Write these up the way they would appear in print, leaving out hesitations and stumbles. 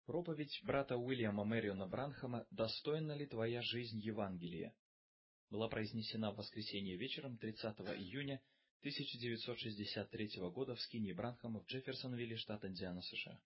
Проповедь брата Уильяма Мэриона Бранхама «Достойна ли твоя жизнь Евангелия?» была произнесена в воскресенье вечером 30 июня 1963 года в скинии Бранхама в Джефферсонвилле, штат Индиана, США.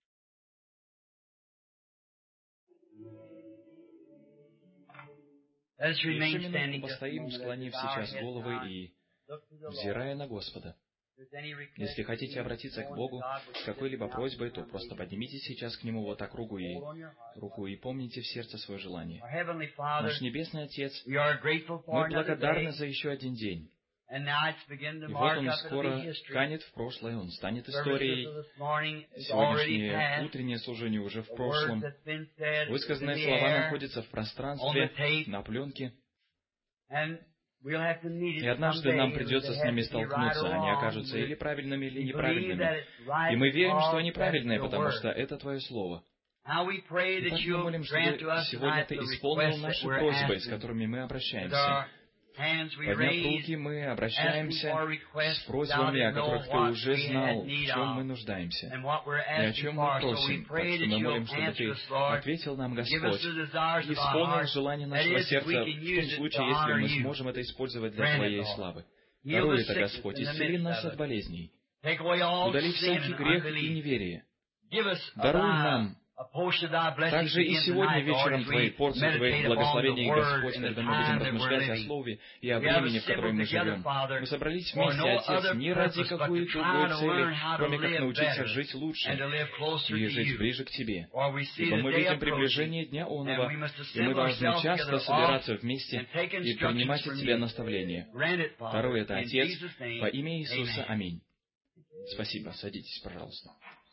Еще минутку постоим, склонив сейчас головы и взирая на Господа. Если хотите обратиться к Богу с какой-либо просьбой, то просто поднимите сейчас к Нему вот так руку и помните в сердце свое желание. Наш Небесный Отец, мы благодарны за еще один день. И вот он скоро канет в прошлое, он станет историей. Сегодняшнее утреннее служение уже в прошлом. Высказанные слова находятся в пространстве, на пленке. И однажды нам придется с ними столкнуться. Они окажутся или правильными, или неправильными. И мы верим, что они правильные, потому что это Твое Слово. И так мы молим, чтобы сегодня Ты исполнил наши просьбы, с которыми мы обращаемся. Подняв руки, мы обращаемся с просьбами, о которых Ты уже знал, в чем мы нуждаемся, и о чем мы просим. Так что мы молим, чтобы Ты ответил нам, Господь, и исполнил желание нашего сердца в том случае, если мы сможем это использовать для Твоей славы. Даруй это, Господь, исцели нас от болезней, удали всякий грех и неверие. Даруй нам также и сегодня вечером Твоей порции, Твоих благословений, Господь, когда мы будем размышлять о Слове и о времени, в котором мы живем. Мы собрались вместе, Отец, не ради какой-то другой цели, кроме как научиться жить лучше и жить ближе к Тебе. Ибо мы видим приближение Дня Онова, и мы должны часто собираться вместе и принимать от Тебя наставления. Второе это, Отец, во имя Иисуса. Аминь. Спасибо. Садитесь, пожалуйста.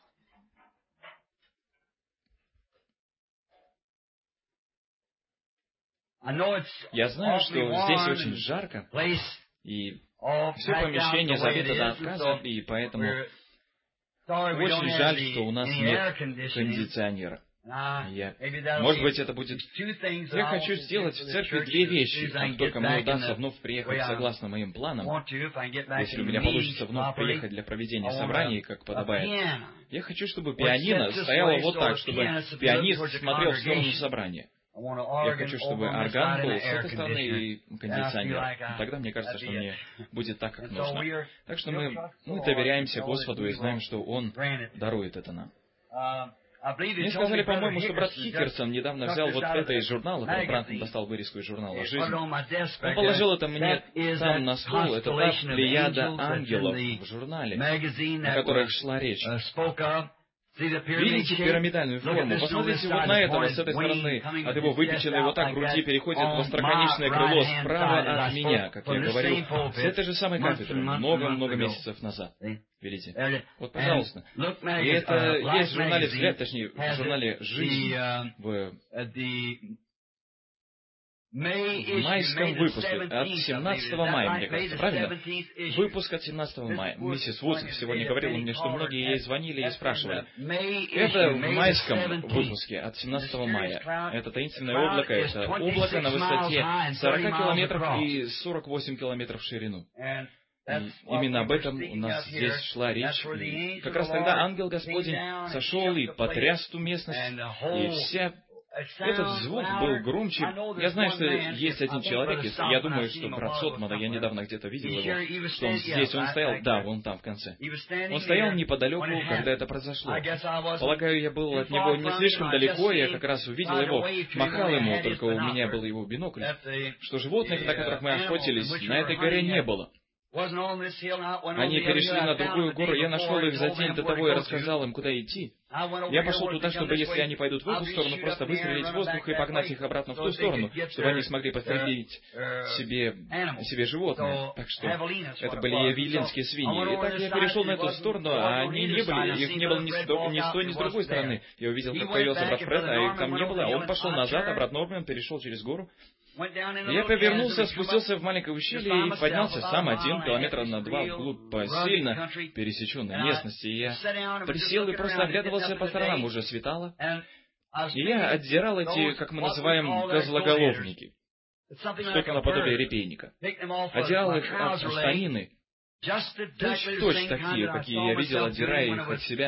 Я знаю, что здесь очень жарко, и все помещение забито до отказа, и поэтому очень жаль, что у нас нет кондиционера. Может быть, это будет... Я хочу сделать в церкви две вещи, как только мне удастся вновь приехать согласно моим планам, если у меня получится вновь приехать для проведения собраний, как подобает. Я хочу, чтобы пианино стояло вот так, чтобы пианист смотрел в сторону собрания. Я хочу, чтобы орган был с этой стороны и кондиционер. Тогда мне кажется, что мне будет так, как нужно. Так что мы доверяемся Господу и знаем, что Он дарует это нам. Мне сказали, по-моему, что брат Хикерсон недавно взял вот это из журнала, брат Бранхам достал вырезку из журнала «Жизнь». Он положил это мне там на стол, это та плеяда ангелов в журнале, о которых шла речь. Видите пирамидальную форму? Посмотрите вот на этого, с этой стороны, от его выпеченной вот так груди переходит в остроконечное крыло справа от меня, как я говорил, с этой же самой кафедры, много-много месяцев назад. Видите? Вот, пожалуйста. И это есть в журнале «Взгляд», точнее, в журнале «Жизнь», в майском выпуске от 17 мая, мне кажется, правильно? Выпуск от 17 мая. Миссис Вудс сегодня говорила мне, что многие ей звонили и спрашивали. Это в майском выпуске от 17 мая. Это таинственное облако, это облако на высоте 40 километров и 48 километров в ширину. И именно об этом у нас здесь шла речь. И как раз тогда ангел Господень сошел и потряс ту местность, и этот звук был громче. Я знаю, что есть один человек, я думаю, что брат Сотмана, я недавно где-то видел его, что он здесь, он стоял, да, вон там в конце. Он стоял неподалеку, когда это произошло. Полагаю, я был от него не слишком далеко, я как раз увидел его, махал ему, только у меня был его бинокль, что животных, на которых мы охотились, на этой горе не было. Они перешли на другую гору, я нашел их за день до того и рассказал им, куда идти. Я пошел туда, чтобы, если они пойдут в эту сторону, просто выстрелить в воздух и погнать их обратно в ту сторону, чтобы они смогли подстрелить себе животное. Так что это были явилинские свиньи. И так я перешел на эту сторону, а они не были, их не было ни с той, ни с другой стороны. Я увидел, как появился брат Фред, а их там не было. Он пошел назад, а брат Норман перешел через гору. Я повернулся, спустился в маленькое ущелье и поднялся сам 1 километра на 2 вглубь по сильно пересеченной местности. И я присел и просто оглядывался по сторонам, уже светало. И я отдирал эти, как мы называем, козлоголовники, что-то наподобие репейника. Отдирал их от штанины, точь такие, какие я видел, отдирая их от себя.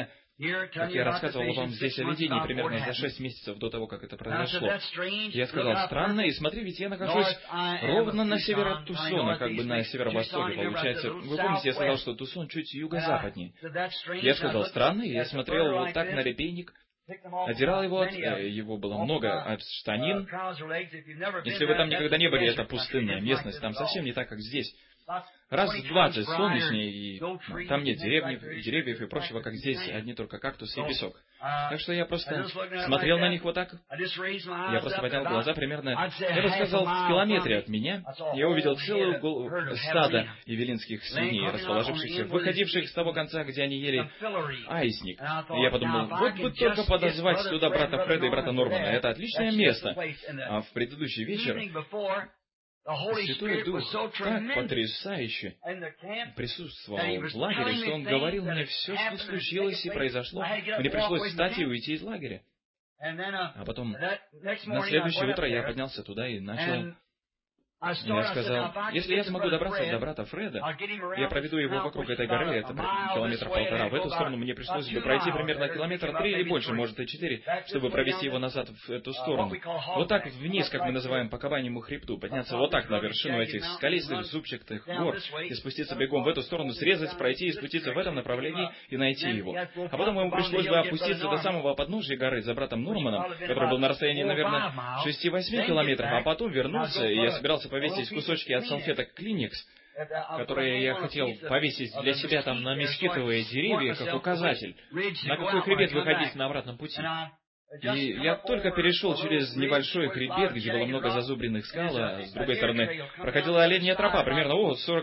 как я рассказывал вам здесь о видении примерно за 6 месяцев до того, как это произошло. Я сказал, странно, и смотри, ведь я нахожусь ровно на север от Тусона, как бы на северо-востоке, получается. Вы помните, я сказал, что Тусон чуть юго-западнее. Я сказал, странно, и я смотрел вот так на репейник, отдирал его его было много от штанин. Если вы там никогда не были, это пустынная местность, там совсем не так, как здесь. Раз в 20 солнечнее, и там нет деревьев и прочего, как здесь, одни только кактусы и песок. Так что я просто смотрел на них вот так. Я просто поднял глаза примерно, я бы сказал, в километре от меня. Я увидел целую стадо евелинских свиней, расположившихся, выходивших с того конца, где они ели айсник. И я подумал, вот бы только подозвать туда брата Фреда и брата Нормана. Это отличное место. А в предыдущий вечер Святой Дух так потрясающе присутствовал в лагере, что Он говорил мне все, что случилось и произошло. Мне пришлось встать и уйти из лагеря. А потом, на следующее утро я поднялся туда и начал... Я сказал, если я смогу добраться до брата Фреда, я проведу его вокруг этой горы, это километра 1,5. В эту сторону мне пришлось бы пройти примерно километр 3 или больше, может и 4, чтобы провести его назад в эту сторону. Вот так вниз, как мы называем, по Кабаньему хребту, подняться вот так на вершину этих скалистых, зубчатых гор, и спуститься бегом в эту сторону, срезать, пройти и спуститься в этом направлении и найти его. А потом ему пришлось бы опуститься до самого подножия горы за братом Норманом, который был на расстоянии, наверное, 6-8 километров, а потом вернуться, и я собирался повесить кусочки от салфеток Клиникс, которые я хотел повесить для себя там на мескитовые деревья, как указатель, на какой хребет выходить на обратном пути. И я только перешел через небольшой хребет, где было много зазубренных скал, а с другой стороны проходила оленья тропа, примерно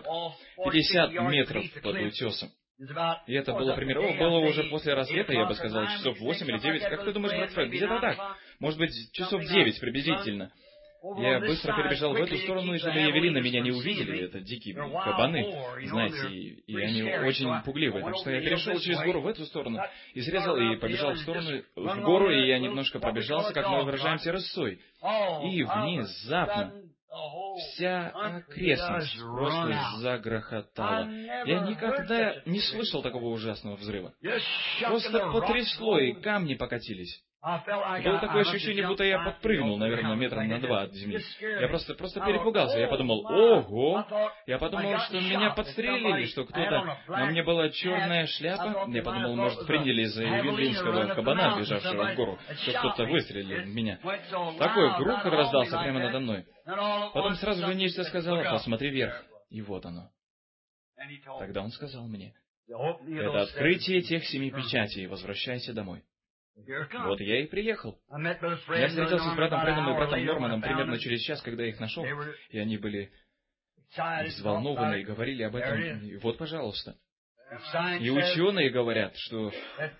40-50 метров под утесом. И это было примерно... было уже после рассвета, я бы сказал, часов 8 или 9. Как ты думаешь, брат Фред, где-то так? Может быть, часов 9 приблизительно. Я быстро перебежал в эту сторону, и чтобы евелины меня не увидели, это дикие кабаны, знаете, и они очень пугливые. Так что я перешел через гору в эту сторону, и срезал, и побежал в сторону, в гору, и я немножко пробежался, как мы выражаемся, рысцой. И внезапно вся окрестность просто загрохотала. Я никогда не слышал такого ужасного взрыва. Просто потрясло, и камни покатились. Было такое ощущение, будто я подпрыгнул, наверное, метра на 2 от земли. Я просто перепугался. Я подумал, ого! Я подумал, что меня подстрелили, что кто-то... На мне была черная шляпа. Я подумал, может, приняли за евелинского кабана, бежавшего в гору, что кто-то выстрелил в меня. Такой грохот раздался прямо надо мной. Потом сразу же нечто сказала, посмотри вверх. И вот оно. Тогда он сказал мне, это открытие тех 7 печатей, возвращайся домой. Вот я и приехал. Я встретился с братом Фредом и братом Норманом примерно через час, когда я их нашел. И они были взволнованы и говорили об этом. И вот, пожалуйста. И ученые говорят, что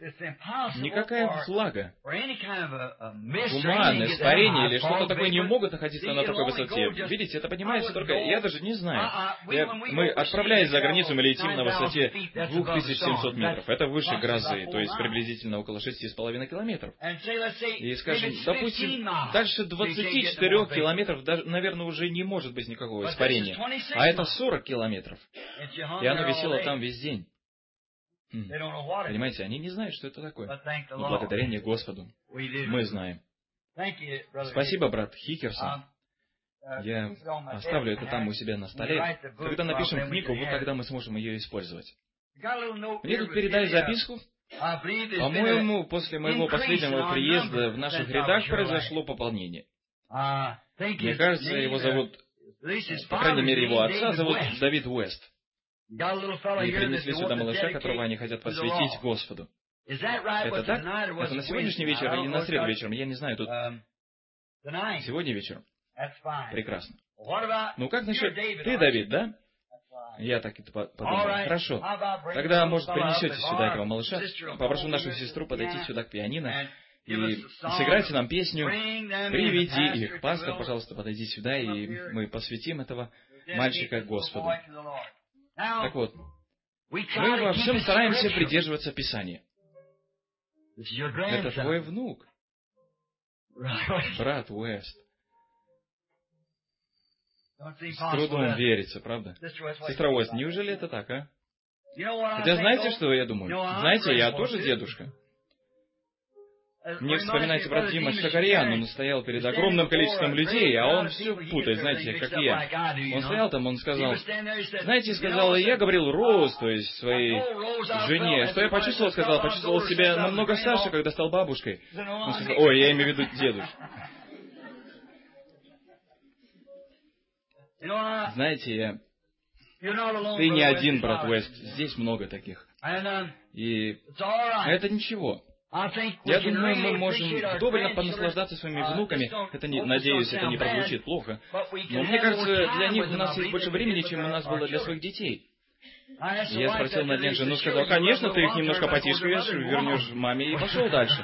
никакая влага, туман, испарение или что-то такое не могут находиться на такой высоте. Видите, это поднимается только... Я даже не знаю. Мы, отправляясь за границу, мы летим на высоте 2700 метров. Это выше грозы, то есть приблизительно около 6,5 километров. И, скажем, допустим, дальше 24 километров, даже, наверное, уже не может быть никакого испарения. А это 40 километров. И оно висело там весь день. Понимаете, они не знают, что это такое. Но благодарение Господу мы знаем. Спасибо, брат Хикерсон. Я оставлю это там у себя на столе. Когда напишем книгу, вот тогда мы сможем ее использовать. Мне тут передали записку. По-моему, после моего последнего приезда в наших рядах произошло пополнение. Мне кажется, его зовут, по крайней мере, его отца зовут Давид Уэст. И принесли сюда малыша, которого они хотят посвятить Господу. Это так? Это на сегодняшний вечер или на среду вечером? Я не знаю, тут... Сегодня вечером? Прекрасно. Ну, как насчет... Ты, Давид, да? Я так и подумал. Хорошо. Тогда, может, принесете сюда этого малыша? Попрошу нашу сестру подойти сюда к пианино и сыграйте нам песню «Приведи их». Пастор, пожалуйста, подойди сюда, и мы посвятим этого мальчика Господу. Так вот, мы во всем стараемся придерживаться Писания. Это твой внук, брат Уэст. С трудом верится, правда? Сестра Уэст, неужели это так, а? Хотя знаете, что я думаю? Знаете, я тоже дедушка. Мне вспоминается брат Дима Шагарьян, он стоял перед огромным количеством людей, а он все путает, знаете, как и я. Он стоял там, он сказал, знаете, сказал, я говорил Роуз, то есть своей жене, что я почувствовал, почувствовал себя намного старше, когда стал бабушкой. Он сказал, ой, я имею в виду дедушку. Знаете, ты не один, брат Уэст, здесь много таких. И это ничего. Я думаю, мы можем вдоволь понаслаждаться своими внуками. Надеюсь, это не прозвучит плохо. Но мне кажется, для них у нас есть больше времени, чем у нас было для своих детей. И я спросил Надлен, жену, сказал, конечно, ты их немножко потискаешь, вернешь маме и пошел дальше.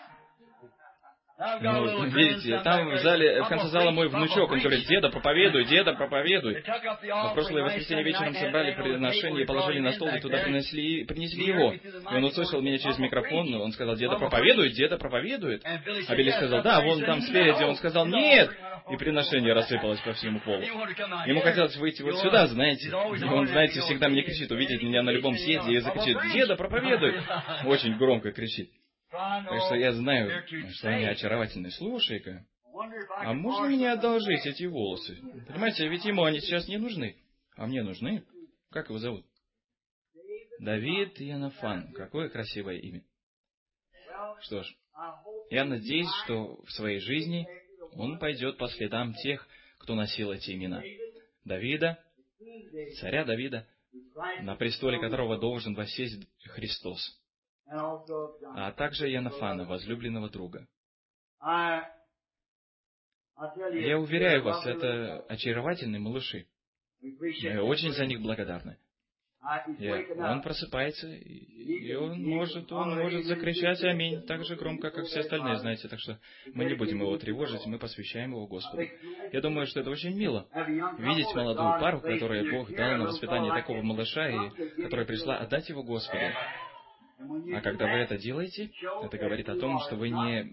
Ну, видите, там в зале, в конце зала мой внучок, он говорит, деда, проповедуй, деда, проповедуй. В прошлое воскресенье вечером собрали приношение, положили на стол, и туда принесли его. И он услышал меня через микрофон, он сказал, деда проповедует. А Билли сказал, да, вон там спереди. Он сказал, нет. И приношение рассыпалось по всему полу. Ему хотелось выйти вот сюда, знаете. И он, знаете, всегда мне кричит, увидит меня на любом съезде и закричит, деда, проповедуй. Очень громко кричит. Так что я знаю, что они очаровательны. Слушай-ка, а можно мне одолжить эти волосы? Понимаете, ведь ему они сейчас не нужны. А мне нужны. Как его зовут? Давид Йонафан. Какое красивое имя. Что ж, я надеюсь, что в своей жизни он пойдет по следам тех, кто носил эти имена. Давида, царя Давида, на престоле которого должен воссесть Христос. А также Йонафана, возлюбленного друга. Я уверяю вас, это очаровательные малыши. Мы очень за них благодарны. Он просыпается, и он может закричать «Аминь» так же громко, как все остальные, знаете. Так что мы не будем его тревожить, мы посвящаем его Господу. Я думаю, что это очень мило. Видеть молодую пару, которой Бог дал на воспитание такого малыша, и которая пришла отдать его Господу. А когда вы это делаете, это говорит о том, что вы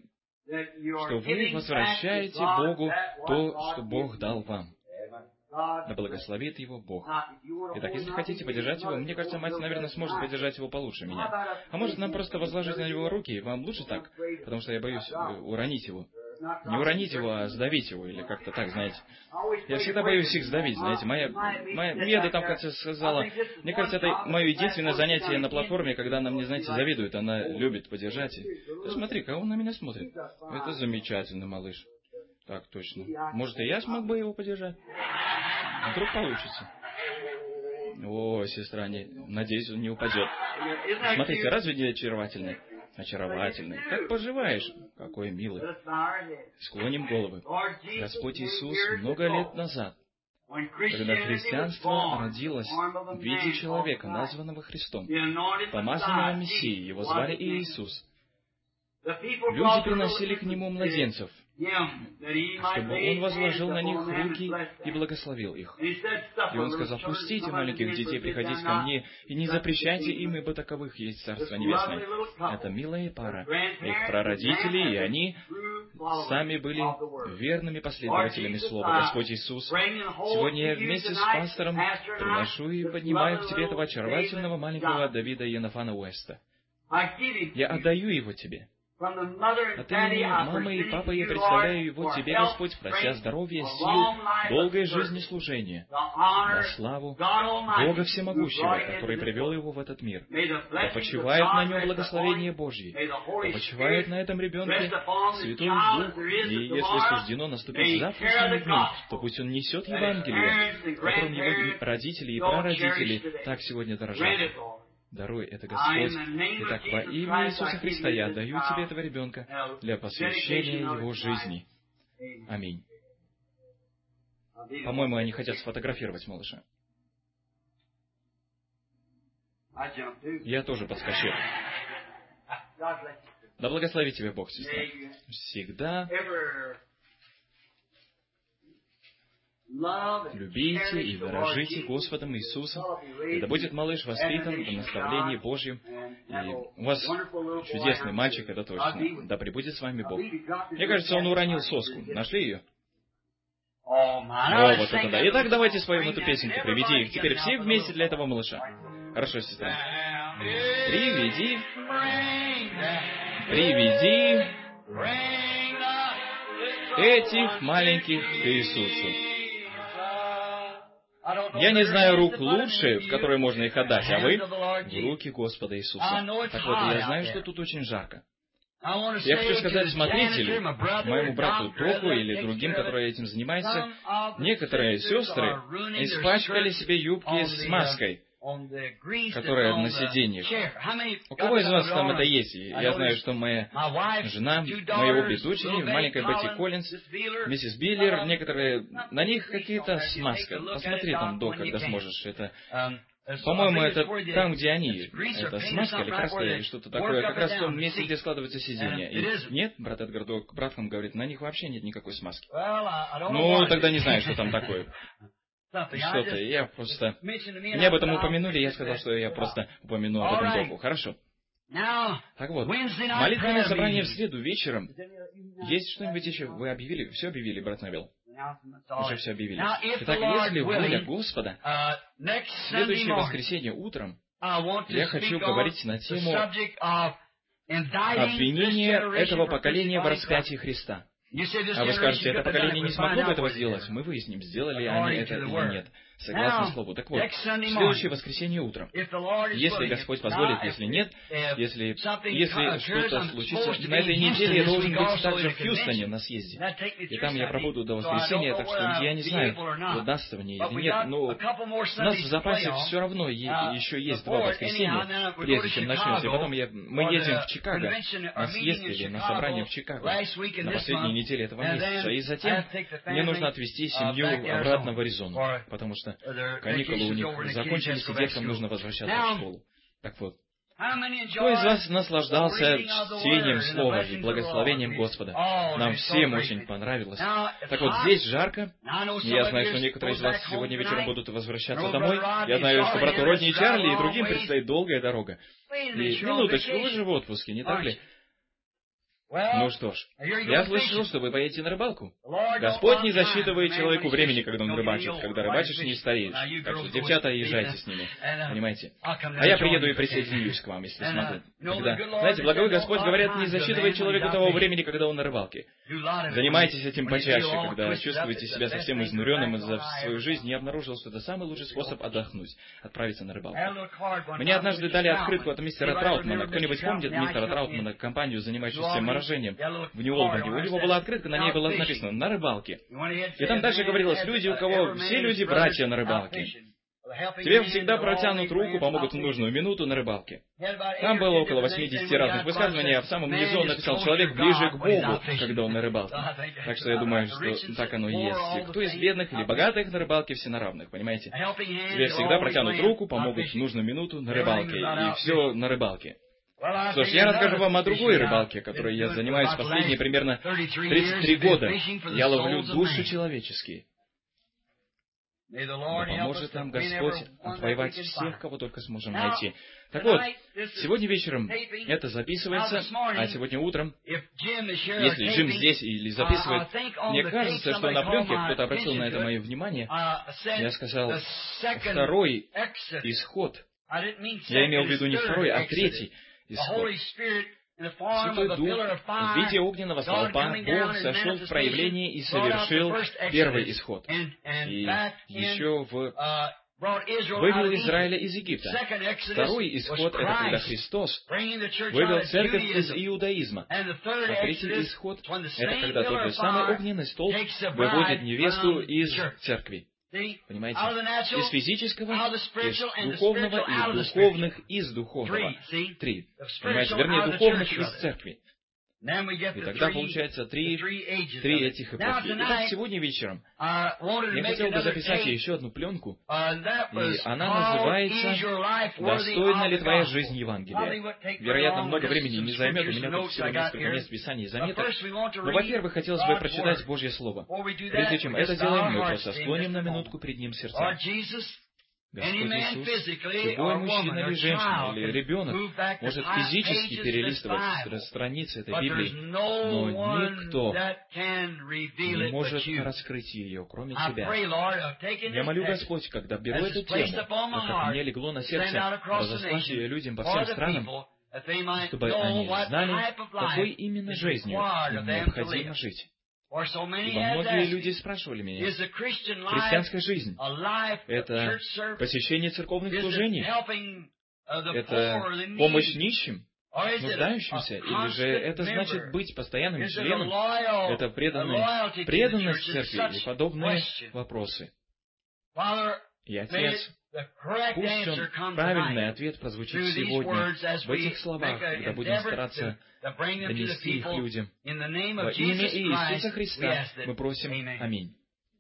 возвращаете Богу то, что Бог дал вам. Да благословит его Бог. Итак, если хотите поддержать его, мне кажется, мать, наверное, сможет поддержать его получше меня. А может, нам просто возложить на него руки? Вам лучше так? Потому что я боюсь уронить его. Не уронить его, а сдавить его, или как-то так, знаете. Я всегда боюсь их сдавить, знаете. Моя Меда там в конце сказала, мне кажется, это мое единственное занятие на платформе, когда она мне, знаете, завидует, она любит поддержать. Да смотри-ка, он на меня смотрит. Это замечательный малыш. Так, точно. Может, и я смог бы его поддержать? Вдруг получится. О, сестра, надеюсь, он не упадет. Смотрите, разве не очаровательный? Очаровательный. Как поживаешь? Какой милый. Склоним головы. Господь Иисус много лет назад, когда христианство родилось в виде человека, названного Христом, помазанного Мессией, его звали Иисус, люди приносили к Нему младенцев, чтобы Он возложил на них руки и благословил их. И Он сказал, пустите маленьких детей приходить ко мне, и не запрещайте им, ибо таковых есть Царство Небесное. Это милая пара, их прародители, и они сами были верными последователями Слова. Господь Иисус, сегодня я вместе с пастором приношу и поднимаю к Тебе этого очаровательного маленького Давида Йонафана Уэста. Я отдаю его Тебе. От имени мамы и папы я представляю его Тебе, Господь, прося здоровья, сил, долгой жизни служения, на славу Бога Всемогущего, который привел его в этот мир. Да почивает на нем благословение Божье, да почивает на этом ребенке Святой Дух, и если суждено наступить завтрашним днем, то пусть он несет Евангелие, которым его родители и прародители так сегодня дорожат. Даруй это, Господь. Итак, во имя Иисуса Христа я отдаю Тебе этого ребенка для посвящения его жизни. Аминь. По-моему, они хотят сфотографировать малыша. Я тоже подскочил. Да благослови тебя Бог, сестра. Всегда любите и дорожите Господом Иисусом, и да будет малыш воспитан в наставлении Божьем. И у вас чудесный мальчик, это точно. Да пребудет с вами Бог. Мне кажется, он уронил соску. Нашли ее? О, вот это да. Итак, давайте споем эту песенку. Приведи их теперь все вместе для этого малыша. Хорошо, сестра. Приведи этих маленьких к Иисусу. Я не знаю рук лучше, в которые можно их отдать, а вы в руки Господа Иисуса. Так вот, я знаю, что тут очень жарко. Я хочу сказать смотрителю, моему брату Току или другим, которые этим занимаются, некоторые сестры испачкали себе юбки с маской, которая на сиденьях. У кого из вас там это есть? Я знаю, что моя жена, мои обе дочери, маленькая Бетти Коллинз, миссис Биллер, некоторые, на них какие-то смазка. Посмотри там, Док, когда сможешь. Это, по-моему, это там, где они. Это смазка или краска или что-то такое, как раз в том месте, где складываются сиденья. И нет, брат Эдгар Док, Братхам говорит, на них вообще нет никакой смазки. Ну, тогда не знаю, что там такое. Что-то, я просто... Мне об этом упомянули, я сказал, что я просто упомяну об этом Доку. Хорошо. Так вот, молитвенное собрание в среду вечером. Есть что-нибудь еще? Вы объявили? Все объявили, брат Невилл? Уже все объявили. Итак, если воля Господа, в следующее воскресенье утром я хочу говорить на тему обвинения этого поколения в распятии Христа. А вы скажете, это поколение не смогло бы этого сделать? Мы выясним, сделали они это или нет. Согласно Слову. Так вот, в следующее воскресенье утром, если Господь позволит, если нет, если что-то случится, на этой неделе я должен быть также в Хьюстоне на съезде. И там я пробуду до воскресенья, так что я не знаю, удастся мне или нет, но у нас в запасе все равно еще есть 2 воскресенья, прежде чем начнется. И потом мы едем в Чикаго на съезд или на собрание в Чикаго на последней неделе этого месяца. И затем мне нужно отвезти семью обратно в Аризону, потому что каникулы у них закончились, и деткам нужно возвращаться в школу. Так вот, кто из вас наслаждался чтением Слова и благословением Господа? Нам всем очень понравилось. Так вот, здесь жарко. Я знаю, что некоторые из вас сегодня вечером будут возвращаться домой. Я знаю, что брату Родни и Чарли и другим предстоит долгая дорога. И минуточку, вы же в отпуске, не так ли? Ну что ж, я слышал, что вы поедете на рыбалку. Господь не засчитывает человеку времени, когда он рыбачит. Когда рыбачишь, не стареешь. Так что, девчата, езжайте с ними. Понимаете? А я приеду и присоединюсь к вам, если смогу. Когда, знаете, благой Господь, говорят, не засчитывает человеку того времени, когда он на рыбалке. Занимайтесь этим почаще, когда чувствуете себя совсем изнуренным за свою жизнь. Я обнаружил, что это самый лучший способ отдохнуть, отправиться на рыбалку. Мне однажды дали открытку от мистера Траутмана. Кто-нибудь помнит мистера Траутмана, компанию, занимающуюся морожением в Нью-Олбани? У него была открытка, на ней было написано «На рыбалке». И там дальше говорилось, люди, у кого все люди братья на рыбалке. Тебе всегда протянут руку, помогут в нужную минуту на рыбалке. Там было около 80 разных высказываний, а в самом низу он написал «Человек ближе к Богу, когда он на рыбалке». Так что я думаю, что так оно и есть. Кто из бедных или богатых на рыбалке, все на равных, понимаете? Тебе всегда протянут руку, помогут в нужную минуту на рыбалке. И все на рыбалке. Что ж, я расскажу вам о другой рыбалке, которой я занимаюсь последние примерно 33 года. Я ловлю души человеческие. Да поможет нам Господь отвоевать всех, кого только сможем найти. Так вот, сегодня вечером это записывается, а сегодня утром, если Джим здесь или записывает, мне кажется, что на пленке, кто-то обратил на это мое внимание, я сказал «второй исход». Я имел в виду не второй, а третий исход. Святой Дух в виде огненного столпа, Бог сошел в проявлении и совершил первый исход. И еще вывел Израиля из Египта. Второй исход — это когда Христос вывел церковь из иудаизма. А третий исход — это когда тот же самый огненный столб выводит невесту из церкви. Понимаете? Из физического, из духовного, и духовных из духовного. 3. Понимаете? Вернее, духовных из церкви. И тогда получается три этих эпохи. Итак, сегодня вечером я хотел бы записать еще одну пленку, и она называется «Достойна ли твоя жизнь Евангелия?». Вероятно, много времени не займет, у меня тут всего несколько мест Писаний и заметок. Но, во-первых, хотелось бы прочитать Божье Слово. Прежде чем это делаем, мы просто склоним на минутку пред Ним сердца. Господь Иисус, любой мужчина или женщина, или ребенок может физически перелистывать страницы этой Библии, но никто не может раскрыть ее, кроме Тебя. Я молю, Господь, когда беру эту тему, так как мне легло на сердце разослать ее людям по всем странам, чтобы они знали, какой именно жизнью им необходимо жить. Ибо многие люди спрашивали меня, христианская жизнь — это посещение церковных служений, это помощь нищим, нуждающимся, или же это значит быть постоянным членом, это преданность церкви и подобные вопросы. И Отец, пусть правильный ответ прозвучит сегодня в этих словах, когда будем стараться донести их людям. Во имя Иисуса Христа мы просим Аминь.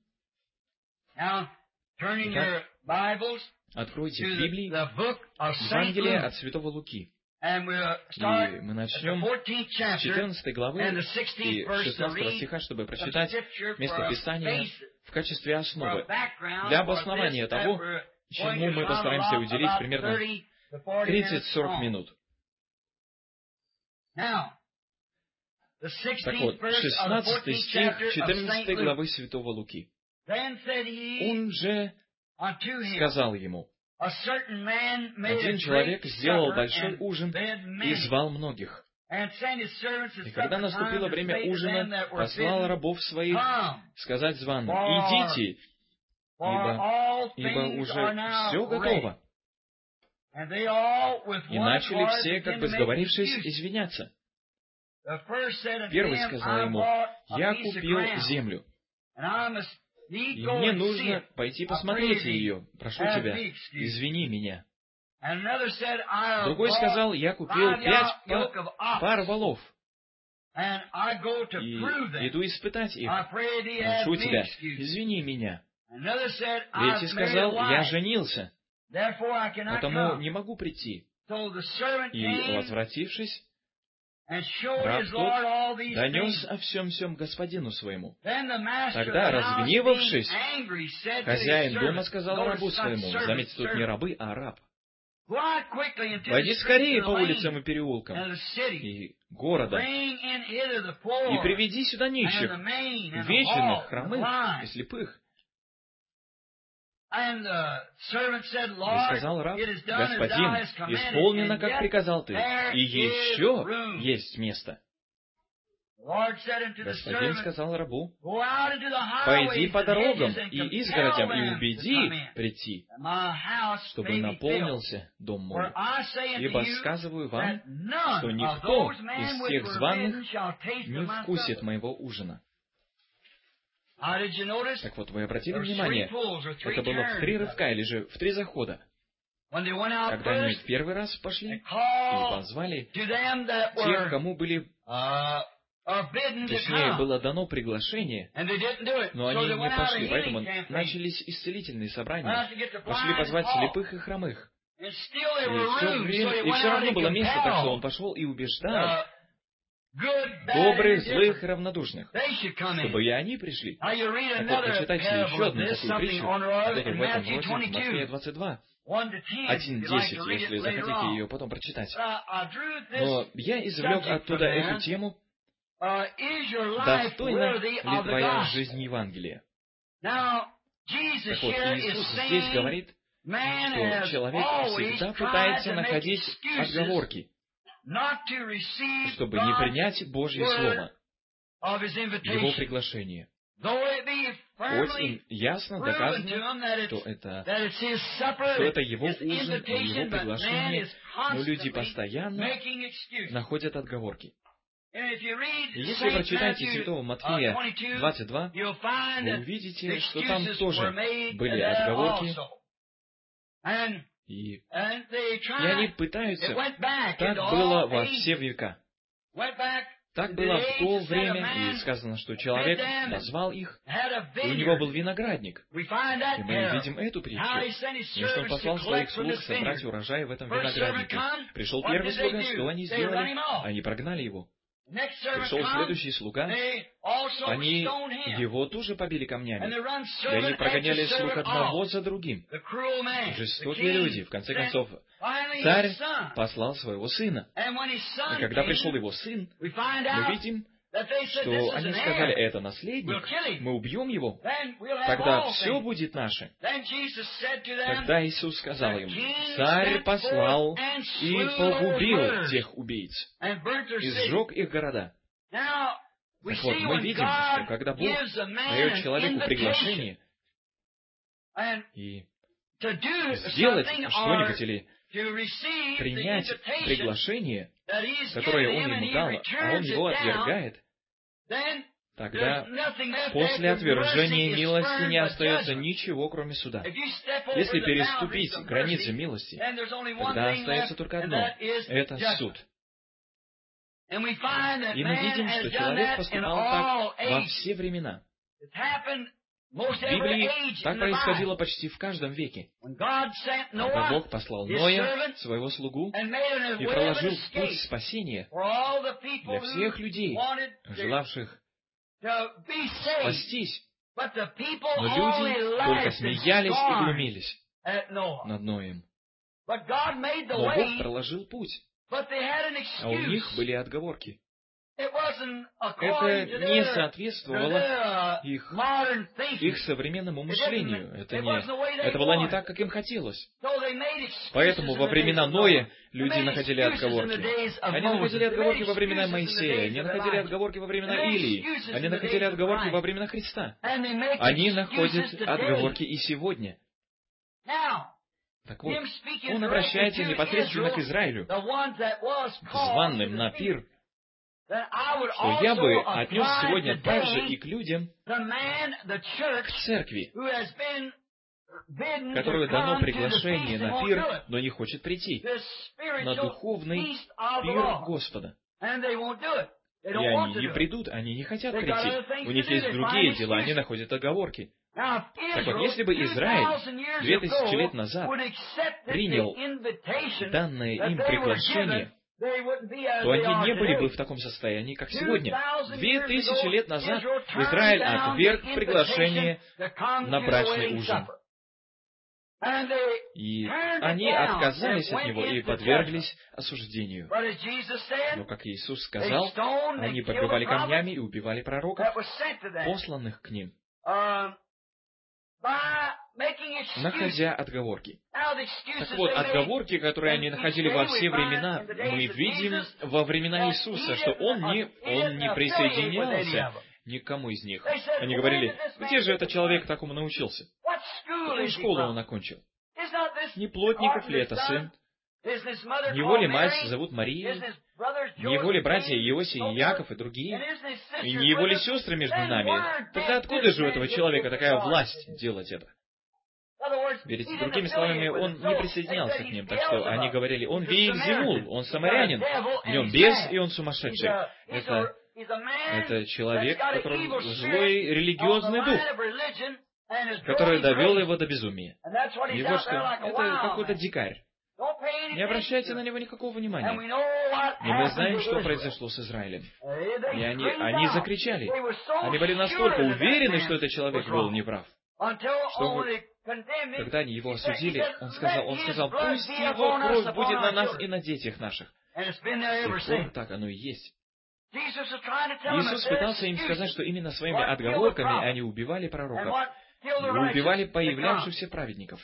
Итак, откройте в Библии Евангелие от Святого Луки. И мы начнем с 14 главы и 16 стиха, чтобы прочитать место Писания в качестве основы, для обоснования того, чему мы постараемся уделить примерно 30-40 минут. Так вот, 16 стих 14 главы Святого Луки. Он же сказал ему: один человек сделал большой ужин и звал многих. И когда наступило время ужина, послал рабов своих сказать званым: идите, ибо уже все готово. И начали все, как бы сговорившись, извиняться. Первый сказал ему: я купил землю, и мне нужно пойти посмотреть ее. Прошу тебя, извини меня. Другой сказал: я купил 5 пар волов, и иду испытать их. Прошу тебя, извини меня. Третий сказал: я женился, потому не могу прийти. И, возвратившись, раб тот донес о всем сем господину своему. Тогда, разгневавшись, хозяин дома сказал рабу своему: заметьте, тут не рабы, а раб: пойди скорее по улицам и переулкам и города, и приведи сюда нищих, увеченных, хромых и слепых. И сказал раб: господин, исполнено, как приказал ты, и еще есть место. Господин сказал рабу: пойди по дорогам и изгородям и убеди прийти, чтобы наполнился дом мой. Ибо сказываю вам, что никто из тех званых не вкусит моего ужина. Так вот, вы обратили внимание, это было в 3 рывка или же в 3 захода. Когда они в первый раз пошли и позвали тех, кому были, точнее, было дано приглашение, но они не пошли, поэтому начались исцелительные собрания. Пошли позвать слепых и хромых. И все равно было место, так что он пошел и убеждал добрых, злых и равнодушных, чтобы и они пришли. Так вот, прочитайте еще одну такую притчу, которая в этом роде, в Матфея 22, 1:10, если захотите ее потом прочитать. Но я извлек оттуда эту тему: достойна ли твоя жизнь Евангелия? Так вот, Иисус здесь говорит, что человек всегда пытается находить отговорки, чтобы не принять Божье Слово, Его приглашение. Хоть им ясно доказано, что это Его ужин и Его приглашение, но люди постоянно находят отговорки. И если прочитаете Святого Матфея 22, вы увидите, что там тоже были отговорки, и они пытаются. Так было во все века. Так было в то время, и сказано, что человек назвал их, и у него был виноградник. И мы видим эту притчу. И что он послал своих слуг собрать урожай в этом винограднике. Пришел первый слуга, что они сделали? Они прогнали его. Пришел следующий слуга, они его тоже побили камнями, и они прогоняли слуг одного за другим. Жестокие люди. В конце концов, царь послал своего сына. И когда пришел его сын, мы видим, что они сказали, это наследник, мы убьем его, тогда все будет наше. Тогда Иисус сказал им, царь послал и погубил тех убийц, и сжег их города. Так вот, мы видим, что когда Бог дает человеку приглашение и сделать что-нибудь или принять приглашение, которое Он ему дал, а он его отвергает, тогда после отвержения милости не остается ничего, кроме суда. Если переступить границы милости, тогда остается только одно — это суд. И мы видим, что человек поступал так во все времена. В Библии так происходило почти в каждом веке. Когда Бог послал Ноя, своего слугу, и проложил путь спасения для всех людей, желавших спастись, но люди только смеялись и глумились над Ноем. Но Бог проложил путь, а у них были отговорки. Это не соответствовало их современному мышлению. Это было не так, как им хотелось. Поэтому во времена Ноя люди находили отговорки. Они находили отговорки во времена Моисея, они находили отговорки во времена Илии, они находили отговорки во времена Христа. Они находят отговорки и сегодня. Так вот, он обращается непосредственно к Израилю, к званным на пир, что я бы отнес сегодня также и к людям, к церкви, которой дано приглашение на пир, но не хочет прийти, на духовный пир Господа. И они не придут, они не хотят прийти. У них есть другие дела, они находят отговорки. Так вот, если бы Израиль 2000 лет назад принял данное им приглашение, то они не были бы в таком состоянии, как сегодня. 2000 лет назад Израиль отверг приглашение на брачный ужин. И они отказались от него и подверглись осуждению. Но, как Иисус сказал, они побивали камнями и убивали пророков, посланных к ним, находя отговорки. Так вот, отговорки, которые они находили во все времена, мы видим во времена Иисуса, что Он не присоединялся ни к кому из них. Они говорили, где же этот человек такому научился? Какую школу он окончил? Не плотников ли это сын? Не его ли мать зовут Мария? Не его ли братья Иосий и Яков и другие? И не его ли сестры между нами? Тогда откуда же у этого человека такая власть делать это? Ведь, другими словами, он не присоединялся к ним, так что они говорили, он Веельзевул, он самарянин, в нем бес, и он сумасшедший. Это человек, в котором злой религиозный дух, который довел его до безумия. И вот что, это какой-то дикарь. Не обращайте на него никакого внимания. И мы знаем, что произошло с Израилем. И они закричали. Они были настолько уверены, что этот человек был неправ, что когда они его осудили, он сказал, пусть его кровь будет на нас и на детях наших. С тех пор так оно и есть. Иисус пытался им сказать, что именно своими отговорками они убивали пророков и убивали появлявшихся праведников.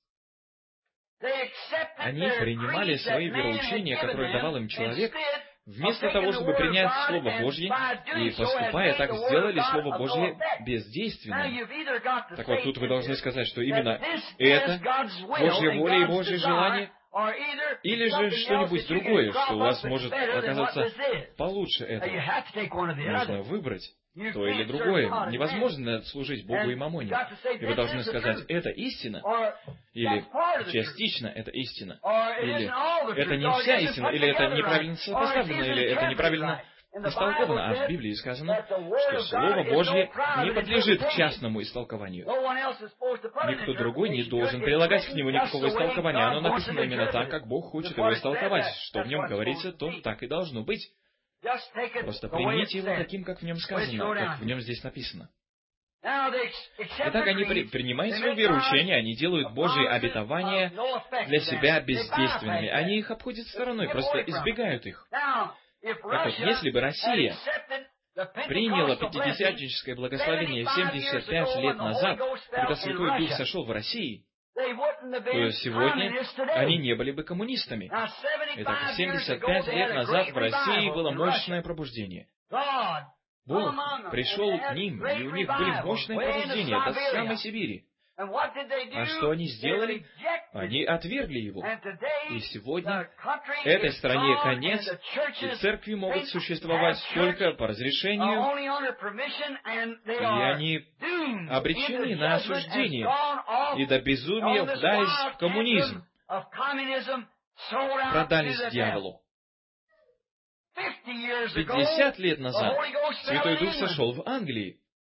Они принимали свои вероучения, которые давал им человек, вместо того, чтобы принять Слово Божье, и, поступая так, сделали Слово Божье бездейственным. Так вот, тут вы должны сказать, что именно это Божья воля и Божье желание, или же что-нибудь другое, что у вас может оказаться получше этого. Нужно выбрать то или другое. Невозможно служить Богу и мамоне. И вы должны сказать, это истина, или частично это истина, или это не вся истина, или это неправильно сопоставлено, или это неправильно истолковано. А в Библии сказано, что Слово Божье не подлежит частному истолкованию. Никто другой не должен прилагать к нему никакого истолкования. Оно написано именно так, как Бог хочет его истолковать. Что в нем говорится, то так и должно быть. Просто примите его таким, как в нем сказано, как в нем здесь написано. Итак, они принимают свое вероучение, они делают Божьи обетования для себя бездейственными. Они их обходят стороной, просто избегают их. Так вот, если бы Россия приняло пятидесятническое благословение 75 лет назад, когда Святой Дух сошел в России, то сегодня они не были бы коммунистами. Итак, 75 лет назад в России было мощное пробуждение. Бог пришел к ним, и у них были мощные пробуждения до самой Сибири. А что они сделали? Они отвергли его. И сегодня этой стране конец, и церкви могут существовать только по разрешению, и они обречены на осуждение, и до безумия вдались в коммунизм, продались дьяволу. 50 лет назад Святой Дух сошел в Англии.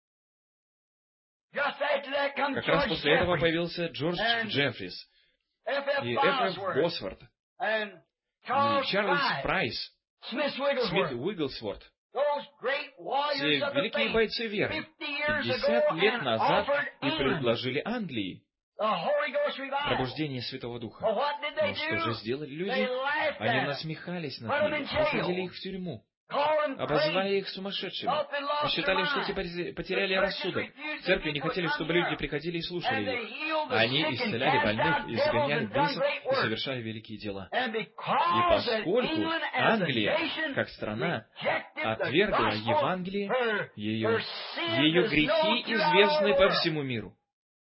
Как раз после этого появился Джордж Джеффрис, и Эфрем Босфорд, и Чарльз Прайс, Смит Уигглсворт. Все великие бойцы веры 50 лет назад и предложили Англии пробуждение Святого Духа. Но что же сделали люди? Они насмехались над ними, посадили их в тюрьму, обозвали их сумасшедшими, посчитали, что те потеряли рассудок. В церкви не хотели, чтобы люди приходили и слушали их. Они исцеляли больных, изгоняли бесов и совершали великие дела. И поскольку Англия, как страна, отвергла Евангелие, ее грехи известны по всему миру.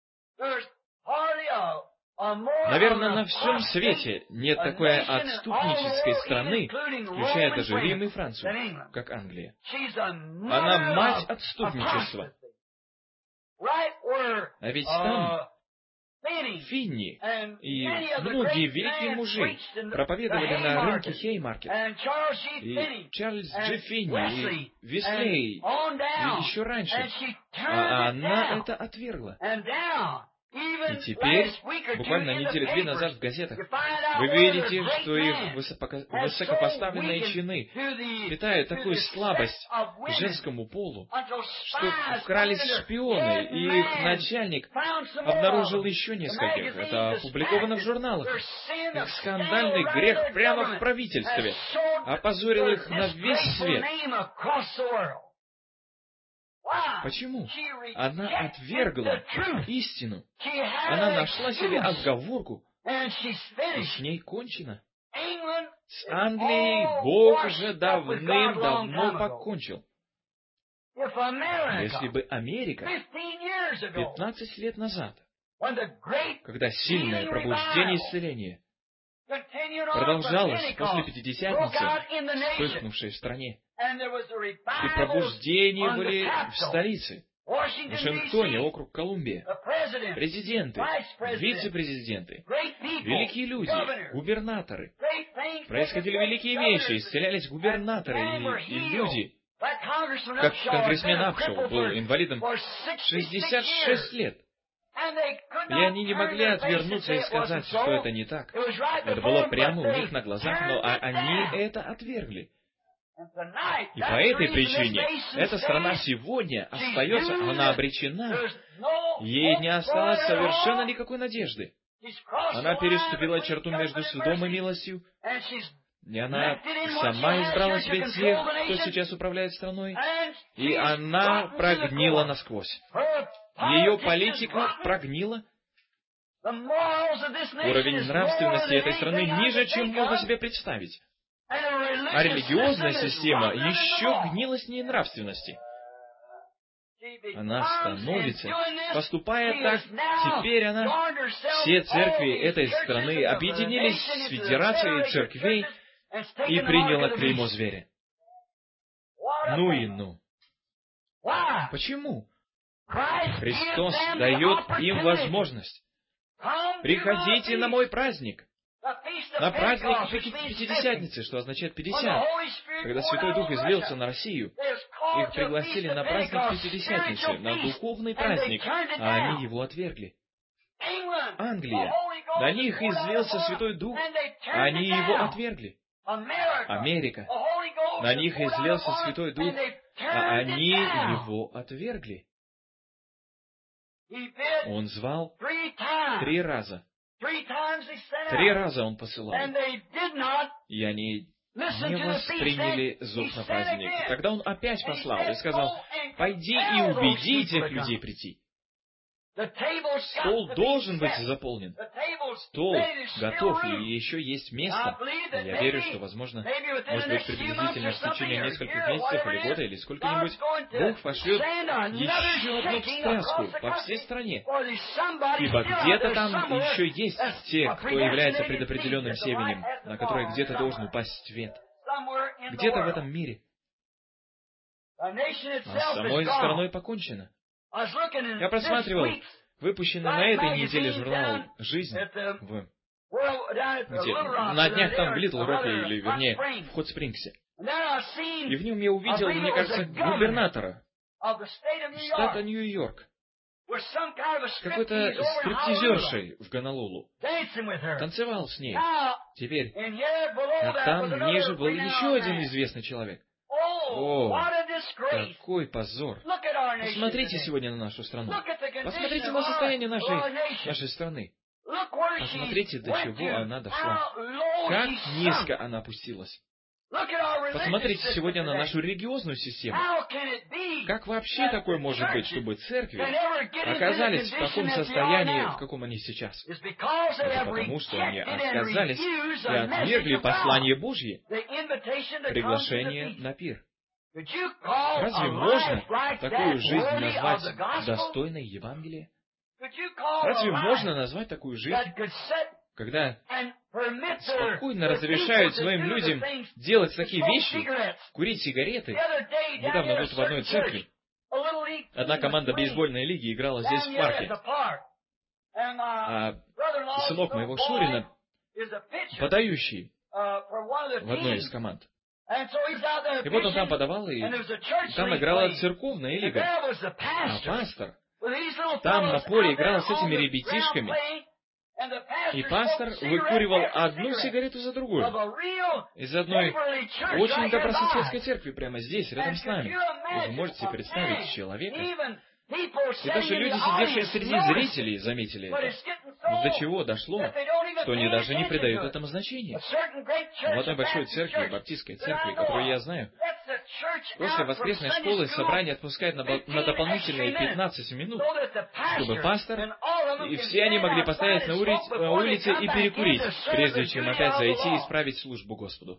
Наверное, на всем свете нет такой отступнической страны, включая даже Рим и Францию, как Англия. Она мать отступничества. А ведь там Финни и многие великие мужи проповедовали на рынке Хеймаркет. И Чарльз Джи Финни, и Веслей, и еще раньше. А она это отвергла. И теперь, буквально недели 2 назад в газетах, вы видите, что их высокопоставленные чины питают такую слабость к женскому полу, что вкрались шпионы, и их начальник обнаружил еще нескольких. Это опубликовано в журналах. Их скандальный грех прямо в правительстве опозорил их на весь свет. Почему? Она отвергла истину. Она нашла себе отговорку, и с ней кончено. С Англией Бог уже давным-давно покончил. Если бы Америка 15 лет назад, когда сильное пробуждение исцеления продолжалось после Пятидесятницы, вспыхнувшей в стране, и пробуждения были в столице, в Вашингтоне, округ Колумбия, президенты, вице-президенты, великие люди, губернаторы. Происходили великие вещи, исцелялись губернаторы и люди. Как конгрессмен Апшоу был инвалидом 66 лет. И они не могли отвернуться и сказать, что это не так. Это было прямо у них на глазах, но они это отвергли. И по этой причине эта страна сегодня остается, она обречена. Ей не осталось совершенно никакой надежды. Она переступила черту между судом и милостью, и она сама избрала себе тех, кто сейчас управляет страной, и она прогнила насквозь. Ее политика прогнила. Уровень нравственности этой страны ниже, чем можно себе представить. А религиозная система еще гнила с ней нравственности. Она становится, поступая так, теперь все церкви этой страны объединились с Федерацией церквей и приняла клеймо зверя. Ну и ну. Почему? Христос дает им возможность. Приходите на мой праздник. На праздник Пятидесятницы, что означает 50. Когда Святой Дух излился на Россию, их пригласили на праздник Пятидесятницы, на духовный праздник, а они его отвергли. Англия, на них излился Святой Дух, а они его отвергли. Америка, на них излился Святой Дух, а они его отвергли. Он звал 3 раза. 3 раза он посылал. И они не восприняли зов на праздник. Тогда Он опять послал и сказал: «Пойди и убеди этих людей прийти». Стол должен быть заполнен. Стол готов, и еще есть место. И я верю, что, возможно, может быть, приблизительно в течение нескольких месяцев или года, или сколько-нибудь, Бог пошлет еще одну встряску по всей стране. Ибо где-то там еще есть те, кто является предопределенным семенем, на которое где-то должен упасть свет. Где-то в этом мире. А с самой страной покончено. Я просматривал выпущенный на этой неделе журнал «Жизнь» на днях там в Литл Роке, или вернее, в Хот-Спрингсе. И в нем я увидел, мне кажется, губернатора штата Нью-Йорк, какой-то стриптизершей в Гонолулу. Танцевал с ней. Теперь, а там ниже был еще один известный человек. О, какой позор! Посмотрите сегодня на нашу страну. Посмотрите на состояние нашей страны. Посмотрите, до чего она дошла. Как низко она опустилась. Посмотрите сегодня на нашу религиозную систему. Как вообще такое может быть, чтобы церкви оказались в таком состоянии, в каком они сейчас? Это потому, что они отказались и отвергли послание Божье, приглашение на пир. Разве можно такую жизнь назвать достойной Евангелия? Разве можно назвать такую жизнь, когда спокойно разрешают своим людям делать такие вещи, курить сигареты? Недавно тут в одной церкви одна команда бейсбольной лиги играла здесь в парке. А сынок моего Шурина, подающий в одной из команд. И вот он там подавал, и там играла церковная лига. А пастор там на поле играл с этими ребятишками. И пастор выкуривал одну сигарету за другую. Из одной очень добрососедской церкви прямо здесь, рядом с нами. Вы можете представить человека. И даже люди, сидевшие среди зрителей, заметили это. Но до чего дошло, что они даже не придают этому значения. В одной большой церкви, баптистской церкви, которую я знаю, после воскресной школы собрание отпускает на дополнительные 15 минут, чтобы пастор и все они могли постоять на улице и перекурить, прежде чем опять зайти и исправить службу Господу.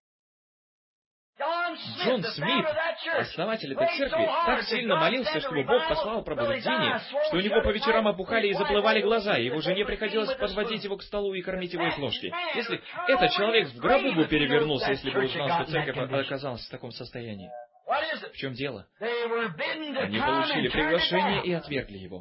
Джон Смит, основатель этой церкви, так сильно молился, чтобы Бог послал пробуждение, что у него по вечерам опухали и заплывали глаза, и его жене приходилось подводить его к столу и кормить его из ложки. Если этот человек в гробу бы перевернулся, если бы узнал, что церковь оказалась в таком состоянии. В чем дело? Они получили приглашение и отвергли его.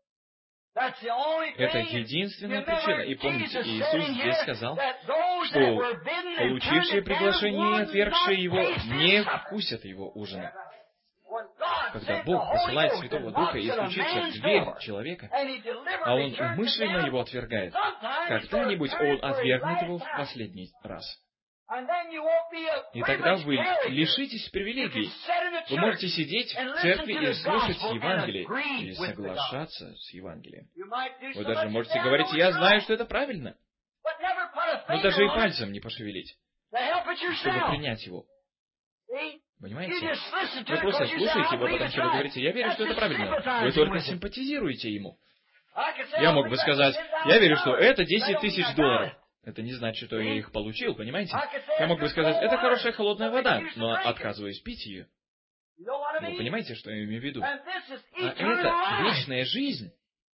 Это единственная причина. И помните, Иисус здесь сказал, что получившие приглашение и отвергшие его не вкусят его ужина. Когда Бог посылает Святого Духа и стучится в дверь человека, а он умышленно его отвергает, когда-нибудь он отвергнет его в последний раз. И тогда вы лишитесь привилегий. Вы можете сидеть в церкви и слушать Евангелие, и соглашаться с Евангелием. Вы даже можете говорить: «Я знаю, что это правильно», но даже и пальцем не пошевелить, чтобы принять его. Понимаете? Вы просто слушаете его, потому что вы говорите: «Я верю, что это правильно». Вы только симпатизируете ему. Я мог бы сказать: «Я верю, что это $10 тысяч». Это не значит, что я их получил, понимаете? Я мог бы сказать: «Это хорошая холодная вода», но отказываюсь пить ее. Вы понимаете, что я имею в виду? А это вечная жизнь.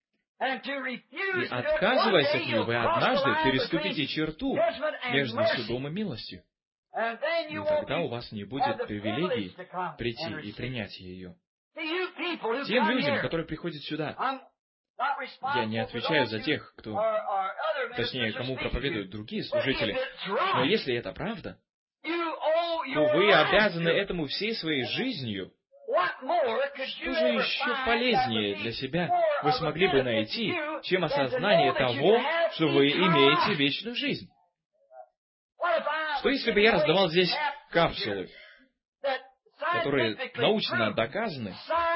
И отказываясь от нее, вы однажды переступите черту между судом и милостью. И тогда у вас не будет привилегии прийти и принять ее. Тем людям, которые приходят сюда, я не отвечаю за тех, точнее, кому проповедуют другие служители, но если это правда, то вы обязаны этому всей своей жизнью. Что же еще полезнее для себя вы смогли бы найти, чем осознание того, что вы имеете вечную жизнь? Что если бы я раздавал здесь капсулы, которые научно доказано,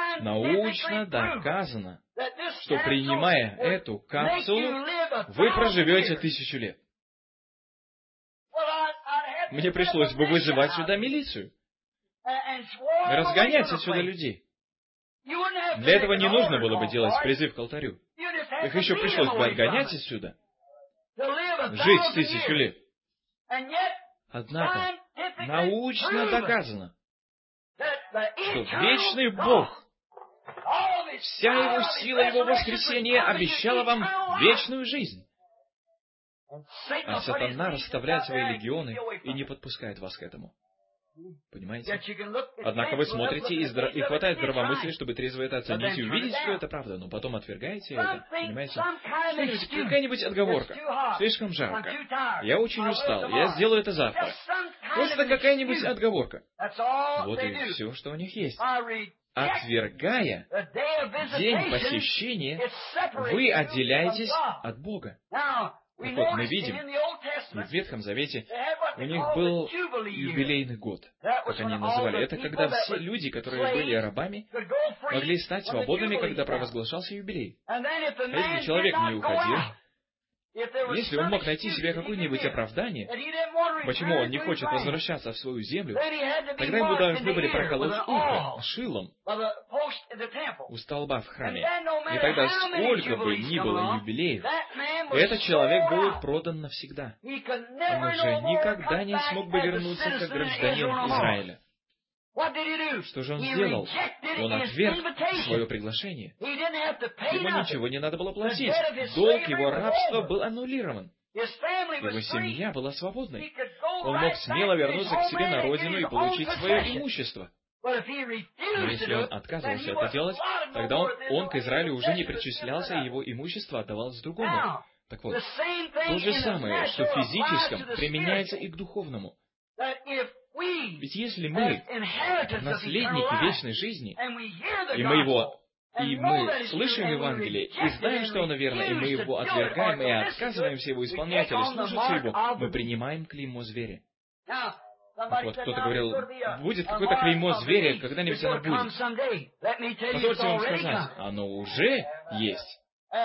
что, принимая эту капсулу, вы проживете 1000 лет. мне пришлось бы вызывать сюда милицию, разгонять отсюда людей. Для этого не нужно было бы делать призыв к алтарю. Их еще пришлось бы отгонять отсюда, жить 1000 лет. Однако, научно доказано, что вечный Бог, вся Его сила, Его воскресение обещала вам вечную жизнь. А сатана расставляет свои легионы и не подпускает вас к этому. Понимаете? Однако вы смотрите, и хватает здравомыслия, чтобы трезво это оценить и увидеть, что это правда, но потом отвергаете это. Понимаете? Какая-нибудь отговорка. Слишком жарко. Я очень устал. Я сделаю это завтра. Просто какая-нибудь отговорка. Вот и все, что у них есть. Отвергая день посещения, вы отделяетесь от Бога. Так вот, мы видим, в Ветхом Завете у них был юбилейный год, как они называли. Это когда все люди, которые были рабами, могли стать свободными, когда провозглашался юбилей. А если человек не уходил, если он мог найти себе какое-нибудь оправдание, почему он не хочет возвращаться в свою землю, тогда ему должны были проколоть ухо шилом у столба в храме. И тогда, сколько бы ни было юбилеев, этот человек был продан навсегда. Он уже никогда не смог бы вернуться как гражданин Израиля. Что же он сделал? Он отверг свое приглашение. Ему ничего не надо было платить. Долг его рабства был аннулирован. Его семья была свободной. Он мог смело вернуться к себе на родину и получить свое имущество. Но если он отказывался это делать, тогда он к Израилю уже не причислялся, и его имущество отдавалось другому. Так вот, то же самое, что в физическом, применяется и к духовному. Ведь если мы наследники вечной жизни, и мы слышим Евангелие, и знаем, что оно верно, и мы его отвергаем, и отказываемся его исполнять или слушаться его, мы принимаем клеймо зверя. Так вот, кто-то говорил, будет какое-то клеймо зверя, когда-нибудь оно будет. Позвольте вам сказать, оно уже есть.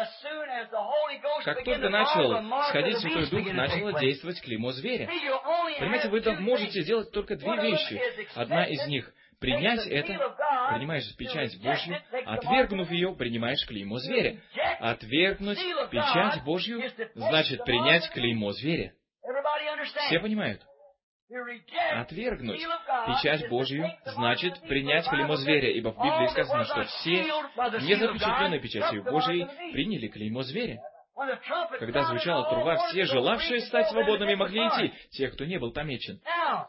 Как только начал сходить Святой Дух, начало действовать клеймо зверя. Понимаете, вы можете делать только две вещи. Одна из них — принять это, принимаешь печать Божью, отвергнув ее, принимаешь клеймо зверя. Отвергнуть печать Божью значит принять клеймо зверя. Все понимают? Отвергнуть печать Божью значит принять клеймо зверя, ибо в Библии сказано, что все, не запечатленные печатью Божией, приняли клеймо зверя. Когда звучала труба, все желавшие стать свободными могли идти, те, кто не был помечен.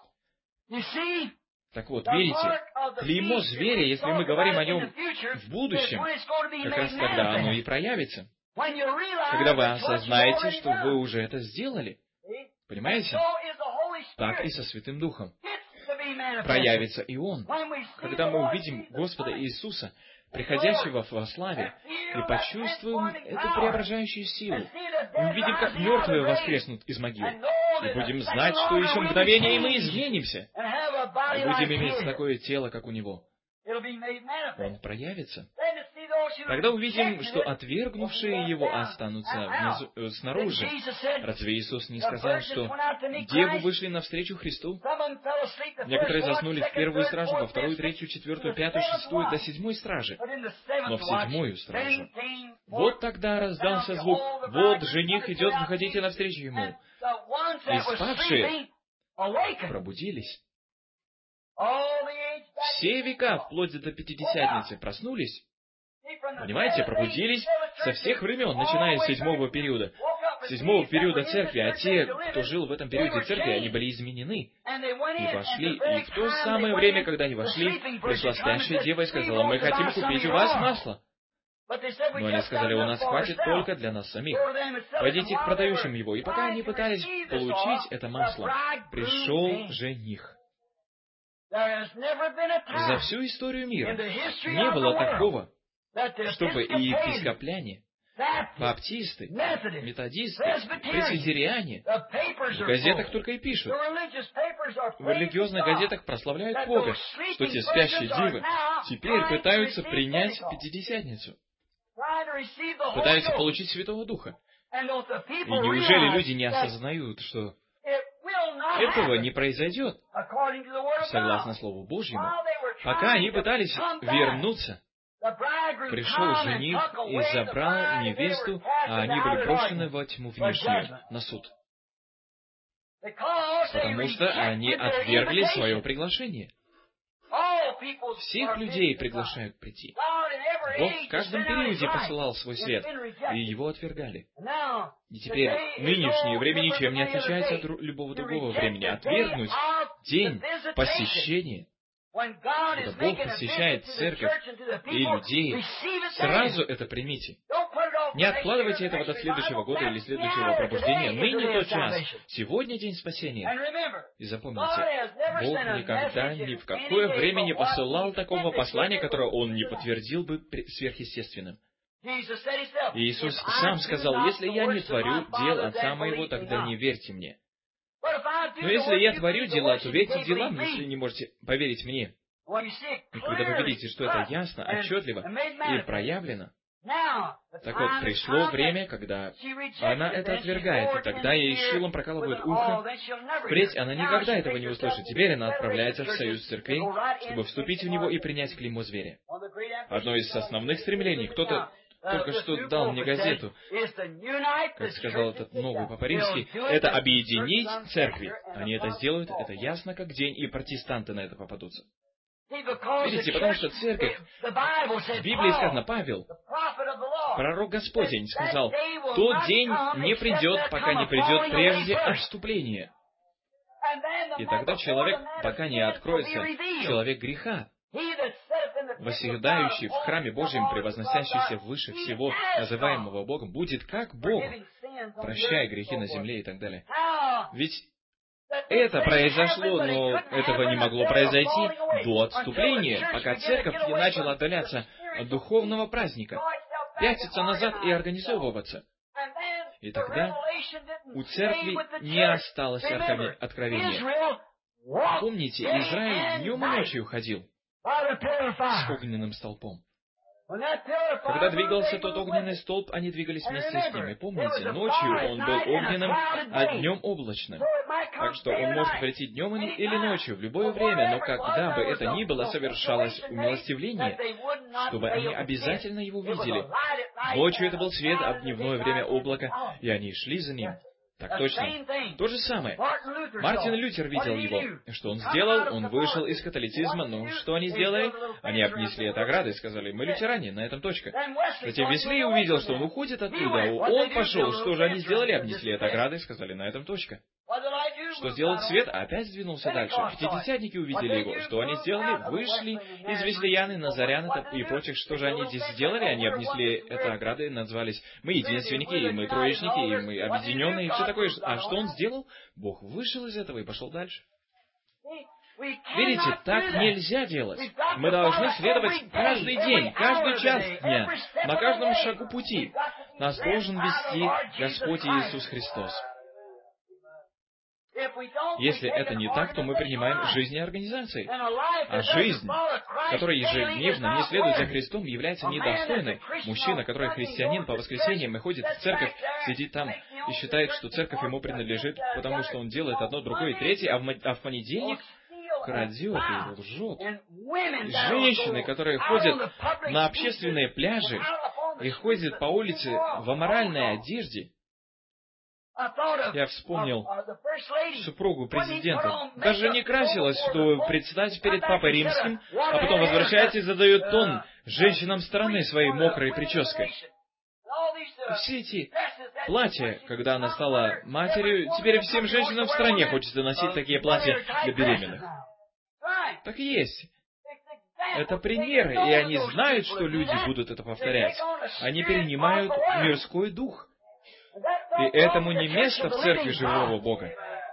Так вот, видите, клеймо зверя, если мы говорим о нем в будущем, как раз тогда оно и проявится. Когда вы осознаете, что вы уже это сделали. Понимаете? Так и со Святым Духом. Проявится и Он. Когда мы увидим Господа Иисуса, приходящего во славе, и почувствуем эту преображающую силу, мы увидим, как мертвые воскреснут из могил, и будем знать, что еще мгновение, и мы изменимся, и будем иметь такое тело, как у Него. Он проявится. Тогда увидим, что отвергнувшие Его останутся снаружи. Разве Иисус не сказал, что девы вышли навстречу Христу? Некоторые заснули в первую стражу, во вторую, третью, четвертую, пятую, шестую, до седьмой стражи. Но в седьмую стражу. Вот тогда раздался звук: «Вот жених идет, выходите навстречу ему». И спавшие пробудились. Все века, вплоть до Пятидесятницы, проснулись. Понимаете, пробудились со всех времен, начиная с седьмого периода церкви, а те, кто жил в этом периоде церкви, они были изменены и вошли. И в то самое время, когда они вошли, пришла спящая дева и сказала: «Мы хотим купить у вас масло». Но они сказали: «У нас хватит только для нас самих. Пойдите к продающим его». И пока они пытались получить это масло, пришел жених. За всю историю мира не было такого, чтобы и епископляне, баптисты, методисты, пресвитериане в газетах только и пишут. В религиозных газетах прославляют Бога, что те спящие девы теперь пытаются принять Пятидесятницу, пытаются получить Святого Духа. И неужели люди не осознают, что Этого не произойдет, согласно Слову Божьему. Пока они пытались вернуться, пришел жених и забрал невесту, а они были брошены во тьму внешнюю, на суд. Потому что они отвергли свое приглашение. Всех людей приглашают прийти. Бог в каждом периоде посылал свой свет, и его отвергали. И теперь нынешнее время ничем не отличается от любого другого времени. Отвергнуть день посещения, когда Бог посещает церковь и людей, сразу это примите. Не откладывайте этого до следующего года или следующего пробуждения. Ныне тот час. Сегодня день спасения. И запомните, Бог никогда ни в какое время не посылал такого послания, которое Он не подтвердил бы сверхъестественным. И Иисус сам сказал: «Если я не творю дел Отца Моего, тогда не верьте мне. Но если я творю дела, то верьте делам, если не можете поверить мне». И когда вы видите, что это ясно, отчетливо и проявлено, так вот, пришло время, когда она это отвергает, и тогда ей шилом прокалывают ухо. Впредь она никогда этого не услышит. Теперь она отправляется в союз церквей, чтобы вступить в него и принять клеймо зверя. Одно из основных стремлений, кто-то только что дал мне газету, как сказал этот новый Папа Римский, это объединить церкви. Они это сделают, это ясно как день, и протестанты на это попадутся. Видите, потому что церковь, в Библии сказано, Павел, пророк Господень, сказал: «Тот день не придет, пока не придет прежде отступление». И тогда человек, пока не откроется, человек греха, восседающий в храме Божьем, превозносящийся выше всего, называемого Богом, будет как Бог, прощая грехи на земле и так далее. Ведь это произошло, но этого не могло произойти до отступления, пока церковь не начала отдаляться от духовного праздника, пятиться назад и организовываться. И тогда у церкви не осталось откровения. Помните, Израиль днем и ночью ходил с огненным столпом. Когда двигался тот огненный столб, они двигались вместе с ним. И помните, ночью он был огненным, а днем облачным. Так что он может прийти днем или ночью, в любое время, но когда бы это ни было, совершалось умилостивление, чтобы они обязательно его видели. Ночью это был свет, а в дневное время облако, и они шли за ним. Так точно. То же самое. Мартин Лютер видел его. Что он сделал? Он вышел из католицизма. Ну, что они сделали? Они обнесли это оградой и сказали: «Мы лютеране, на этом точка». Затем Веслей увидел, что он уходит оттуда. Он пошел. Что же они сделали? Обнесли это оградой и сказали: «На этом точка». Что сделал свет? Опять сдвинулся дальше. Пятидесятники увидели его. Что они сделали? Вышли из Веслияны, Назарян и прочих. Что же они здесь сделали? Они обнесли это оградой, назвались: «Мы единственники, и мы троечники, и мы объединенные», и все такое. А что он сделал? Бог вышел из этого и пошел дальше. Видите, так нельзя делать. Мы должны следовать каждый день, каждый час дня, на каждом шагу пути. Нас должен вести Господь Иисус Христос. Если это не так, то мы принимаем жизнь организации. А жизнь, которая ежедневно не следует за Христом, является недостойной. Мужчина, который христианин, по воскресеньям и ходит в церковь, сидит там и считает, что церковь ему принадлежит, потому что он делает одно, другое, третье, а в понедельник крадет и лжет. И женщины, которые ходят на общественные пляжи и ходят по улице в аморальной одежде. Я вспомнил супругу президента. Даже не красилась, чтобы предстать перед Папой Римским, а потом возвращается и задает тон женщинам страны своей мокрой прической. Все эти платья, когда она стала матерью, теперь всем женщинам в стране хочется носить такие платья для беременных. Так и есть. Это примеры, и они знают, что люди будут это повторять. Они перенимают мирской дух. И этому не место в церкви живого Бога.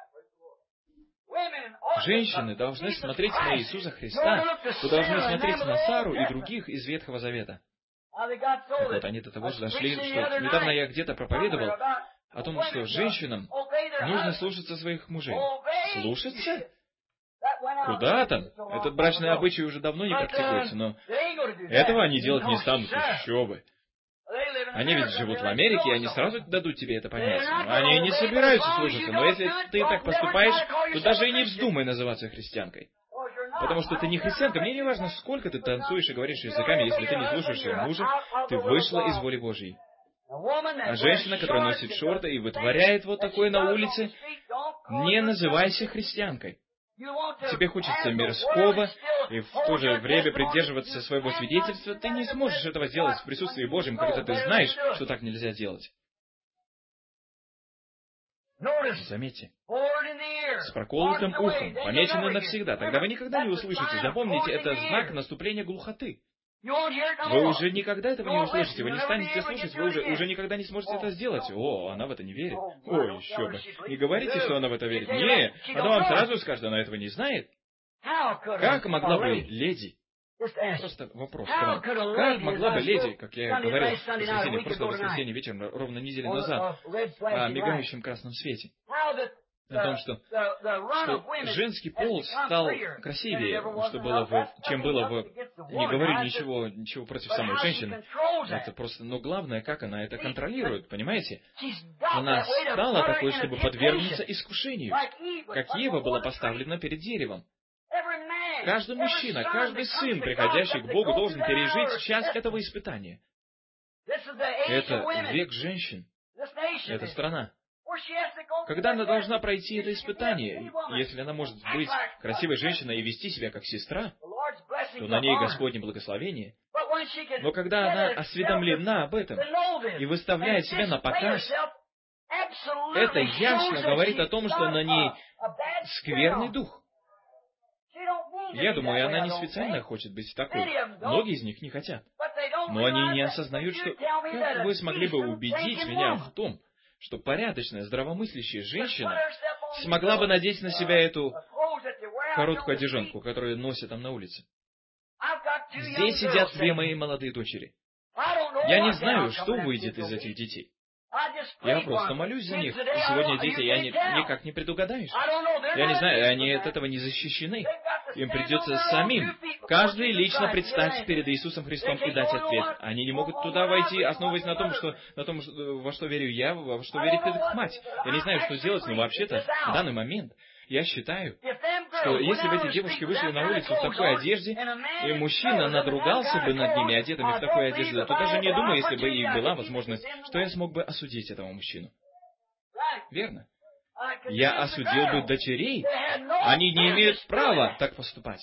Женщины должны смотреть на Иисуса Христа, вы должны смотреть на Сару и других из Ветхого Завета. Так вот, они до того же дошли, что недавно я где-то проповедовал о том, что женщинам нужно слушаться своих мужей. Слушаться? Куда там? Этот брачный обычай уже давно не практикуется, но этого они делать не станут, еще бы. Они ведь живут в Америке, и они сразу дадут тебе это понять. Они не собираются слушаться, но если ты так поступаешь, то даже и не вздумай называться христианкой. Потому что ты не христианка. Мне не важно, сколько ты танцуешь и говоришь языками, если ты не слушаешь мужа, ты вышла из воли Божьей. А женщина, которая носит шорты и вытворяет вот такое на улице, не называйся христианкой. Тебе хочется мирского, и в то же время придерживаться своего свидетельства, ты не сможешь этого сделать в присутствии Божьем, когда ты знаешь, что так нельзя делать. Заметьте, с проколотым ухом, помечено навсегда, тогда вы никогда не услышите. Запомните, это знак наступления глухоты. Вы уже никогда этого не услышите, вы не станете слушать, вы уже никогда не сможете это сделать. О, она в это не верит. О, еще бы. Не говорите, что она в это верит. Не, она вам сразу скажет, она этого не знает. Как могла бы леди... Просто вопрос к вам. Как могла бы леди, как я говорил в прошлое воскресенье вечером, ровно неделю назад, о мигающем красном свете, о том, что женский пол стал красивее, чем было в... Не говорю ничего против самой женщины. Это просто... Но главное, как она это контролирует, понимаете? Она стала такой, чтобы подвергнуться искушению, как Ева была поставлена перед деревом. Каждый мужчина, каждый сын, приходящий к Богу, должен пережить часть этого испытания. Это век женщин. Это страна. Когда она должна пройти это испытание, если она может быть красивой женщиной и вести себя как сестра, то на ней Господне благословение. Но когда она осведомлена об этом и выставляет себя на показ, это ясно говорит о том, что на ней скверный дух. Я думаю, она не специально хочет быть такой. Многие из них не хотят. Но они не осознают, что... Как вы смогли бы убедить меня в том, что порядочная, здравомыслящая женщина смогла бы надеть на себя эту короткую одежонку, которую носят там на улице? Здесь сидят две мои молодые дочери. Я не знаю, что выйдет из этих детей. Я просто молюсь за них. И сегодня дети, никак не предугадаешь. Я не знаю, они от этого не защищены. Им придется самим, каждый лично предстать перед Иисусом Христом и дать ответ. Они не могут туда войти, основываясь на том, во что верю я, во что верит их мать. Я не знаю, что делать, но вообще-то в данный момент я считаю, что если бы эти девушки вышли на улицу в такой одежде, и мужчина надругался бы над ними, одетыми в такой одежде, то даже не думаю, если бы и была возможность, что я смог бы осудить этого мужчину. Верно? Я осудил бы дочерей. Они не имеют права так поступать.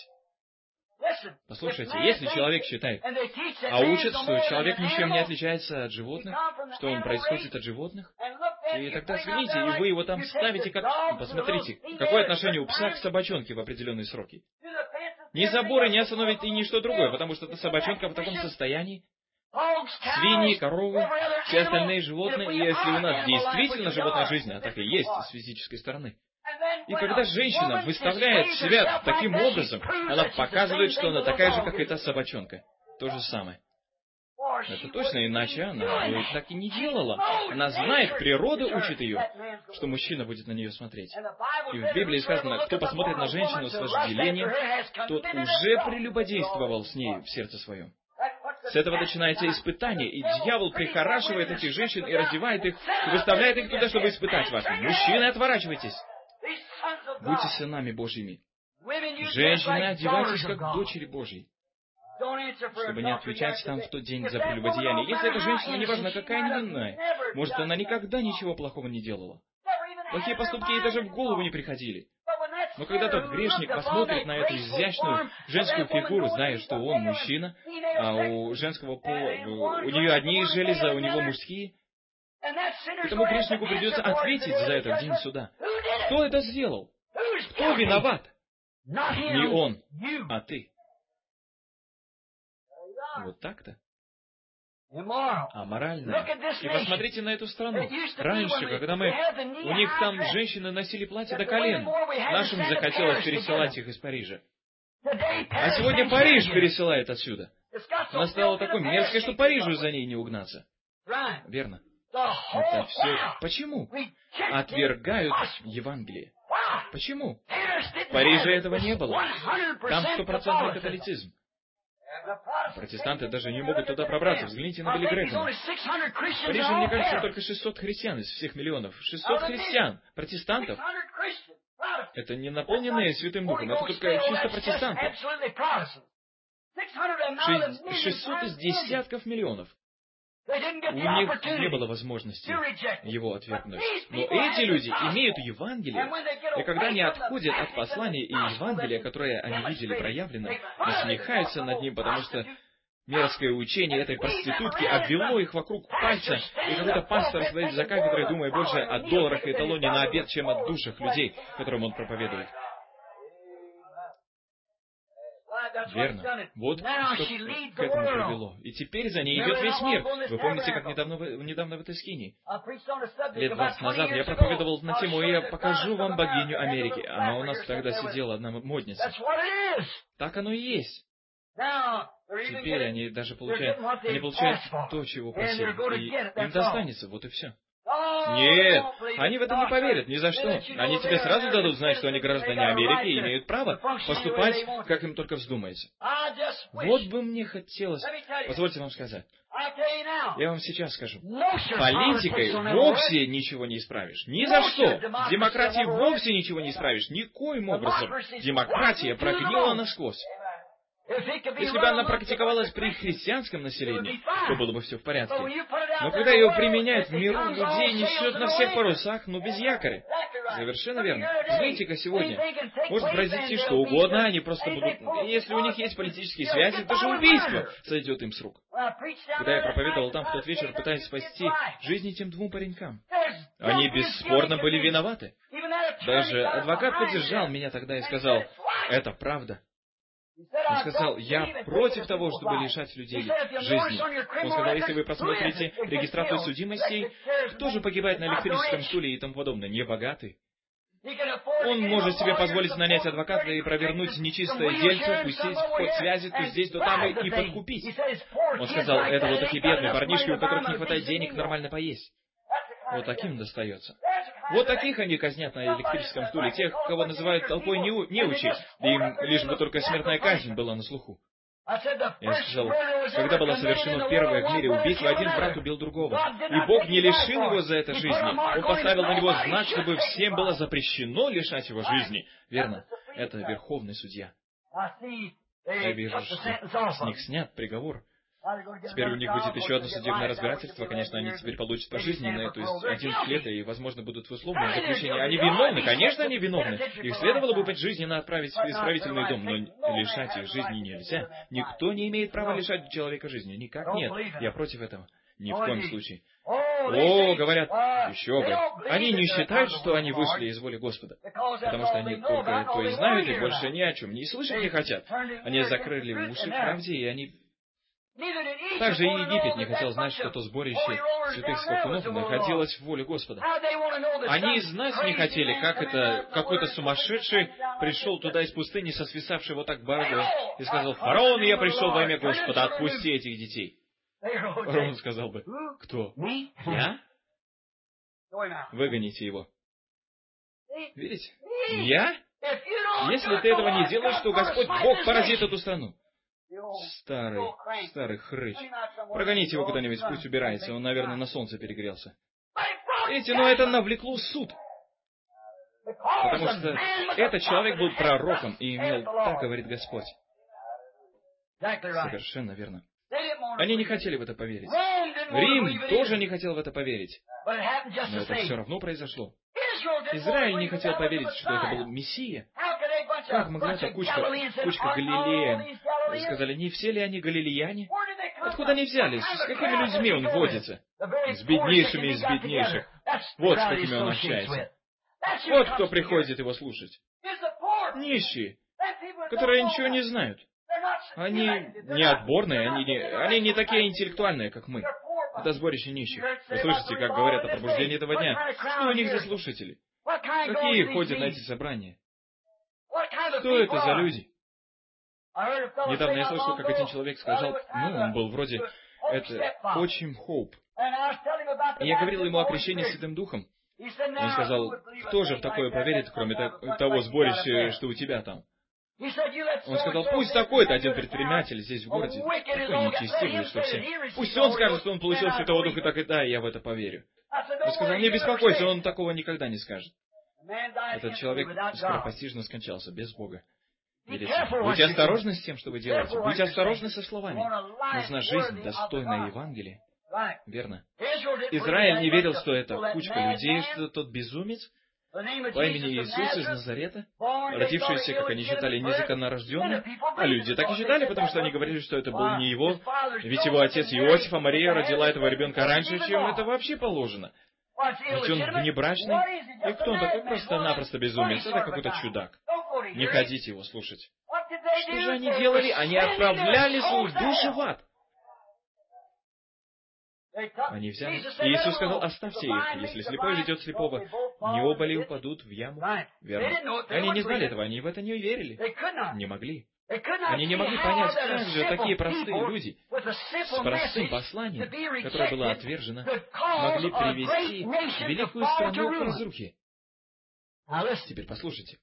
Послушайте, если человек считает, а учат, что человек ничем не отличается от животных, что он происходит от животных, и тогда взгляните, и вы его там ставите как... Посмотрите, какое отношение у пса к собачонке в определенные сроки. Ни заборы не остановит и ничто другое, потому что эта собачонка в таком состоянии. Свиньи, коровы, все остальные животные, и если у нас действительно животная жизнь, а так и есть с физической стороны. И когда женщина выставляет себя таким образом, она показывает, что она такая же, как эта собачонка. То же самое. Это точно, иначе она бы так и не делала. Она знает, природа учит ее, что мужчина будет на нее смотреть. И в Библии сказано, кто посмотрит на женщину с вожделением, тот уже прелюбодействовал с ней в сердце своем. С этого начинается испытание, и дьявол прихорашивает этих женщин и раздевает их, и выставляет их туда, чтобы испытать вас. Мужчины, отворачивайтесь. Будьте сынами Божьими. Женщины, одевайтесь как дочери Божьи, чтобы не отвечать там в тот день за прелюбодеяние. Если эта женщина, неважно какая невинная, может, она никогда ничего плохого не делала. Плохие поступки ей даже в голову не приходили. Но когда тот грешник посмотрит на эту изящную женскую фигуру, зная, что он мужчина, а у женского пола, у нее одни железы, а у него мужские, этому грешнику придется ответить за это в день суда. Кто это сделал? Кто виноват? Не он, а ты. Вот так-то. Аморально. И посмотрите на эту страну. Раньше, когда у них там женщины носили платья до колен, нашим захотелось пересылать их из Парижа. А сегодня Париж пересылает отсюда. Она стала такой мерзкой, что Парижу за ней не угнаться. Верно? Это все... Почему? Отвергают Евангелие. Почему? В Париже этого не было. Там 100% католицизм. Протестанты даже не могут туда пробраться. Взгляните на Билли Грэхэма. В Париже, мне кажется, только 600 христиан из всех миллионов. 600 христиан, протестантов. Это не наполненные Святым Духом, это только чисто протестанты. 600 из десятков миллионов. У них не было возможности его отвергнуть. Но эти люди имеют Евангелие, и когда они отходят от послания и Евангелия, которое они видели проявлено, насмехаются над ним, потому что мерзкое учение этой проститутки обвело их вокруг пальца, и какой-то пастор стоит за кафедрой, думая больше о долларах и талоне на обед, чем о душах людей, которым он проповедует. Верно. Вот что к этому привело. И теперь за ней идет весь мир. Вы помните, как недавно в этой скинии? Лет 20 назад я проповедовал на тему «Я покажу вам богиню Америки». Она у нас тогда сидела, одна модница. Так оно и есть. Теперь они даже получают то, чего просили. И им достанется, вот и все. Нет, они в это не поверят, ни за что. Они тебе сразу дадут знать, что они граждане Америки и имеют право поступать, как им только вздумается. Вот бы мне хотелось... Позвольте вам сказать. Я вам сейчас скажу. Политикой вовсе ничего не исправишь. Ни за что. Демократией вовсе ничего не исправишь. Никоим образом. Демократия прогнила насквозь. Если бы она практиковалась при христианском населении, то было бы все в порядке. Но когда ее применяют в миру, людей несет на всех парусах, но без якоря. Совершенно верно. Знаете-ка, сегодня может произойти что угодно, они просто будут... Если у них есть политические связи, даже убийство сойдет им с рук. Когда я проповедовал там в тот вечер, пытаясь спасти жизни тем двум паренькам, они бесспорно были виноваты. Даже адвокат поддержал меня тогда и сказал, это правда. Он сказал, я против того, чтобы лишать людей жизни. Он сказал, если вы посмотрите регистрацию судимостей, кто же погибает на электрическом стуле и тому подобное? Не богатый. Он может себе позволить нанять адвоката и провернуть нечистое дельце, пустить в ход связи то здесь, то там и подкупить. Он сказал, это вот такие бедные парнишки, у которых не хватает денег нормально поесть. Вот таким достается. Вот таких они казнят на электрическом стуле, тех, кого называют толпой неучей, им лишь бы только смертная казнь была на слуху. Я сказал, когда было совершено первое в мире убийство, один брат убил другого. И Бог не лишил его за это жизни. Он поставил на него знак, чтобы всем было запрещено лишать его жизни. Верно, это Верховный Судья. Я вижу, что с них снят приговор. Теперь у них будет еще одно судебное разбирательство. Конечно, они теперь получат пожизненное, то есть 11 лет, и, возможно, будут в условном заключении. Они виновны, конечно, они виновны. Их следовало бы пожизненно отправить в исправительный дом, но лишать их жизни нельзя. Никто не имеет права лишать человека жизни. Никак нет. Я против этого. Ни в коем случае. О, говорят, еще бы. Они не считают, что они вышли из воли Господа, потому что они только то и знают, и больше ни о чем не слышать не хотят. Они закрыли уши правде, и они... Также и Египет не хотел знать, что то сборище святых скакунов находилось в воле Господа. Они и знать не хотели, как это какой-то сумасшедший пришел туда из пустыни со свисавшей вот так бородой и сказал, «Фараон, я пришел во имя Господа, отпусти этих детей». Фараон сказал бы, «Кто? Я? Выгоните его». Видите? Я? Если ты этого не делаешь, то Господь Бог поразит эту страну. Старый хрыч. Прогоните его куда-нибудь, пусть убирается. Он, наверное, на солнце перегрелся. Видите, но это навлекло суд. Потому что этот человек был пророком и имел, так говорит Господь. Совершенно верно. Они не хотели в это поверить. Рим тоже не хотел в это поверить. Но это все равно произошло. Израиль не хотел поверить, что это был Мессия. Как могла эта кучка Галилея? Сказали, не все ли они галилеяне? Откуда они взялись? С какими людьми он водится? С беднейшими из беднейших. Вот с какими он общается. Вот кто приходит его слушать. Нищие, которые ничего не знают. Они не отборные, они не такие интеллектуальные, как мы. Это сборище нищих. Вы слышите, как говорят о пробуждении этого дня? Что у них за слушатели? Какие ходят на эти собрания? Что это за люди? Недавно я слышал, как один человек сказал, он был вроде, это Очим Хоуп. И я говорил ему о крещении Святым Духом. Он сказал, кто же в такое поверит, кроме того сборища, что у тебя там? Он сказал, пусть такой-то один предприниматель здесь в городе, такой нечестивый, что все. Пусть он скажет, что он получил Святого Духа, так и да, и я в это поверю. Он сказал, не беспокойся, он такого никогда не скажет. Этот человек скоропостижно скончался, без Бога. Видите, будьте осторожны с тем, что вы делаете. Будьте осторожны со словами. Нужна жизнь, достойная Евангелия. Верно. Израиль не верил, что это кучка людей, что тот безумец по имени Иисус из Назарета, родившийся, как они считали, незаконнорожденным. А люди так и считали, потому что они говорили, что это был не его, ведь его отец Иосиф, а Мария родила этого ребенка раньше, чем это вообще положено. Ведь он внебрачный. И кто он такой? Просто-напросто безумец. Это какой-то чудак. Не ходите его слушать. Что же они делали? Они отправляли свою душу в ад. Они взяли. И Иисус сказал, оставьте их. Если слепой ведет слепого, не оба ли упадут в яму? Верно. Они не знали этого, они в это не верили. Не могли. Они не могли понять, как же такие простые люди с простым посланием, которое было отвержено, могли привести великую страну к разрухе. Теперь послушайте.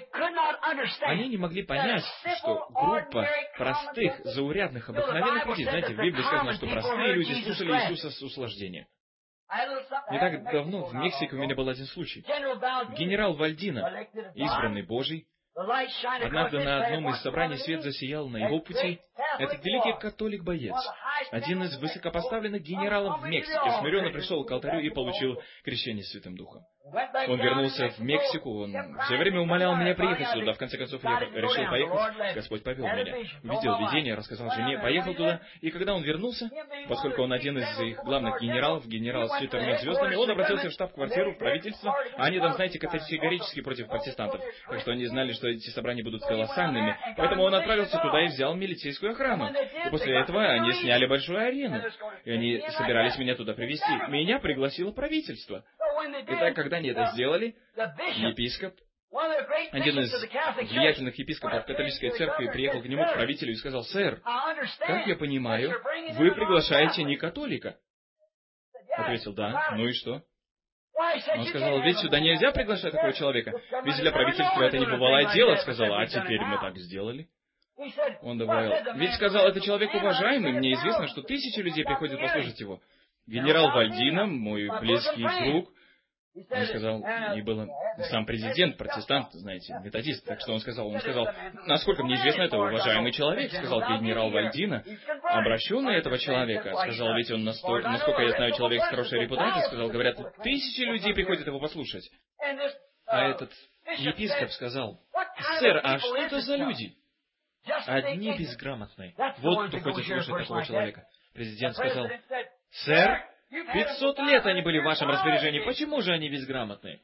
Они не могли понять, что группа простых, заурядных, обыкновенных людей, знаете, в Библии сказано, что простые люди слушали Иисуса с услаждением. Не так давно в Мексике у меня был один случай. Генерал Вальдина, избранный Божий, однажды на одном из собраний свет засиял на его пути. Этот великий католик-боец, один из высокопоставленных генералов в Мексике, смиренно пришел к алтарю и получил крещение Святым Духом. Он вернулся в Мексику, он все время умолял меня приехать сюда. В конце концов, я решил поехать. Господь повел меня. Увидел видение, рассказал жене, поехал туда. И когда он вернулся, поскольку он один из их главных генералов, генерал с 4 звездами, он обратился в штаб-квартиру, в правительство. А они там, знаете, категорически против протестантов. Так что они знали, что эти собрания будут колоссальными. Поэтому он отправился туда и взял милицейскую охрану. И после этого они сняли большую арену. И они собирались меня туда привезти. Меня пригласило правительство. Итак, когда они это сделали, епископ, один из влиятельных епископов католической церкви, приехал к нему, к правителю, и сказал, «Сэр, как я понимаю, вы приглашаете не католика?» Ответил, «Да, ну и что?» Он сказал, «Ведь сюда нельзя приглашать такого человека, ведь для правительства это не бывалое дело», сказал, «А теперь мы так сделали». Он добавил, «Ведь, сказал, это человек уважаемый, мне известно, что тысячи людей приходят послушать его. Генерал Вальдина, мой близкий друг». Он сказал, и был сам президент, протестант, знаете, методист. Так что он сказал, насколько мне известно, это уважаемый человек, сказал генерал Вальдина. Обращенный этого человека, сказал, ведь он, насколько я знаю, человек с хорошей репутацией, сказал, говорят, тысячи людей приходят его послушать. А этот епископ сказал, «Сэр, а что это за люди?» «Одни безграмотные. Вот кто хочет слушать такого человека». Президент сказал, «Сэр, 500 лет они были в вашем распоряжении. Почему же они безграмотные?»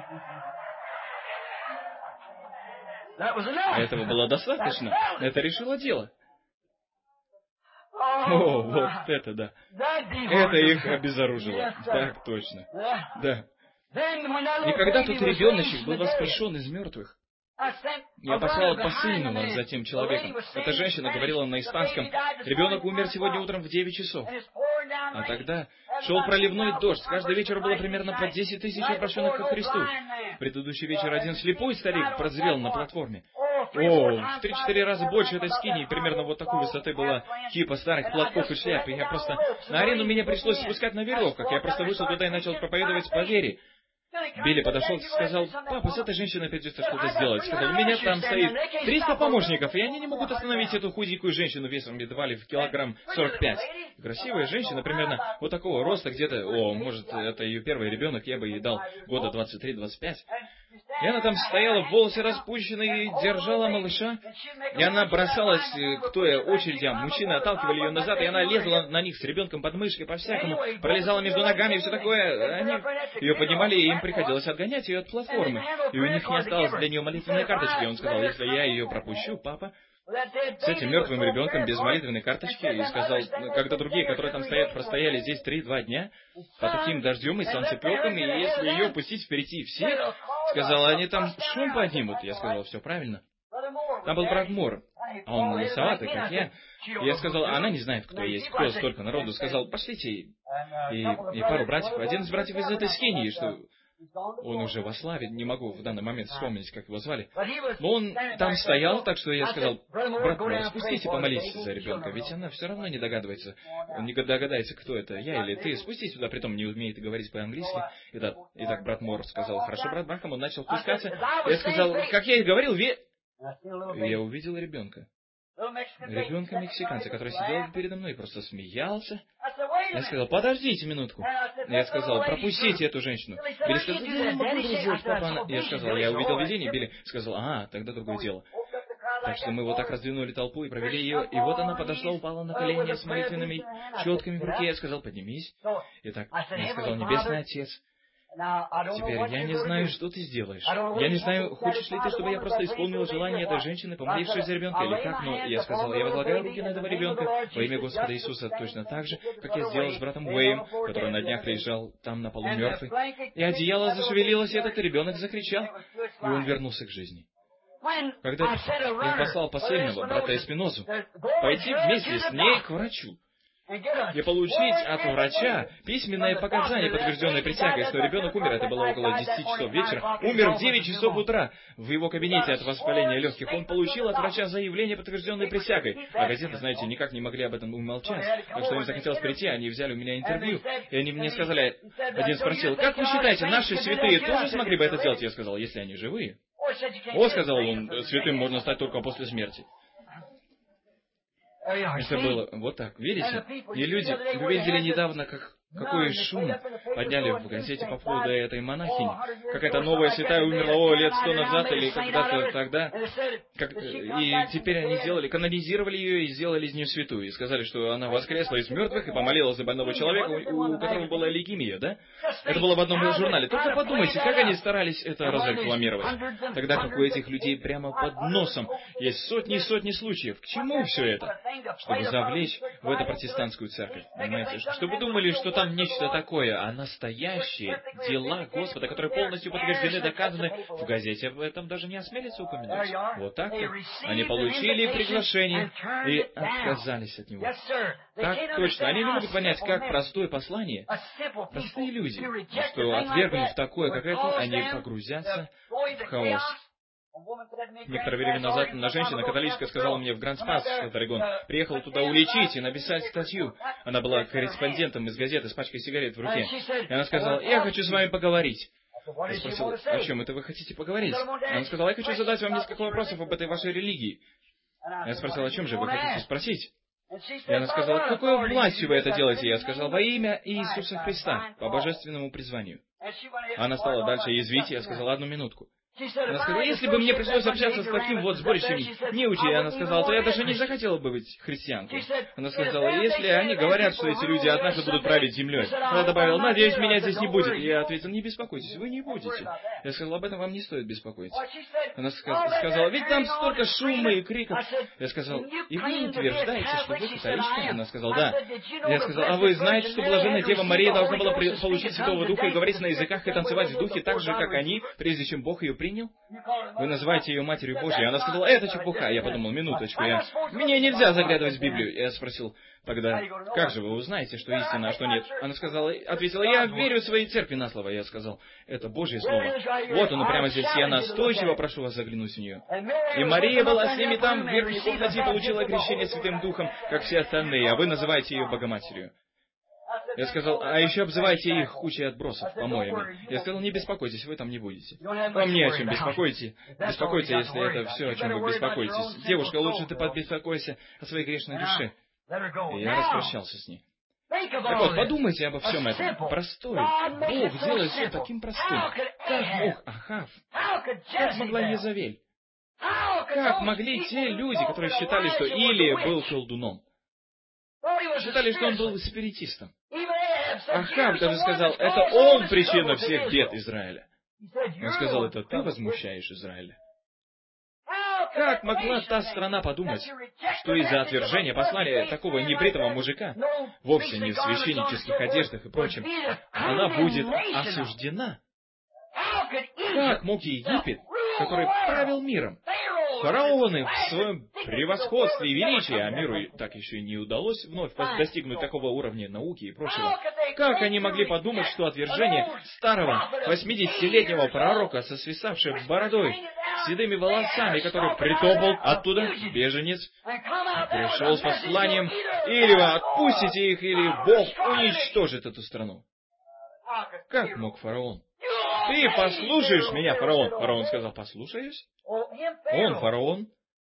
Этого было достаточно. Это решило дело. О, вот это да. Это их обезоружило. Так точно. Да. И когда тот ребеночек был воскрешен из мертвых, я послал посыльного за тем человеком. Эта женщина говорила на испанском, «Ребенок умер сегодня утром в 9 часов». А тогда шел проливной дождь. Каждый вечер было примерно по 10 тысяч обращенных ко Христу. В предыдущий вечер один слепой старик прозрел на платформе. В 3-4 раза больше этой скинии, примерно вот такой высоты была кипа старых платков и шляп. И я просто... На арену меня пришлось спускать на веревках. Я просто вышел туда и начал проповедовать по вере. Билли подошел и сказал, «Папа, с этой женщиной придется что-то сделать». Сказал, «У меня там стоит 300 помощников, и они не могут остановить эту худенькую женщину весом едва ли в килограмм 45. Красивая женщина, примерно вот такого роста, где-то, может, это ее первый ребенок, я бы ей дал года 23-25. И она там стояла, волосы распущенные, и держала малыша. И она бросалась к той очереди, мужчины отталкивали ее назад, и она лезла на них с ребенком под мышкой по-всякому, пролезала между ногами и все такое. Они ее поднимали, и им приходилось отгонять ее от платформы. И у них не осталось для нее молитвенной карточки. И он сказал, «Если я ее пропущу, папа, с этим мертвым ребенком без молитвенной карточки», и сказал, когда другие, которые там стоят, простояли здесь 3-2 дня, по таким дождем и солнцепекам, и если ее пустить впереди всех, сказал, они там шум поднимут. Я сказал, все правильно. Там был брат Мор, а он лысоватый, как я. И я сказал, она не знает, кто есть, кто столько народу. Сказал, пошлите и пару братьев. Один из братьев из этой скинии, что Он уже во славе, не могу в данный момент вспомнить, как его звали. Но он там стоял, так что я сказал: брат Мор, спустите, помолитесь за ребенка, ведь она все равно не догадывается. Он не догадается, кто это, я или ты. Спустись сюда, притом не умеет говорить по-английски. Итак, брат Мор сказал: хорошо, брат Брахам, он начал спускаться. Я сказал: как я и говорил, и я увидел ребенка. Ребенка-мексиканца, который сидел передо мной и просто смеялся. Я сказал: подождите минутку. Я сказал: пропустите эту женщину. Билли сказал: я не могу, дружок, папа. Я сказал: я увидел видение. Билли сказал: тогда другое дело. Так что мы вот так раздвинули толпу и провели ее, и вот она подошла, упала на колени с молитвенными четками в руке. Я сказал: поднимись. Итак, я сказал: Небесный Отец, теперь я не знаю, что ты сделаешь. Я не знаю, хочешь ли ты, чтобы я просто исполнил желание этой женщины, помолившись за ребенка, или как, но я сказал: я возлагаю руки на этого ребенка во имя Господа Иисуса, точно так же, как я сделал с братом Уэем, который на днях лежал там на полу мертвый. И одеяло зашевелилось, и этот ребенок закричал, и он вернулся к жизни. Когда я послал посыльного, брата Эспинозу, пойти вместе с ней к врачу, и получить от врача письменное показание, подтвержденное присягой, что ребенок умер, это было около 10 часов вечера, умер в 9 часов утра в его кабинете от воспаления легких. Он получил от врача заявление, подтвержденное присягой. А газеты, знаете, никак не могли об этом умолчать. Так что им захотелось прийти, они взяли у меня интервью, и они мне сказали, один спросил: как вы считаете, наши святые тоже смогли бы это сделать? Я сказал: если они живые. О, сказал он, святым можно стать только после смерти. Это было вот так, видите? И люди, вы видели недавно, какой шум подняли в газете по поводу этой монахини. Какая-то новая святая умерла лет 100 назад или когда-то тогда. И теперь они канонизировали ее и сделали из нее святую. И сказали, что она воскресла из мертвых и помолилась за больного человека, у которого была лейкемия, да? Это было в одном из журнале. Только подумайте, как они старались это разрекламировать. Тогда как у этих людей прямо под носом есть сотни и сотни случаев. К чему все это? Чтобы завлечь в эту протестантскую церковь. Понимаете? Чтобы думали, что там нечто такое, а настоящие дела Господа, которые полностью подтверждены, доказаны, в газете об этом даже не осмелится упомянуть. Вот так вот. Они получили приглашение и отказались от него. Так точно. Они не могут понять, как простое послание, простые люди, что отвергнув такое, как это, они погрузятся в хаос. Некоторое время назад одна женщина католическая сказала мне в Гранд-Спас, штат Орегон, приехала туда уличить и написать статью. Она была корреспондентом из газеты с пачкой сигарет в руке. И она сказала: я хочу с вами поговорить. Я спросил: о чем это вы хотите поговорить? Она сказала: я хочу задать вам несколько вопросов об этой вашей религии. Я спросил: о чем же вы хотите спросить? И она сказала: какой властью вы это делаете? Я сказал: во имя Иисуса Христа, по божественному призванию. Она стала дальше язвить, и я сказал: одну минутку. Она сказала: если бы мне пришлось общаться с таким вот сборищем неучей, она сказала, то я даже не захотела бы быть христианкой. Она сказала: если они говорят, что эти люди однажды будут править землей. Она добавила: надеюсь, меня здесь не будет. И я ответил: не беспокойтесь, вы не будете. Я сказал: об этом вам не стоит беспокоиться. Она сказала: ведь там столько шума и криков. Я сказал: и вы утверждаете, что вы католичка? Она сказала: да. Я сказал: а вы знаете, что блаженная Дева Мария должна была получить Святого Духа и говорить на языках и танцевать в духе так же, как они, прежде чем Бог ее принял? Вы называете ее Матерью Божьей. Она сказала: это чепуха. Я подумал: минуточку, мне нельзя заглядывать в Библию. Я спросил: тогда как же вы узнаете, что истина, а что нет? Она ответила: я верю своей церкви на слово. Я сказал: это Божье слово. Вот оно прямо здесь. Я настойчиво прошу вас заглянуть в нее. И Мария была с ними там в верхней комнате и получила крещение Святым Духом, как все остальные, а вы называете ее Богоматерью. Я сказал: а еще обзывайте их кучей отбросов, по-моему. Я сказал: не беспокойтесь, вы там не будете. Вам не о чем беспокойтесь, если это все, о чем вы беспокоитесь. Девушка, лучше ты побеспокойся о своей грешной душе. И я распрощался с ней. Так вот, подумайте обо всем этом. Простой. Бог делает все таким простым. Как мог Ахав? Как могла Езавель? Как могли те люди, которые считали, что Илия был колдуном? Считали, что он был спиритистом. Ахав даже сказал: это он причина всех бед Израиля. Он сказал: это ты возмущаешь Израиля. Как могла та страна подумать, что из-за отвержения послания такого небритого мужика, вовсе не в священнических одеждах и прочем, она будет осуждена? Как мог Египет, который правил миром, Фараоны в своем превосходстве и величии, а миру так еще и не удалось вновь достигнуть такого уровня науки и прочего. Как они могли подумать, что отвержение старого 80-летнего пророка со свисавшей бородой, седыми волосами, который притопал оттуда, беженец, пришел с посланием: или вы отпустите их, или Бог уничтожит эту страну? Как мог фараон? Ты послушаешь меня, фараон? Фараон сказал: послушаюсь. Он фараон.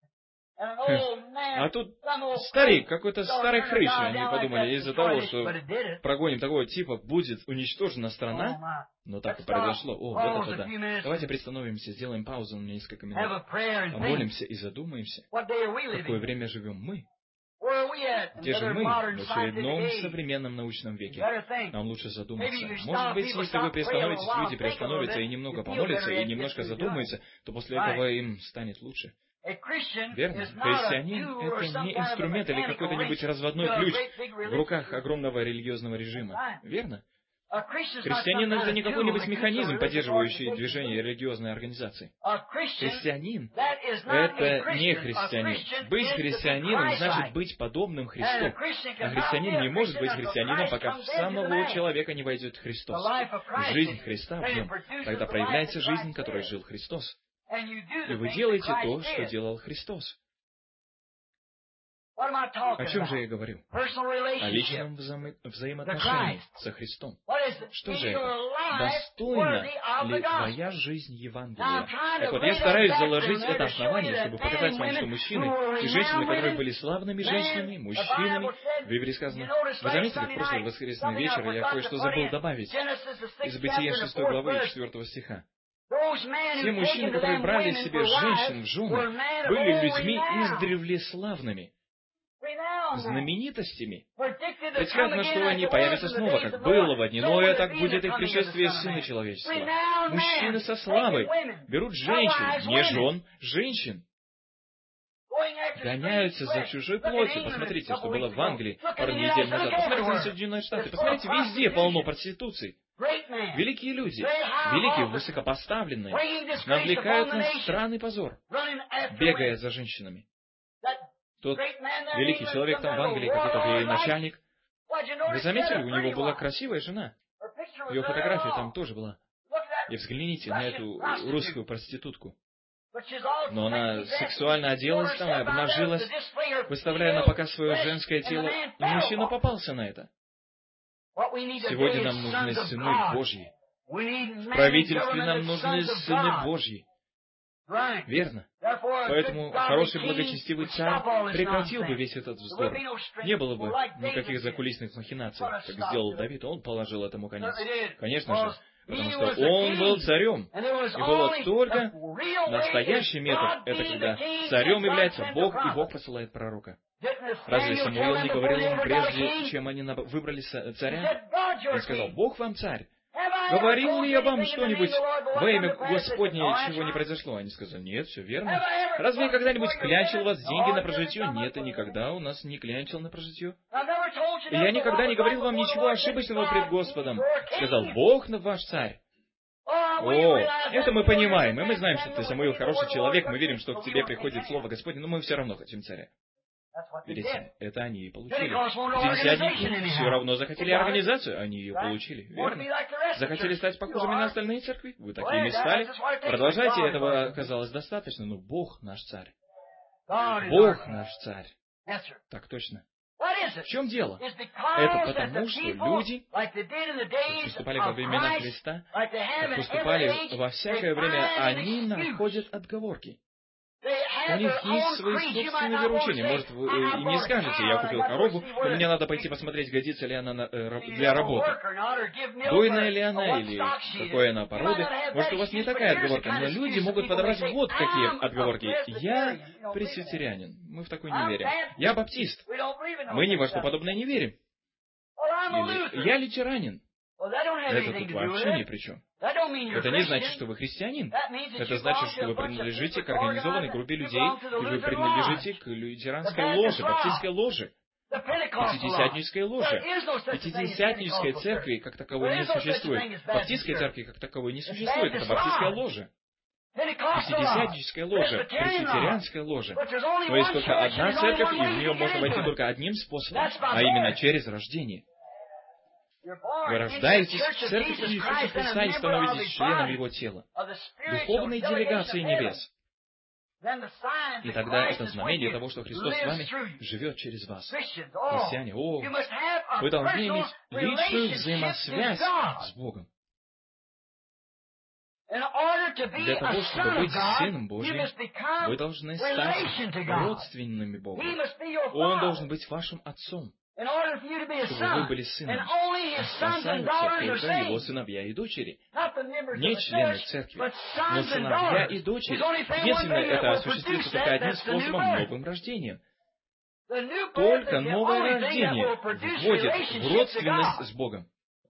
А тут старик, какой-то старый хрыч. Они подумали, из-за того, что прогоним такого типа, будет уничтожена страна. Но так и произошло. О, вот это да. Давайте приостановимся, сделаем паузу на несколько минут. Помолимся и задумаемся, в какое время живем мы. Где же мы в очередном современном научном веке? Нам лучше задуматься. Может быть, если вы приостановитесь, люди приостановятся и немного помолятся, и немножко задумаются, то после этого им станет лучше. Верно? Христианин — это не инструмент или какой-то разводной ключ в руках огромного религиозного режима. Верно? Христианин — это не какой-нибудь механизм, поддерживающий движение религиозной организации. Христианин — это не христианин. Быть христианином значит быть подобным Христу. А христианин не может быть христианином, пока в самого человека не войдет Христос. Жизнь Христа в нем. Тогда проявляется жизнь, которой жил Христос. И вы делаете то, что делал Христос. О чем же я говорю? О личном взаимоотношении со Христом. Что же это? Достойна ли твоя жизнь Евангелия? Так вот, я стараюсь заложить это основание, чтобы показать вам, что мужчины и женщины, которые были славными женщинами, мужчинами, в Библии сказано, вы заметили, в прошлый воскресный вечер я кое-что забыл добавить из Бытия 6 главы 4 стиха. Те мужчины, которые брали себе женщин в жены, были людьми издревле славными, знаменитостями. Предсказано, что они появятся снова, как было во дни Ноя, так будет и в пришествии Сына Человечества. Мужчины со славой берут женщин, не жен, женщин. Гоняются за чужой плотью. Посмотрите, что было в Англии пару недель назад. Посмотрите на Соединенные Штаты. Посмотрите, везде полно проституции. Великие люди, великие, высокопоставленные, навлекают на странный позор, бегая за женщинами. Тот великий человек там в Англии, какой-то начальник, вы заметили, у него была красивая жена. Ее фотография там тоже была. И взгляните на эту русскую проститутку. Но она сексуально оделась там и обнажилась, выставляя на показ свое женское тело, и мужчина попался на это. Сегодня нам нужны сыны Божьи. В правительстве нам нужны сыны Божьи. Верно. Поэтому хороший благочестивый царь прекратил бы весь этот вздор. Не было бы никаких закулисных махинаций, как сделал Давид, он положил этому конец. Конечно же, потому что он был царем. И было только настоящий метод, это когда царем является Бог, и Бог посылает пророка. Разве Самуил не говорил им, прежде чем они выбрали царя? Он сказал: Бог вам царь. Говорил ли я вам что-нибудь во имя Господне, чего не произошло? Они сказали: нет, все верно. Разве я когда-нибудь клянчил вас деньги на прожитие? Нет, и никогда у нас не клянчил на прожитие. И я никогда не говорил вам ничего ошибочного пред Господом. Сказал: Бог ваш царь. О, это мы понимаем, и мы знаем, что ты, Самуил, хороший человек, мы верим, что к тебе приходит Слово Господне, но мы все равно хотим царя. Видите, это они и получили. Пятидесятники все равно захотели организацию, они ее получили, верно? Захотели стать похожими на остальные церкви? Вы такими стали. Продолжайте, этого оказалось достаточно, но Бог наш царь. Бог наш царь. Так точно. В чем дело? Это потому, что люди, как поступали во времена Христа, как поступали во всякое время, они находят отговорки. У них есть свои собственные вероучения. Может, вы и не скажете: я купил корову, но мне надо пойти посмотреть, годится ли она для работы. Дойная ли она, или какой она породы. Может, у вас не такая отговорка, но люди могут подобрать вот какие отговорки. Я пресвитерианин, мы в такой не верим. Я баптист, мы ни во что подобное не верим. Или я лютеранин. Это тут вообще ни при чем. Это не значит, что вы христианин. Это значит, что вы принадлежите к организованной группе людей, и вы принадлежите к лютеранской ложе, баптистской ложе, пятидесятнической ложе. Пятидесятнической церкви как таковой не существует. Баптистской церкви как таковой не существует. Это баптистская ложа. Пятидесятническая ложа, пресвитерианская ложа. Но есть только одна церковь, и в нее можно войти только одним способом, а именно через рождение. Вы рождаетесь в церковь Иисуса Христа и становитесь членом Его тела, духовной делегацией небес. И тогда это знамение того, что Христос с вами живет через вас. Христиане, вы должны иметь личную взаимосвязь с Богом. Для того, чтобы быть Сыном Божьим, вы должны стать родственными Богу. Он должен быть вашим Отцом, чтобы вы были сыном. Спасаются только Его сыновья и дочери, не члены церкви, но сыновья и дочери. Единственное, это осуществится только одним способом — новым рождением. Только новое рождение вводит в родственность с Богом.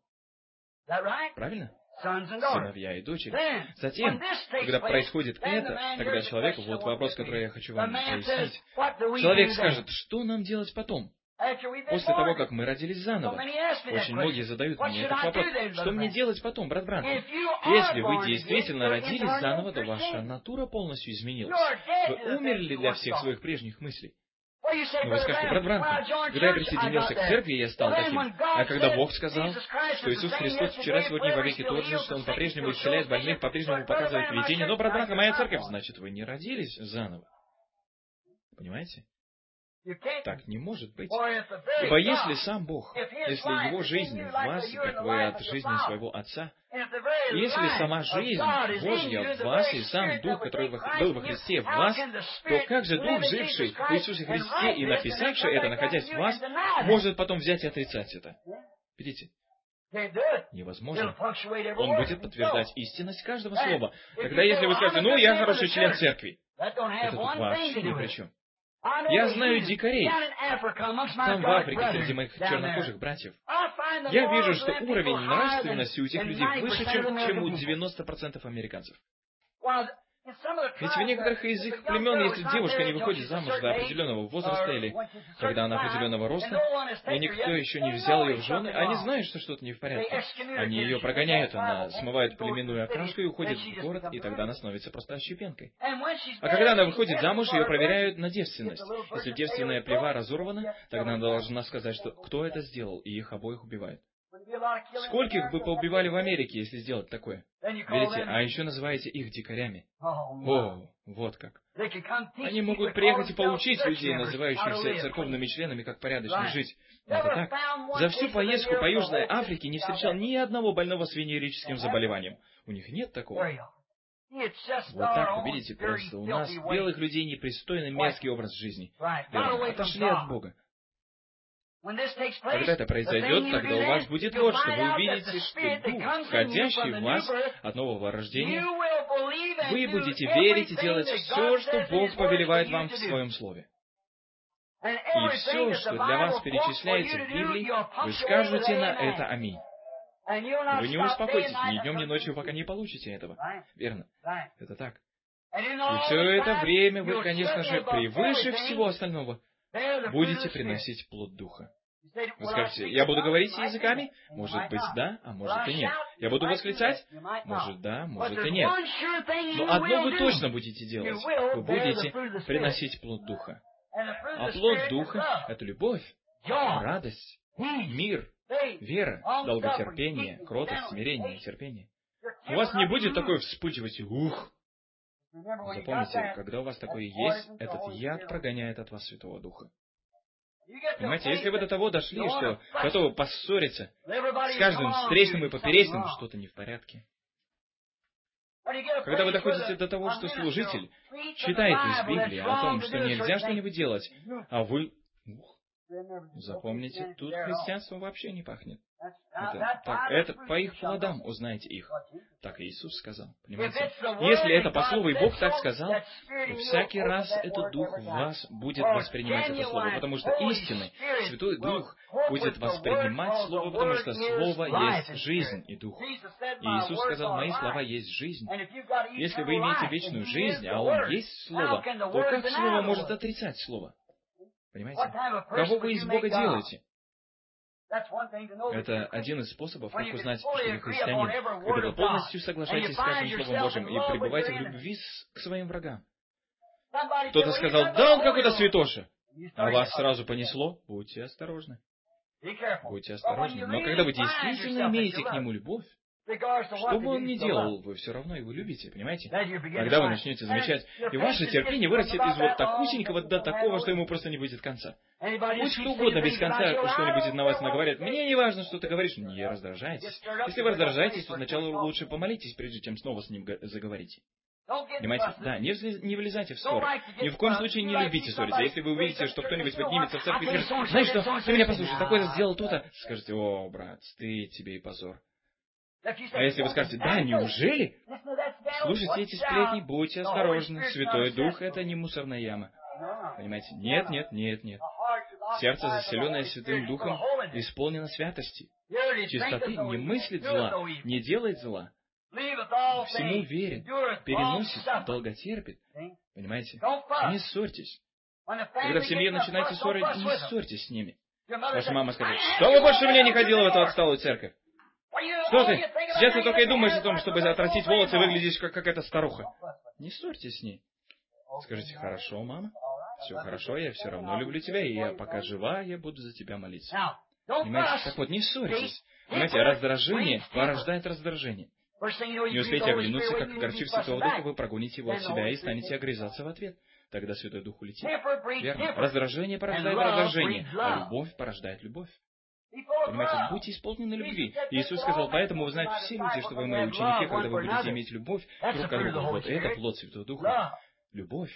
Правильно? Сыновья и дочери. Затем, когда происходит это, тогда человек, вот вопрос, который я хочу вам пояснить, человек скажет, что нам делать потом? После того, как мы родились заново. Очень многие задают мне этот вопрос. Что мне делать потом, брат Бран? Если вы действительно родились заново, то ваша натура полностью изменилась. Вы умерли для всех своих прежних мыслей. Но вы скажете, брат Бран, когда я присоединился к церкви, я стал таким. А когда Бог сказал, что Иисус Христос вчера, сегодня и вовеки тот же, что Он по-прежнему исцеляет больных, по-прежнему показывает видение, но, брат Бран, моя церковь, значит, вы не родились заново. Понимаете? Так не может быть. Ибо если сам Бог, если Его жизнь в вас, как вы от жизни своего Отца, если сама жизнь Божья в вас и сам Дух, который был во Христе в вас, то как же Дух, живший в Иисусе Христе и написавший это, находясь в вас, может потом взять и отрицать это? Видите? Невозможно. Он будет подтверждать истинность каждого слова. Тогда если вы скажете, я хороший член церкви, это тут вообще ни при чем. Я знаю дикарей, там в Африке, среди моих чернокожих братьев. Я вижу, что уровень нравственности у этих людей выше, чем у 90% американцев. Ведь в некоторых из их племен, если девушка не выходит замуж до определенного возраста или когда она определенного роста, и никто еще не взял ее в жены, они знают, что что-то не в порядке. Они ее прогоняют, она смывает племенную окраску и уходит в город, и тогда она становится просто отщепенкой. А когда она выходит замуж, ее проверяют на девственность. Если девственная плева разорвана, тогда она должна сказать, что кто это сделал, и их обоих убивают. Скольких бы поубивали в Америке, если сделать такое? Видите, а еще называете их дикарями. Вот как. Они могут приехать и поучить людей, называющихся церковными членами, как порядочно жить. Это так. За всю поездку по Южной Африке не встречал ни одного больного с венерическим заболеванием. У них нет такого. Вот так, вы видите, просто у нас, белых людей, непристойный мерзкий образ жизни. Верно, отошли от Бога. Когда это произойдет, тогда у вас будет вот что. Вы увидите, что Дух, входящий в вас от нового рождения, вы будете верить и делать все, что Бог повелевает вам в Своем Слове. И все, что для вас перечисляется в Библии, вы скажете на это «Аминь». Вы не успокойтесь ни днем, ни ночью, пока не получите этого. Верно? Это так. И все это время вы, конечно же, превыше всего остального, будете приносить плод Духа. Вы скажете, я буду говорить языками? Может быть, да, а может и нет. Я буду восклицать? Может, да, может и нет. Но одно вы точно будете делать. Вы будете приносить плод Духа. А плод Духа — это любовь, радость, мир, вера, долготерпение, кротость, смирение, терпение. У вас не будет такой вспыльчивости Запомните, когда у вас такое есть, этот яд прогоняет от вас Святого Духа. Понимаете, если вы до того дошли, что готовы поссориться с каждым встречным и поперечным, что-то не в порядке. Когда вы доходите до того, что служитель читает из Библии о том, что нельзя что-нибудь делать, а вы... Запомните, тут христианством вообще не пахнет. Это по их плодам узнаете их. Так Иисус сказал. Понимаете? Если это по слову, и Бог так сказал, то всякий раз этот Дух в вас будет воспринимать это Слово, потому что истинный Святой Дух будет воспринимать Слово, потому что Слово есть жизнь и Дух. И Иисус сказал, «Мои слова есть жизнь». Если вы имеете вечную жизнь, а Он есть Слово, то как Слово может отрицать Слово? Понимаете? Кого вы из Бога делаете? Это один из способов, как узнать, что вы христианин, когда вы полностью соглашаетесь с каждым Словом Божьим и пребываете в любви к своим врагам. Кто-то сказал, да он какой-то святоша, а вас сразу понесло. Будьте осторожны. Будьте осторожны. Но когда вы действительно имеете к нему любовь, что бы он ни делал, вы все равно его любите, понимаете? Когда вы начнете замечать, и ваше терпение вырастет из вот такусенького до такого, что ему просто не будет конца. Пусть кто угодно без конца что-нибудь на вас наговорит. Мне не важно, что ты говоришь, не раздражайтесь. Если вы раздражаетесь, то сначала лучше помолитесь, прежде чем снова с ним заговорите. Понимаете? Да, не влезайте в ссоры. Ни в коем случае не любите ссориться. Если вы увидите, что кто-нибудь поднимется в церкви и скажет, знаешь что, ты меня послушай, такое-то сделал то-то, скажите, о, брат, стыд тебе и позор. А если вы скажете, да, неужели? Слушайте эти сплетни, будьте осторожны. Святой Дух — это не мусорная яма. Понимаете? Нет, нет, нет, нет. Сердце, заселенное Святым Духом, исполнено святости, чистоты, не мыслит зла, не делает зла, всему верит, переносит, долготерпит. Понимаете? Не ссорьтесь. Когда в семье начинаете ссорить, не ссорьтесь с ними. Ваша мама скажет, что вы больше меня не ходила в эту отсталую церковь? Что ты? Сейчас ты только и думаешь о том, чтобы отрастить волосы и выглядишь как какая-то старуха. Не ссорьтесь с ней. Скажите, хорошо, мама, все хорошо, я все равно люблю тебя, и я пока жива, я буду за тебя молиться. Понимаете? Так вот, не ссорьтесь. Понимаете, раздражение порождает раздражение. Не успеете оглянуться, как огорчив Святого Духа, вы прогоните его от себя и станете огрызаться в ответ. Тогда Святой Дух улетит. Верно? Раздражение порождает раздражение, а любовь порождает любовь. Понимаете, будьте исполнены любви. Иисус сказал, поэтому вы знаете все люди, что вы мои ученики, когда вы будете иметь любовь друг к другу. Вот это плод Святого Духа. Любовь.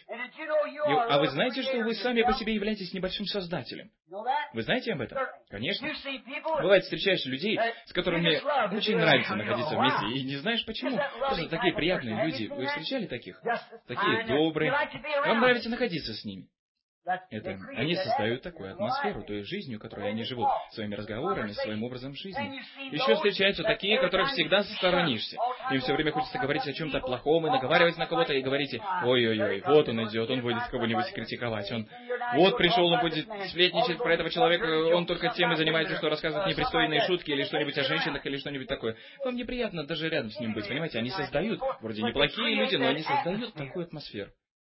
А вы знаете, что вы сами по себе являетесь небольшим создателем? Вы знаете об этом? Конечно. Бывает, встречаешь людей, с которыми очень нравится находиться вместе, и не знаешь почему. Просто такие приятные люди. Вы встречали таких? Такие добрые. Вам нравится находиться с ними. Они создают такую атмосферу той жизнью, которой они живут, своими разговорами, своим образом жизни. Еще встречаются такие, которых всегда сторонишься. Им все время хочется говорить о чем-то плохом и наговаривать на кого-то, и говорите, ой-ой-ой, вот он идет, он будет кого-нибудь критиковать, он вот пришел, он будет сплетничать про этого человека, он только тем и занимается, что рассказывает непристойные шутки или что-нибудь о женщинах, или что-нибудь такое. Вам неприятно даже рядом с ним быть, понимаете? Они создают, вроде неплохие люди, но они создают такую атмосферу.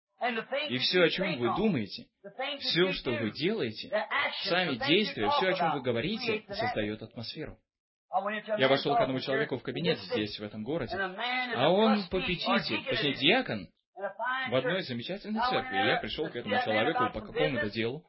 И все, о чем вы думаете, все, что вы делаете, сами действия, все, о чем вы говорите, создает атмосферу. Я вошел к одному человеку в кабинет здесь, в этом городе, а он попечитель, точнее, диакон в одной замечательной церкви. И я пришел к этому человеку по какому-то делу.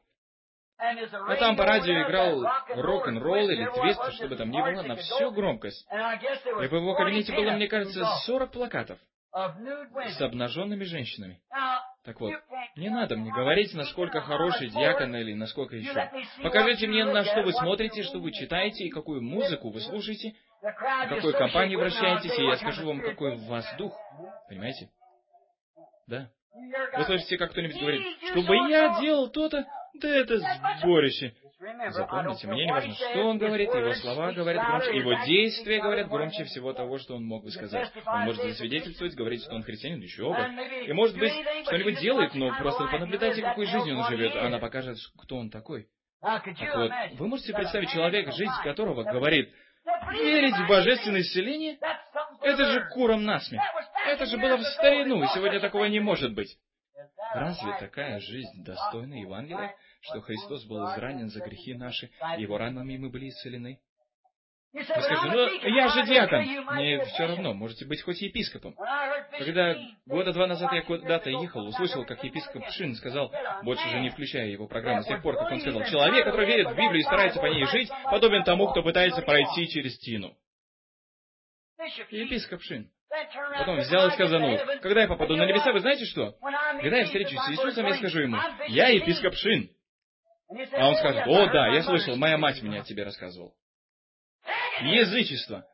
А там по радио играл рок-н-ролл или твист, что бы там ни было, на всю громкость. И в его кабинете было, мне кажется, 40 плакатов с обнаженными женщинами. Так вот, не надо мне говорить, насколько хороший диакон или насколько еще. Покажите мне, на что вы смотрите, что вы читаете, и какую музыку вы слушаете, в какой компании вращаетесь, и я скажу вам, какой у вас дух. Понимаете? Да. Вы слышите, как кто-нибудь говорит, чтобы я делал то-то, да это сборище. Запомните, мне не важно, что он говорит, его слова говорят громче, его действия говорят громче всего того, что он мог бы сказать. Он может засвидетельствовать, говорить, что он христианин, еще бы. И, может быть, что-нибудь делает, но просто понаблюдайте, какой жизнью он живет, она покажет, кто он такой. Так вот, вы можете представить человека, жизнь которого говорит, верить в божественное исцеление? Это же курам насмех. Это же было в старину, и сегодня такого не может быть. Разве такая жизнь достойна Евангелия, что Христос был изранен за грехи наши, и Его ранами мы были исцелены? Вы скажете, ну, я же диакон. Мне все равно, можете быть хоть епископом. Когда года 2 назад я куда-то ехал, услышал, как епископ Шин сказал, больше же не включая его программу, с тех пор, как он сказал, человек, который верит в Библию и старается по ней жить, подобен тому, кто пытается пройти через тину. Епископ Шин. Потом взял и сказанул, когда я попаду на небеса, вы знаете что? Когда я встречусь с Иисусом, я скажу ему, я епископ Шин. А он скажет, о да, я слышал, моя мать мне о тебе рассказывала. Язычество.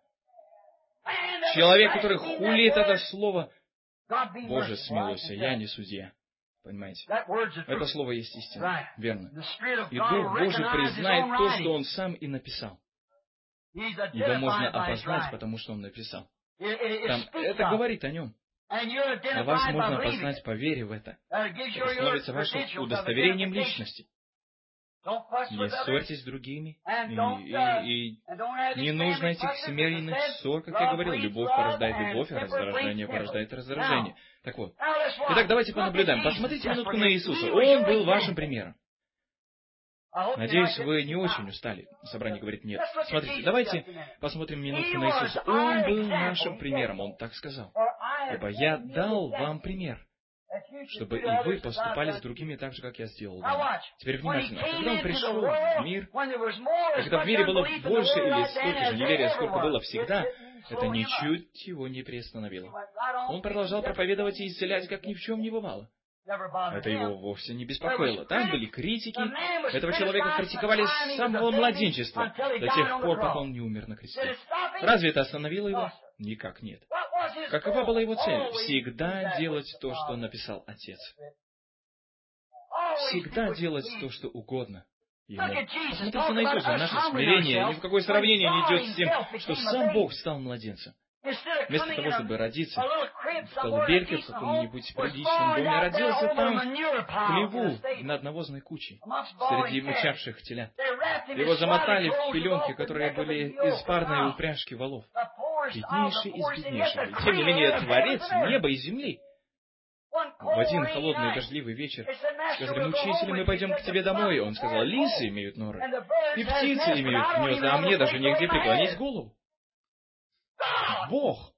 Человек, который хулит это слово, Боже, смилуйся, я не судья. Понимаете? Это слово есть истина. Верно. И Дух Божий признает то, что Он сам и написал. Его можно опознать, потому что Он написал. Там это говорит о Нем. А вас можно опознать по вере в это. Это становится вашим удостоверением личности. Не ссорьтесь с другими. И не нужно этих семейных ссор, как я говорил. Любовь порождает любовь, а раздражение порождает раздражение. Так вот. Итак, давайте понаблюдаем. Посмотрите минутку на Иисуса. Он был вашим примером. Надеюсь, вы не очень устали. Собрание говорит нет. Смотрите, давайте посмотрим минутку на Иисуса. Он был нашим примером, Он так сказал. Ибо я дал вам пример, чтобы и вы поступали с другими так же, как я сделал вам. Теперь внимательно. Когда Он пришел в мир, когда в мире было больше или столько же неверия, сколько было всегда, это ничуть его не приостановило. Он продолжал проповедовать и исцелять, как ни в чем не бывало. Это его вовсе не беспокоило. Там были критики. Этого человека критиковали с самого младенчества, до тех пор, пока он не умер на кресте. Разве это остановило его? Никак нет. Какова была его цель? Всегда делать то, что написал Отец. Всегда делать то, что угодно Ему. Посмотрите на Иисуса. Наше смирение ни в какое сравнение не идет с тем, что сам Бог стал младенцем. Вместо того, чтобы родиться в колыбельке в каком-нибудь приличном доме, родился там в хлеву на одновозной куче, среди мычавших телят. Его замотали в пеленки, которые были из парной упряжки волов. Беднейший из беднейших. И тем не менее, Творец неба и земли. В один холодный дождливый вечер сказали: «Учитель, мы пойдем к тебе домой». Он сказал: «Лисы имеют норы, и птицы имеют гнезда, а мне даже негде преклонить голову». Бог,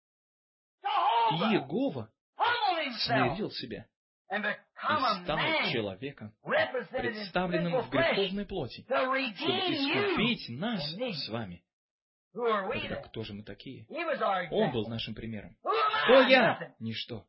Иегова, смирил себя и стал человеком, представленным в греховной плоти, чтобы искупить нас с вами. Тогда кто же мы такие? Он был нашим примером. Кто я? Ничто.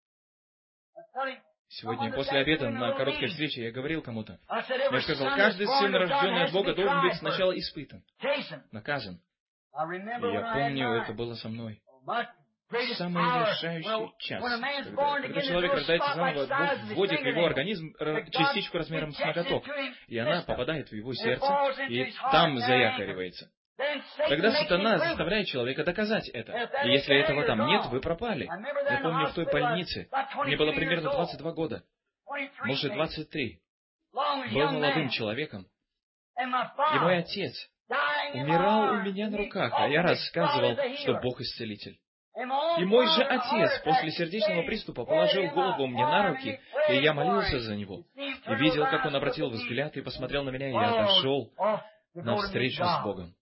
Сегодня после обеда на короткой встрече я говорил кому-то. Я сказал: каждый сын, рожденный от Бога, должен быть сначала испытан, наказан. И я помню, это было со мной. Самый решающий час, когда человек рождается заново, Бог вводит в его организм частичку размером с ноготок, и она попадает в его сердце, и там заякоривается. Тогда сатана заставляет человека доказать это. И если этого там нет, вы пропали. Я помню, в той больнице, мне было примерно 22 года, может 23. Был молодым человеком, и мой отец умирал у меня на руках, а я рассказывал, что Бог исцелитель. И мой же отец после сердечного приступа положил голову мне на руки, и я молился за него. И видел, как он обратил взгляд и посмотрел на меня, и я отошел навстречу с Богом.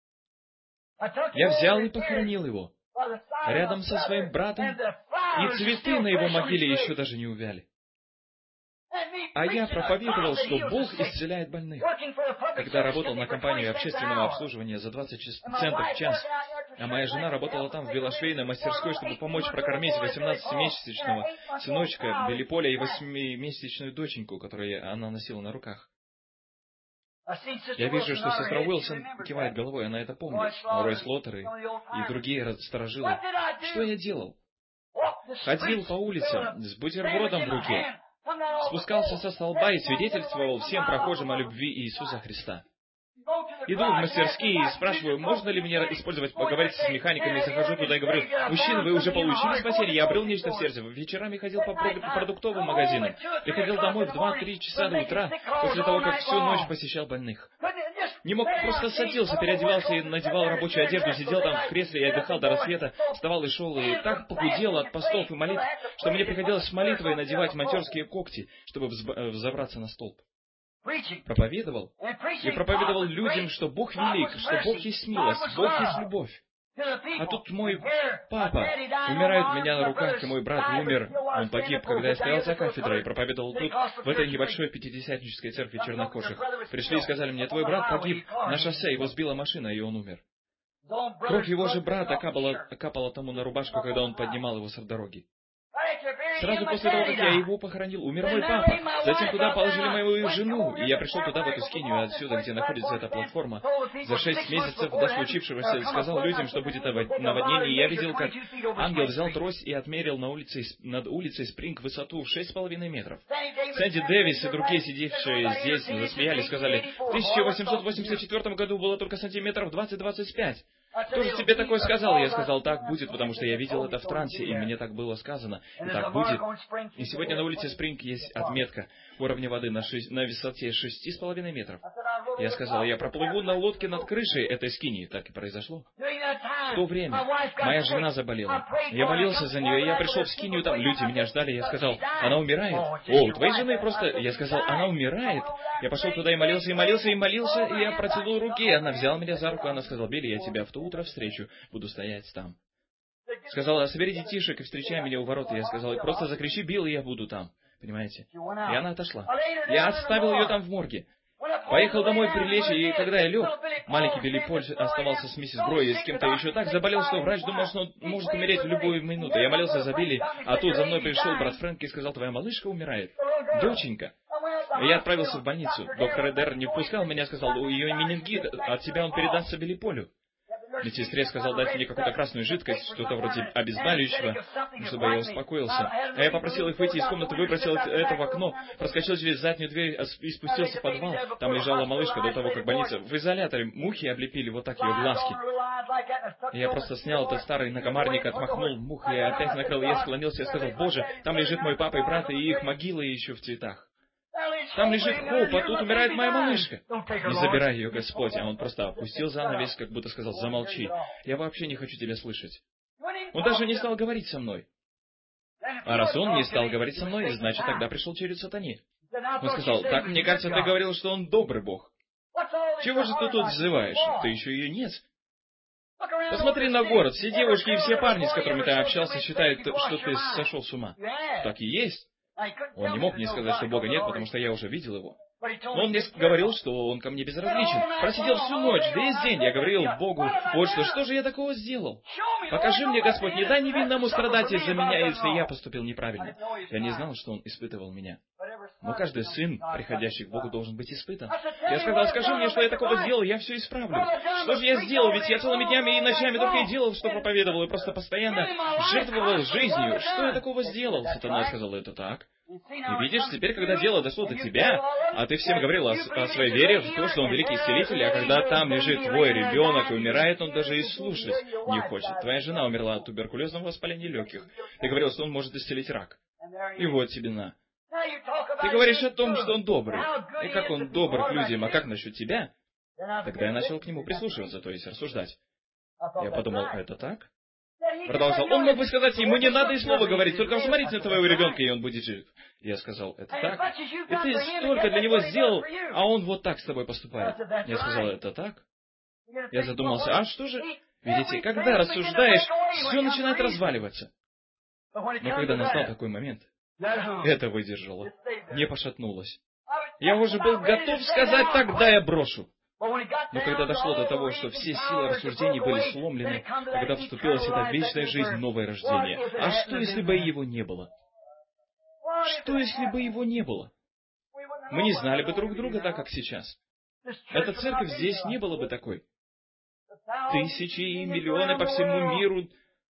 Я взял и похоронил его рядом со своим братом, и цветы на его могиле еще даже не увяли. А я проповедовал, что Бог исцеляет больных. Когда работал на компанию общественного обслуживания за 20 центов в час, а моя жена работала там в белошвейной мастерской, чтобы помочь прокормить 18-месячного сыночка Белиполя и 8-месячную доченьку, которую она носила на руках. Я вижу, что сестра Уилсон кивает головой, она это помнит. Рой Слоттер и другие старожилы. Что я делал? Ходил по улицам с бутербродом в руке, спускался со столба и свидетельствовал всем прохожим о любви Иисуса Христа. Иду в мастерские и спрашиваю, можно ли мне поговорить с механиками, и захожу туда и говорю: «Мужчины, вы уже получили спасение, я обрел нечто в сердце». Вечерами ходил по продуктовым магазинам, приходил домой в 2-3 часа до утра, после того, как всю ночь посещал больных. Не мог, просто садился, переодевался и надевал рабочую одежду, сидел там в кресле и отдыхал до рассвета, вставал и шел, и так похудел от постов и молитв, что мне приходилось с молитвой надевать монтерские когти, чтобы взобраться на столб. Проповедовал и проповедовал людям, что Бог велик, что Бог есть милость, Бог есть любовь. А тут мой папа умирает у меня на руках, и мой брат умер. Он погиб, когда я стоял за кафедрой и проповедовал тут, в этой небольшой пятидесятнической церкви чернокожих. Пришли и сказали мне: «Твой брат погиб на шоссе, его сбила машина, и он умер». Кровь его же брата капала тому на рубашку, когда он поднимал его с дороги. Сразу после того, как я его похоронил, умер мой папа. Затем туда положили мою жену, и я пришел туда, в эту скинию, отсюда, где находится эта платформа, за 6 месяцев до случившегося, и сказал людям, что будет наводнение, и я видел, как ангел взял трость и отмерил над улицей Спринг высоту в 6,5 метров. Сэнди Дэвис и другие, сидевшие здесь, засмеялись, сказали: «В 1884 году было только сантиметров 20-25. Кто же тебе такое сказал? Я сказал, так будет, потому что я видел это в трансе, и мне так было сказано. И так будет. И сегодня на улице Спринг есть отметка уровня воды на высоте 6,5 метров. Я сказал, я проплыву на лодке над крышей этой скинии. Так и произошло. В то время моя жена заболела. Я молился за нее, и я пришел в скинию, там люди меня ждали, я сказал, она умирает. О, у твоей жены просто... Я сказал, она умирает. Я пошел туда и молился, и молился, и молился, и я протянул руки, и она взяла меня за руку, она сказала, Билли, я тебя в то утро встречу, буду стоять там. Сказала, собери детишек и встречай меня у ворот. И я сказал, просто закричи, Билл, и я буду там. Понимаете? И она отошла. Я оставил ее там в морге. Поехал домой прилечь, и когда я лег, маленький Билли Поль оставался с миссис Брой и с кем-то еще так заболел, что врач думал, что он может умереть в любую минуту. Я молился за Билли, а тут за мной пришел брат Фрэнк и сказал, твоя малышка умирает. Доченька. И я отправился в больницу. Доктор Эдер не впускал меня, сказал, у ее менингит, от тебя он передастся Билли Полю. Медсестре сказал дать мне какую-то красную жидкость, что-то вроде обезболивающего, чтобы я успокоился. А я попросил их выйти из комнаты, выбросил это в окно, проскочил через заднюю дверь и спустился в подвал. Там лежала малышка до того, как больница. В изоляторе мухи облепили вот так ее глазки. И я просто снял этот старый накомарник, отмахнул мух, я опять накрыл, я склонился и сказал, Боже, там лежит мой папа и брат, и их могилы еще в цветах. Там лежит Хоуп, а тут умирает моя малышка. Не забирай ее, Господь. А он просто опустил занавес, как будто сказал, замолчи. Я вообще не хочу тебя слышать. Он даже не стал говорить со мной. А раз он не стал говорить со мной, значит, тогда пришел черед сатане. Он сказал, так, мне кажется, ты говорил, что он добрый Бог. Чего же ты тут взываешь? Ты еще ее нет. Посмотри на город. Все девушки и все парни, с которыми ты общался, считают, что ты сошел с ума. Так и есть. Он не мог мне сказать, что Бога нет, потому что я уже видел его. Но он мне говорил, что он ко мне безразличен. Просидел всю ночь, весь день. Я говорил Богу, вот что же я такого сделал? Покажи мне, Господь, не дай невинному страдать из-за меня, если я поступил неправильно. Я не знал, что он испытывал меня. Но каждый сын, приходящий к Богу, должен быть испытан. Я сказал, скажи мне, что я такого сделал, я все исправлю. Что же я сделал? Ведь я целыми днями и ночами только и делал, что проповедовал, и просто постоянно жертвовал жизнью. Что я такого сделал? Сатана сказал, это так. И видишь, теперь, когда дело дошло до тебя, а ты всем говорил о своей вере в то, что он великий исцелитель, а когда там лежит твой ребенок и умирает, он даже и слушать не хочет. Твоя жена умерла от туберкулезного воспаления легких. Ты говорил, что он может исцелить рак. И вот тебе на. Ты говоришь о том, что он добрый. И как он добр к людям, а как насчет тебя? Тогда я начал к нему прислушиваться, то есть рассуждать. Я подумал, это так? Продолжал. Он мог бы сказать, ему не надо и слова говорить, только посмотрите на твоего ребенка, и он будет жив. Я сказал, это так? И ты столько для него сделал, а он вот так с тобой поступает. Я сказал, это так? Я задумался, а что же? Видите, когда рассуждаешь, все начинает разваливаться. Но когда настал такой момент, это выдержало, не пошатнулось. Я уже был готов сказать, тогда я брошу. Но когда дошло до того, что все силы рассуждений были сломлены, тогда вступилась эта вечная жизнь, новое рождение. А что, если бы его не было? Что, если бы его не было? Мы не знали бы друг друга так, как сейчас. Эта церковь здесь не была бы такой. Тысячи и миллионы по всему миру.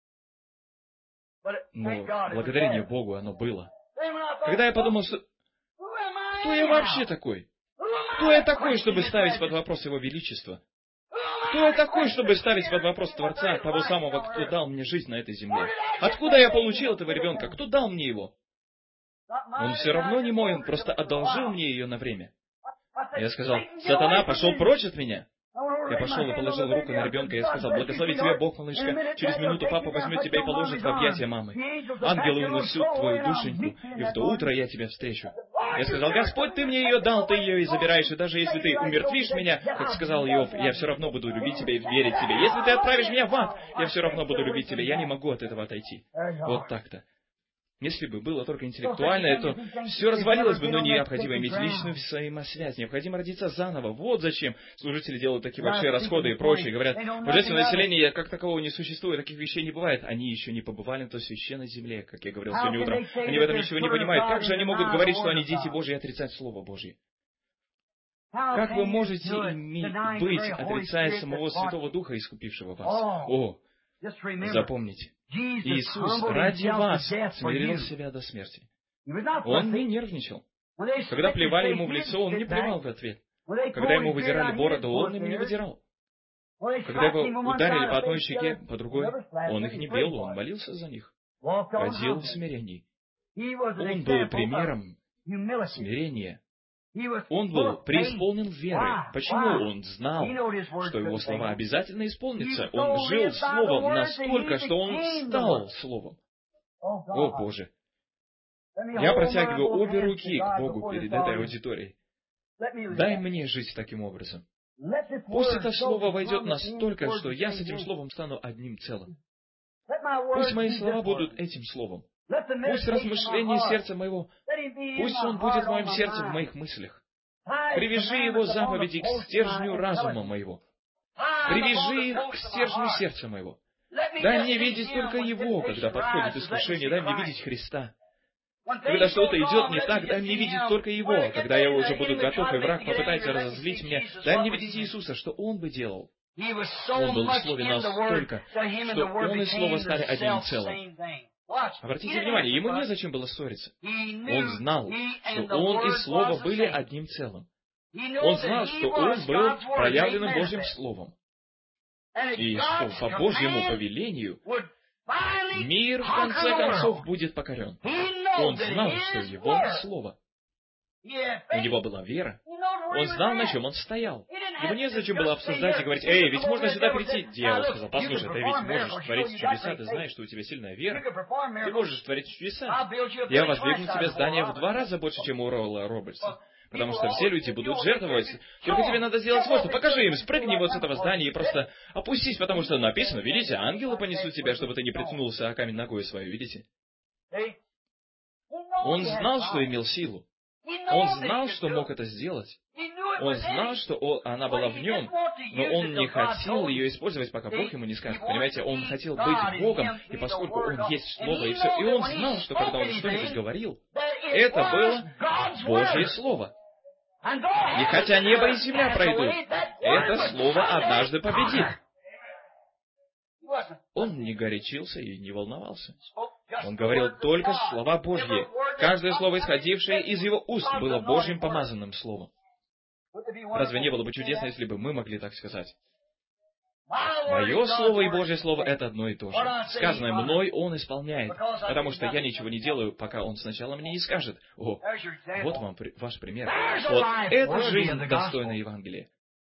Но благодарение Богу оно было. Когда я подумал, что... Кто я вообще такой? Кто я такой, чтобы ставить под вопрос Его Величество? Кто я такой, чтобы ставить под вопрос Творца, того самого, кто дал мне жизнь на этой земле? Откуда я получил этого ребенка? Кто дал мне его? Он все равно не мой, он просто одолжил мне ее на время. Я сказал, сатана, пошел прочь от меня. Я пошел и положил руку на ребенка, и я сказал, благослови тебя Бог, малышка. Через минуту папа возьмет тебя и положит в объятия мамы. Ангелы унесут твою душеньку, и в то утро я тебя встречу. Я сказал, Господь, ты мне ее дал, ты ее и забираешь, и даже если ты умертвишь меня, как сказал Иов, я все равно буду любить тебя и верить тебе. Если ты отправишь меня в ад, я все равно буду любить тебя, я не могу от этого отойти. Вот так-то. Если бы было только интеллектуальное, то все развалилось бы, но необходимо иметь личную взаимосвязь, необходимо родиться заново. Вот зачем служители делают такие большие расходы и прочее. Говорят, божественное население как такового не существует, таких вещей не бывает. Они еще не побывали на той священной земле, как я говорил сегодня утром. Они в этом ничего не понимают. Как же они могут говорить, что они дети Божьи, и отрицать Слово Божье? Как вы можете быть, отрицая самого Святого Духа, искупившего вас? О, запомните. Иисус ради вас смирил себя до смерти. Он не нервничал. Когда плевали ему в лицо, он не плевал в ответ. Когда ему выдирали бороду, он им не выдирал. Когда его ударили по одной щеке, по другой, он их не бил, он молился за них, ходил в смирении. Он был примером смирения. Он был преисполнен верой. Почему? Он знал, что его слова обязательно исполнятся. Он жил Словом настолько, что он стал Словом. О, Боже! Я протягиваю обе руки к Богу перед этой аудиторией. Дай мне жить таким образом. Пусть это Слово войдет настолько, что я с этим Словом стану одним целым. Пусть мои слова будут этим Словом. Пусть размышление сердца моего, пусть он будет в моем сердце, в моих мыслях. Привяжи его заповеди к стержню разума моего. Привяжи их к стержню сердца моего. Дай мне видеть только его, когда подходит искушение. Дай мне видеть Христа. Когда что-то идет не так, дай мне видеть только его. Когда я уже буду готов, и враг попытается разозлить меня, дай мне видеть Иисуса, что он бы делал. Он был в Слове настолько, что он и Слово стали одним целым. Обратите внимание, ему незачем было ссориться. Он знал, что он и Слово были одним целым. Он знал, что он был проявленным Божьим Словом. И что по Божьему повелению мир в конце концов будет покорен. Он знал, что его Слово. У него была вера. Он знал, на чем он стоял. Ему незачем было обсуждать и говорить: «Эй, ведь можно сюда прийти». Дьявол сказал: «Послушай, ты ведь можешь творить чудеса, ты знаешь, что у тебя сильная вера. Ты можешь творить чудеса. Я воздвигну тебе здание в 2 раза больше, чем у Роула Робертса. Потому что все люди будут жертвовать. Только тебе надо сделать вот что. Покажи им, спрыгни вот с этого здания и просто опустись, потому что написано, видите, ангелы понесут тебя, чтобы ты не приткнулся о камень ногой свою, видите?» Он знал, что имел силу. Он знал, что мог это сделать. Он знал, что она была в нем, но он не хотел ее использовать, пока Бог ему не скажет. Понимаете, он хотел быть Богом, и поскольку он есть Слово, и все. И он знал, что когда он что-нибудь говорил, это было Божье Слово. И хотя небо и земля пройдут, это Слово однажды победит. Он не горячился и не волновался. Он говорил только слова Божьи. Каждое слово, исходившее из его уст, было Божьим помазанным словом. Разве не было бы чудесно, если бы мы могли так сказать? Мое слово и Божье слово — это одно и то же. Сказанное мной он исполняет, потому что я ничего не делаю, пока он сначала мне не скажет: «О, вот вам ваш пример. Вот эта жизнь достойна Евангелия».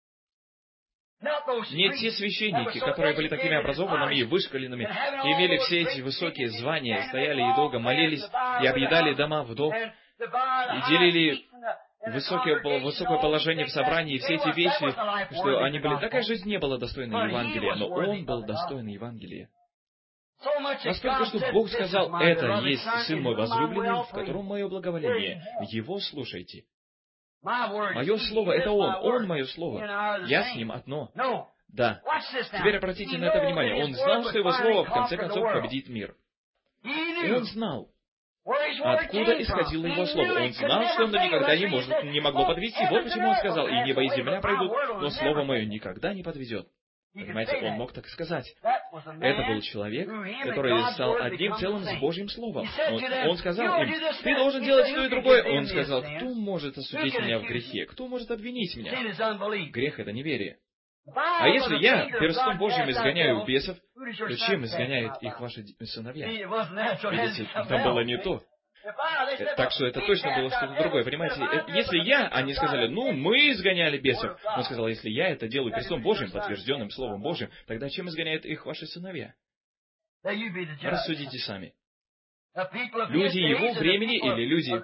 Не те священники, которые были такими образованными и вышкаленными, и имели все эти высокие звания, стояли и долго молились, и объедали дома вдов, и делили высокое положение в собрании, и все эти вещи, что они были... Такая жизнь не была достойна Евангелия, но он был достоин Евангелия. Настолько, что Бог сказал: «Это есть Сын мой возлюбленный, в котором мое благоволение. Его слушайте». Мое слово — это Он мое слово. Я с Ним одно. Да. Теперь обратите на это внимание. Он знал, что Его слово в конце концов победит мир. И Он знал, откуда исходило Его слово. Он знал, что оно никогда не могло подвести. Вот почему Он сказал: «И небо, и земля пройдут, но слово мое никогда не подведет». Понимаете, он мог так сказать. Это был человек, который стал одним целым с Божьим Словом. Он сказал им: «Ты должен делать то и другое». Он сказал: «Кто может осудить меня в грехе? Кто может обвинить меня?» Грех — это неверие. А если я перстом Божьим изгоняю бесов, то чем изгоняют их ваши сыновья? Видите, там было не то. Так что это точно было что-то другое. Понимаете, если я, они сказали: «Ну, мы изгоняли бесов». Он сказал: «Если я это делаю перстом Божьим, подтвержденным Словом Божьим, тогда чем изгоняют их ваши сыновья?» Рассудите сами. Люди его времени или люди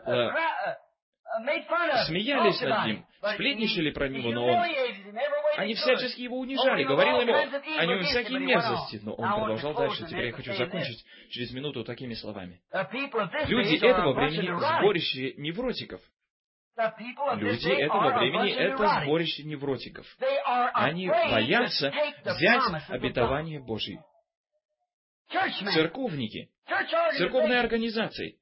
смеялись над ним, сплетничали про него, но они всячески его унижали, говорили ему о нем всякие мерзости, но он продолжал дальше. Теперь я хочу закончить через минуту такими словами. Люди этого времени — сборище невротиков. Люди этого времени — это сборище невротиков. Они боятся взять обетование Божье. Церковники, церковные организации,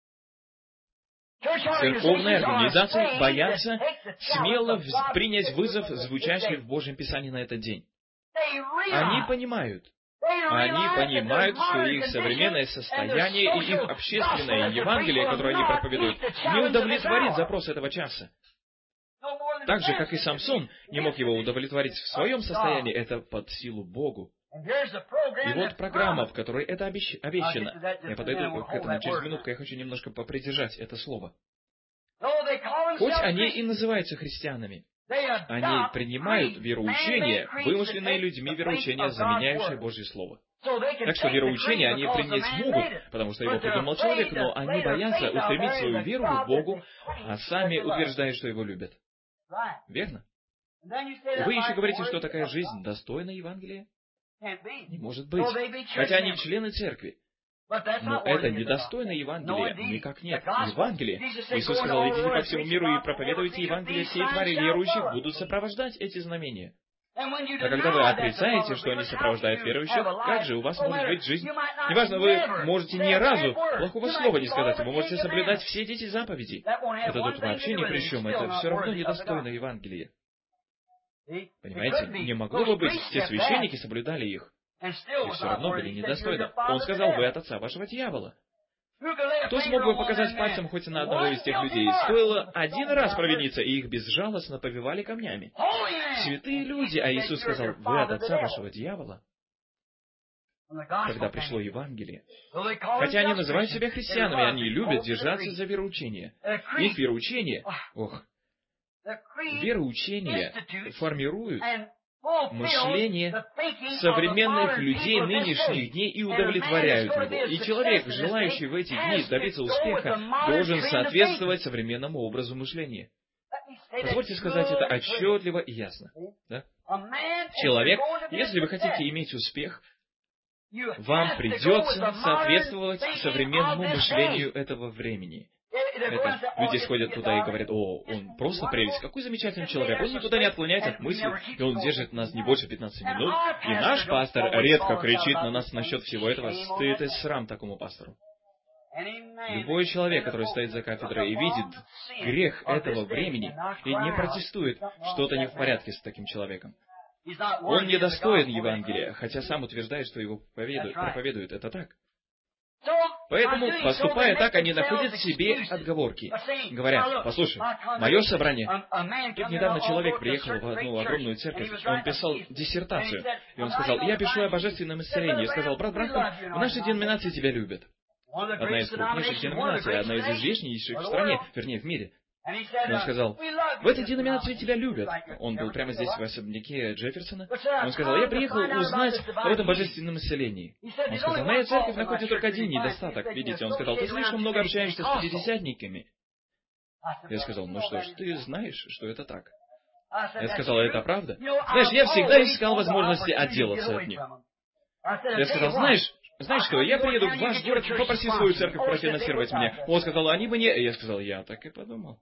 боятся смело принять вызов, звучащий в Божьем Писании на этот день. Они понимают, что их современное состояние и их общественное Евангелие, которое они проповедуют, не удовлетворит запрос этого часа. Так же, как и Самсон не мог его удовлетворить в своем состоянии, это под силу Богу. И вот программа, в которой это обещано. Я подойду к этому через минутку, я хочу немножко попридержать это слово. Хоть они и называются христианами, они принимают вероучение, вымышленные людьми вероучения, заменяющие Божье Слово. Так что вероучение они принять могут, потому что его придумал человек, но они боятся устремить свою веру к Богу, а сами утверждают, что Его любят. Верно? Вы еще говорите, что такая жизнь достойна Евангелия? Не может быть. Хотя они члены церкви. Но это недостойно Евангелия. Никак нет. Евангелие. Иисус сказал, идите по всему миру и проповедуйте Евангелие, все твари верующих будут сопровождать эти знамения. А когда вы отрицаете, что они сопровождают верующих, как же у вас может быть жизнь? Неважно, вы можете ни разу плохого слова не сказать, вы можете соблюдать все 10 заповедей. Это тут вообще ни при чем, это все равно недостойно Евангелия. Понимаете, не могло бы быть, все священники соблюдали их, и все равно были недостойны. Он сказал, вы от отца вашего дьявола. Кто смог бы показать пальцем хоть на одного из тех людей? Стоило один раз провиниться, и их безжалостно побивали камнями. Святые люди, а Иисус сказал, вы от отца вашего дьявола. Когда пришло Евангелие, хотя они называют себя христианами, они любят держаться за вероучение. Их вероучение, вероучение формируют мышление современных людей нынешних дней и удовлетворяют его. И человек, желающий в эти дни добиться успеха, должен соответствовать современному образу мышления. Позвольте сказать это отчетливо и ясно. Да? Человек, если вы хотите иметь успех, вам придется соответствовать современному мышлению этого времени. Люди сходят туда и говорят, о, он просто прелесть, какой замечательный человек, он никуда не отклоняется от мысли, и он держит нас не больше 15 минут, и наш пастор редко кричит на нас насчет всего этого, стыд и срам такому пастору. Любой человек, который стоит за кафедрой и видит грех этого времени и не протестует, что-то не в порядке с таким человеком. Он недостоин Евангелия, хотя сам утверждает, что его проповедует. Это так. Поэтому, поступая так, они находят себе отговорки. Говорят, послушай, мое собрание... Тут недавно человек приехал в одну огромную церковь, он писал диссертацию, и он сказал, я пишу о божественном исцелении. И сказал, брат Бранхам, в нашей деноминации тебя любят. Одна из крупнейших деноминаций, одна из известнейших в стране, вернее, в мире. И он сказал, в этой деноминации тебя любят. Он был прямо здесь, в особняке Джефферсона. Он сказал, я приехал узнать об этом божественном исцелении. Он сказал, моя церковь находит только один недостаток. Видите, он сказал, ты слишком много общаешься с пятидесятниками. Я сказал, ну что ж, ты знаешь, что это так. Я сказал, это правда? Знаешь, я всегда искал возможности отделаться от них. Я сказал, знаешь что, я приеду в ваш город и попроси свою церковь профинансировать меня. Он сказал, они бы не... Я сказал, я так и подумал.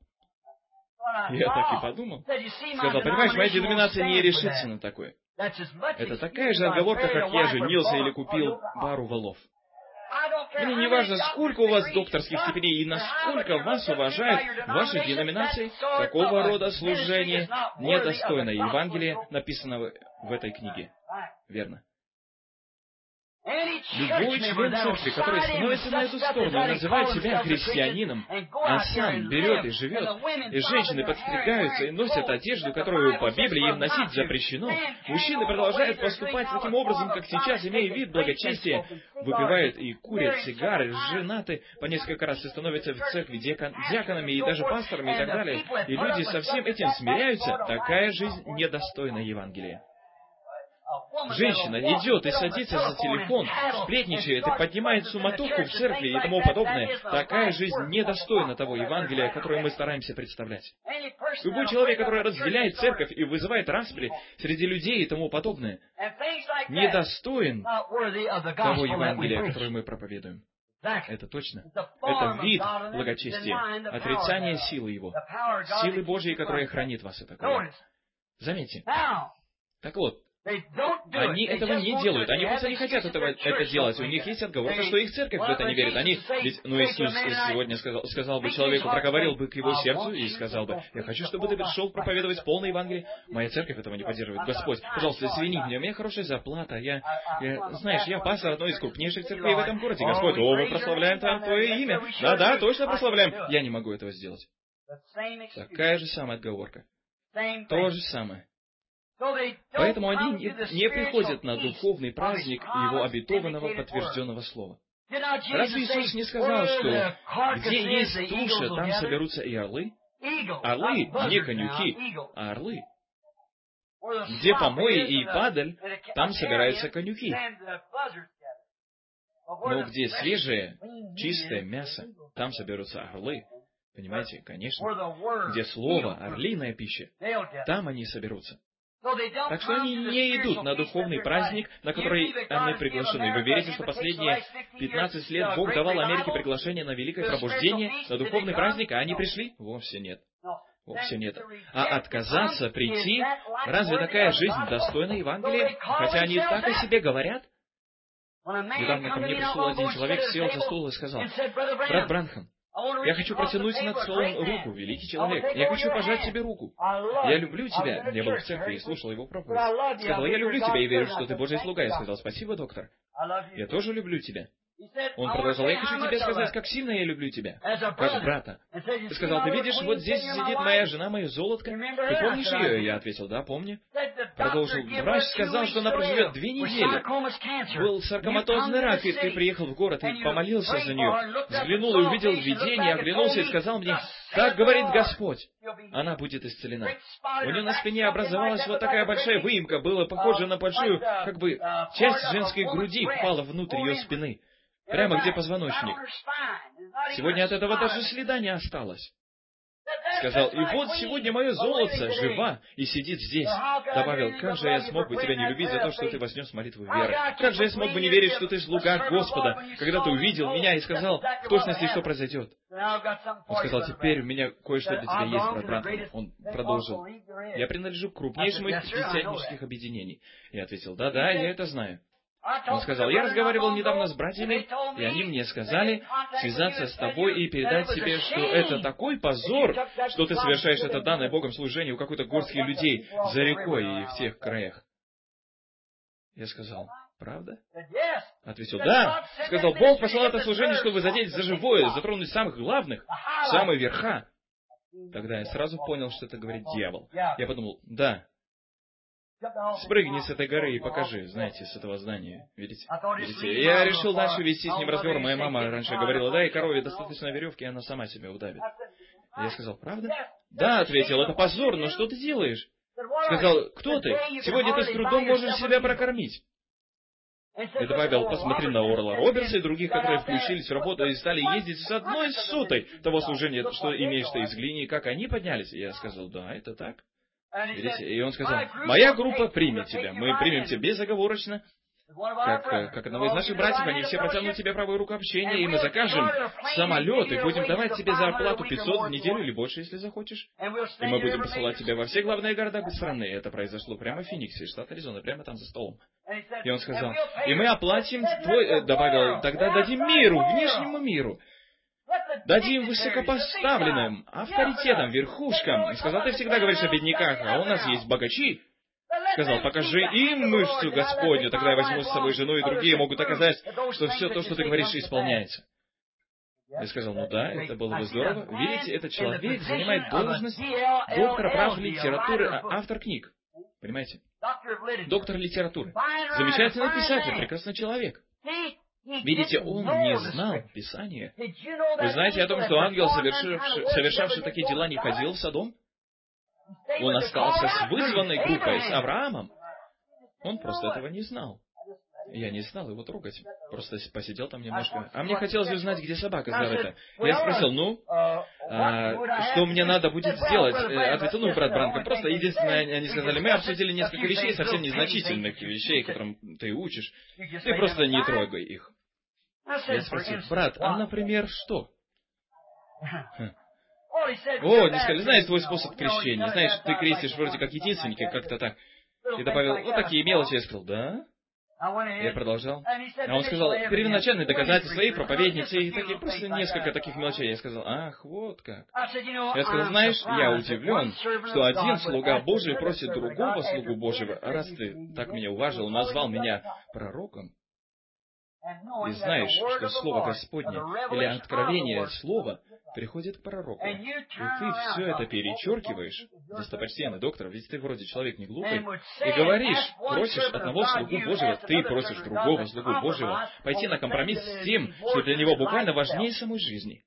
Сказал, понимаешь, моя деноминация не решится на такое. Это такая же отговорка, как я женился или купил пару валов. Мне не важно, сколько у вас докторских степеней и насколько вас уважают в вашей деноминации, какого рода служение недостойно Евангелия, написанного в этой книге. Верно. Любой член церкви, который становится на эту сторону и называет себя христианином, а сам берет и живет, и женщины подстригаются и носят одежду, которую по Библии им носить запрещено, мужчины продолжают поступать таким образом, как сейчас, имея вид благочестия, выпивают и курят сигары, женаты по несколько раз и становятся в церкви диаконами и даже пасторами и так далее, и люди со всем этим смиряются, такая жизнь недостойна Евангелия. Женщина идет и садится за телефон, сплетничает и поднимает суматоху в церкви и тому подобное. Такая жизнь недостойна того Евангелия, которое мы стараемся представлять. Любой человек, который разделяет церковь и вызывает распри среди людей и тому подобное, недостоин того Евангелия, которое мы проповедуем. Это точно. Это вид благочестия, отрицание силы Его, силы Божьей, которая хранит вас. Это такое. Заметьте. Так вот, они этого не делают. Они просто не хотят это делать. У них есть отговорка, что их церковь в это не верит. Иисус сегодня сказал бы человеку, проговорил бы к его сердцу и сказал бы, я хочу, чтобы ты пришел проповедовать полное Евангелие. Моя церковь этого не поддерживает. Господь, пожалуйста, извини меня, у меня хорошая зарплата. Знаешь, я пастор одной из крупнейших церквей в этом городе. Господь, мы прославляем там Твое имя. Да, точно прославляем. Я не могу этого сделать. Такая же самая отговорка. То же самое. Поэтому они не приходят на духовный праздник Его обетованного подтвержденного слова. Разве Иисус не сказал, что где есть туша, там соберутся и орлы? Орлы, не конюки, а орлы. Где помои и падаль, там собираются конюки. Но где свежее, чистое мясо, там соберутся орлы. Понимаете, конечно. Где слово, орлиная пища, там они соберутся. Так что они не идут на духовный праздник, на который они приглашены. Вы верите, что последние 15 лет Бог давал Америке приглашение на великое пробуждение, на духовный праздник, а они пришли? Вовсе нет. Вовсе нет. А отказаться прийти, разве такая жизнь достойна Евангелия? Хотя они так о себе говорят. Недавно ко мне пришел один человек, сел за стол и сказал: «Брат Бранхам, я хочу протянуть над столом руку, великий человек. Я хочу пожать тебе руку. Я люблю тебя». Я был в церкви и слушал его проповедь. Сказал: «Я люблю тебя и верю, что ты Божий слуга». Я сказал: «Спасибо, доктор. Я тоже люблю тебя». Он продолжал: «Я хочу тебе сказать, как сильно я люблю тебя, как брата». Ты сказал: «Ты видишь, вот здесь сидит моя жена, моя золотко. Ты помнишь ее?» Я ответил: «Да, помню». Продолжил: «Врач сказал, что она проживет 2 недели. Был саркоматозный рак, и ты приехал в город и помолился за нее. Взглянул и увидел видение, оглянулся и сказал мне: так говорит Господь, она будет исцелена». У нее на спине образовалась вот такая большая выемка, было похоже на большую, как бы, часть женской груди впала внутрь ее спины. Прямо где позвоночник. Сегодня от этого даже следа не осталось. Сказал: «И вот сегодня мое золотце жива и сидит здесь». Добавил: «Как же я смог бы тебя не любить за то, что ты вознес молитву веры? Как же я смог бы не верить, что ты слуга Господа, когда ты увидел меня и сказал в точности, что произойдет?» Он сказал: «Теперь у меня кое-что для тебя есть, брат Бранхам». Он продолжил: «Я принадлежу к крупнейшему из христианических объединений». Я ответил: «Да, я это знаю». Он сказал: «Я разговаривал недавно с братьями, и они мне сказали связаться с тобой и передать тебе, что это такой позор, что ты совершаешь это данное Богом служение у какой-то горстки людей за рекой и в тех краях». Я сказал: «Правда?» Ответил: «Да». Сказал: «Бог послал это служение, чтобы задеть за живое, затронуть самых главных, самые верха». Тогда я сразу понял, что это говорит дьявол. Я подумал: «Да. Спрыгни с этой горы и покажи, знаете, с этого здания. Видите? Видите? Я решил дальше вести с ним разговор. Моя мама раньше говорила: дай корове достаточно веревки, и она сама себя удавит». Я сказал: «Правда?» «Да», — ответил, — «это позор, но что ты делаешь?» Сказал: «Кто ты? Сегодня ты с трудом можешь себя прокормить». И добавил: «Посмотри на Орла Робертса и других, которые включились в работу и стали ездить с 1/100 того служения, что имеешь ты из глины, и как они поднялись». И я сказал: «Да, это так». Видите? И он сказал: «Моя группа примет тебя. Мы примем тебя безоговорочно. Как одного из наших братьев, они все протянут тебе правую руку общения, и мы закажем самолет, и будем давать тебе зарплату 500 в неделю или больше, если захочешь. И мы будем посылать тебя во все главные города страны». Это произошло прямо в Фениксе, штат Аризона, прямо там за столом. И он сказал: «И мы оплатим твой...» Добавил: «Тогда дадим миру, внешнему миру. Дадим высокопоставленным, авторитетам, верхушкам». И сказал: «Ты всегда говоришь о бедняках, а у нас есть богачи». Сказал: «Покажи им мышцу Господню, тогда я возьму с собой жену, и другие могут доказать, что все то, что ты говоришь, исполняется». Я сказал: «Ну да, это было бы здорово. Видите, этот человек занимает должность доктора прав литературы, автор книг. Понимаете? Доктор литературы. Замечательный писатель, прекрасный человек. Видите, он не знал Писания. Вы знаете о том, что ангел, совершавший такие дела, не ходил в Содом? Он остался с вызванной группой, с Авраамом. Он просто этого не знал. Я не стал его трогать. Просто посидел там немножко. А мне хотелось узнать, где собака зарыта. Я спросил: что мне надо будет сделать? Ответил: брат Бранхам, просто единственное, они сказали: мы обсудили несколько вещей, совсем незначительных вещей, которым ты учишь. Ты просто не трогай их. Я спросил: брат, а, например, что? Не сказали: знаешь, твой способ крещения. Знаешь, ты крестишь вроде как единственник, как-то так. И добавил: такие мелочи. Я сказал: да? Я продолжал. А он сказал: первоначальные доказательства и проповедницы, и такие, просто несколько таких мелочей. Я сказал: ах, вот как. Я сказал: знаешь, я удивлен, что один слуга Божий просит другого слугу Божьего: раз ты так меня уважил, назвал меня пророком, и знаешь, что Слово Господне, или откровение Слова, приходит к пророку, и ты все это перечеркиваешь, достопочтенный доктор, ведь ты вроде человек не глупый, и говоришь, просишь одного слугу Божьего, ты просишь другого слугу Божьего пойти на компромисс с тем, что для него буквально важнее самой жизни.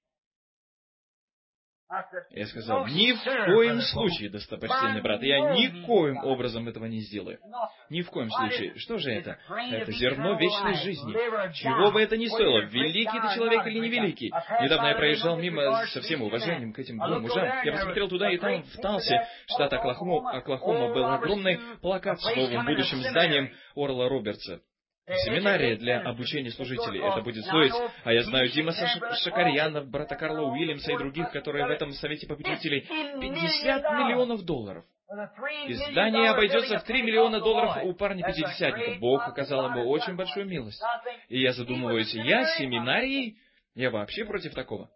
Я сказал, ни в коем случае, достопочтенный брат, я никоим образом этого не сделаю. Ни в коем случае. Что же это? Это зерно вечной жизни. Чего бы это ни стоило, великий ты человек или невеликий. Недавно я проезжал мимо со всем уважением к этим двум мужам. Я посмотрел туда, и там, в Талсе, штат Оклахома, был огромный плакат с новым будущим зданием Орла Робертса. Семинария для обучения служителей. Это будет стоить, а я знаю Димаса Шакарьяна, брата Карла Уильямса и других, которые в этом совете победителей, $50 миллионов. И здание обойдется в $3 миллиона у парня-пятидесятника. Бог оказал ему очень большую милость. И я задумываюсь, я семинарией? Я вообще против такого.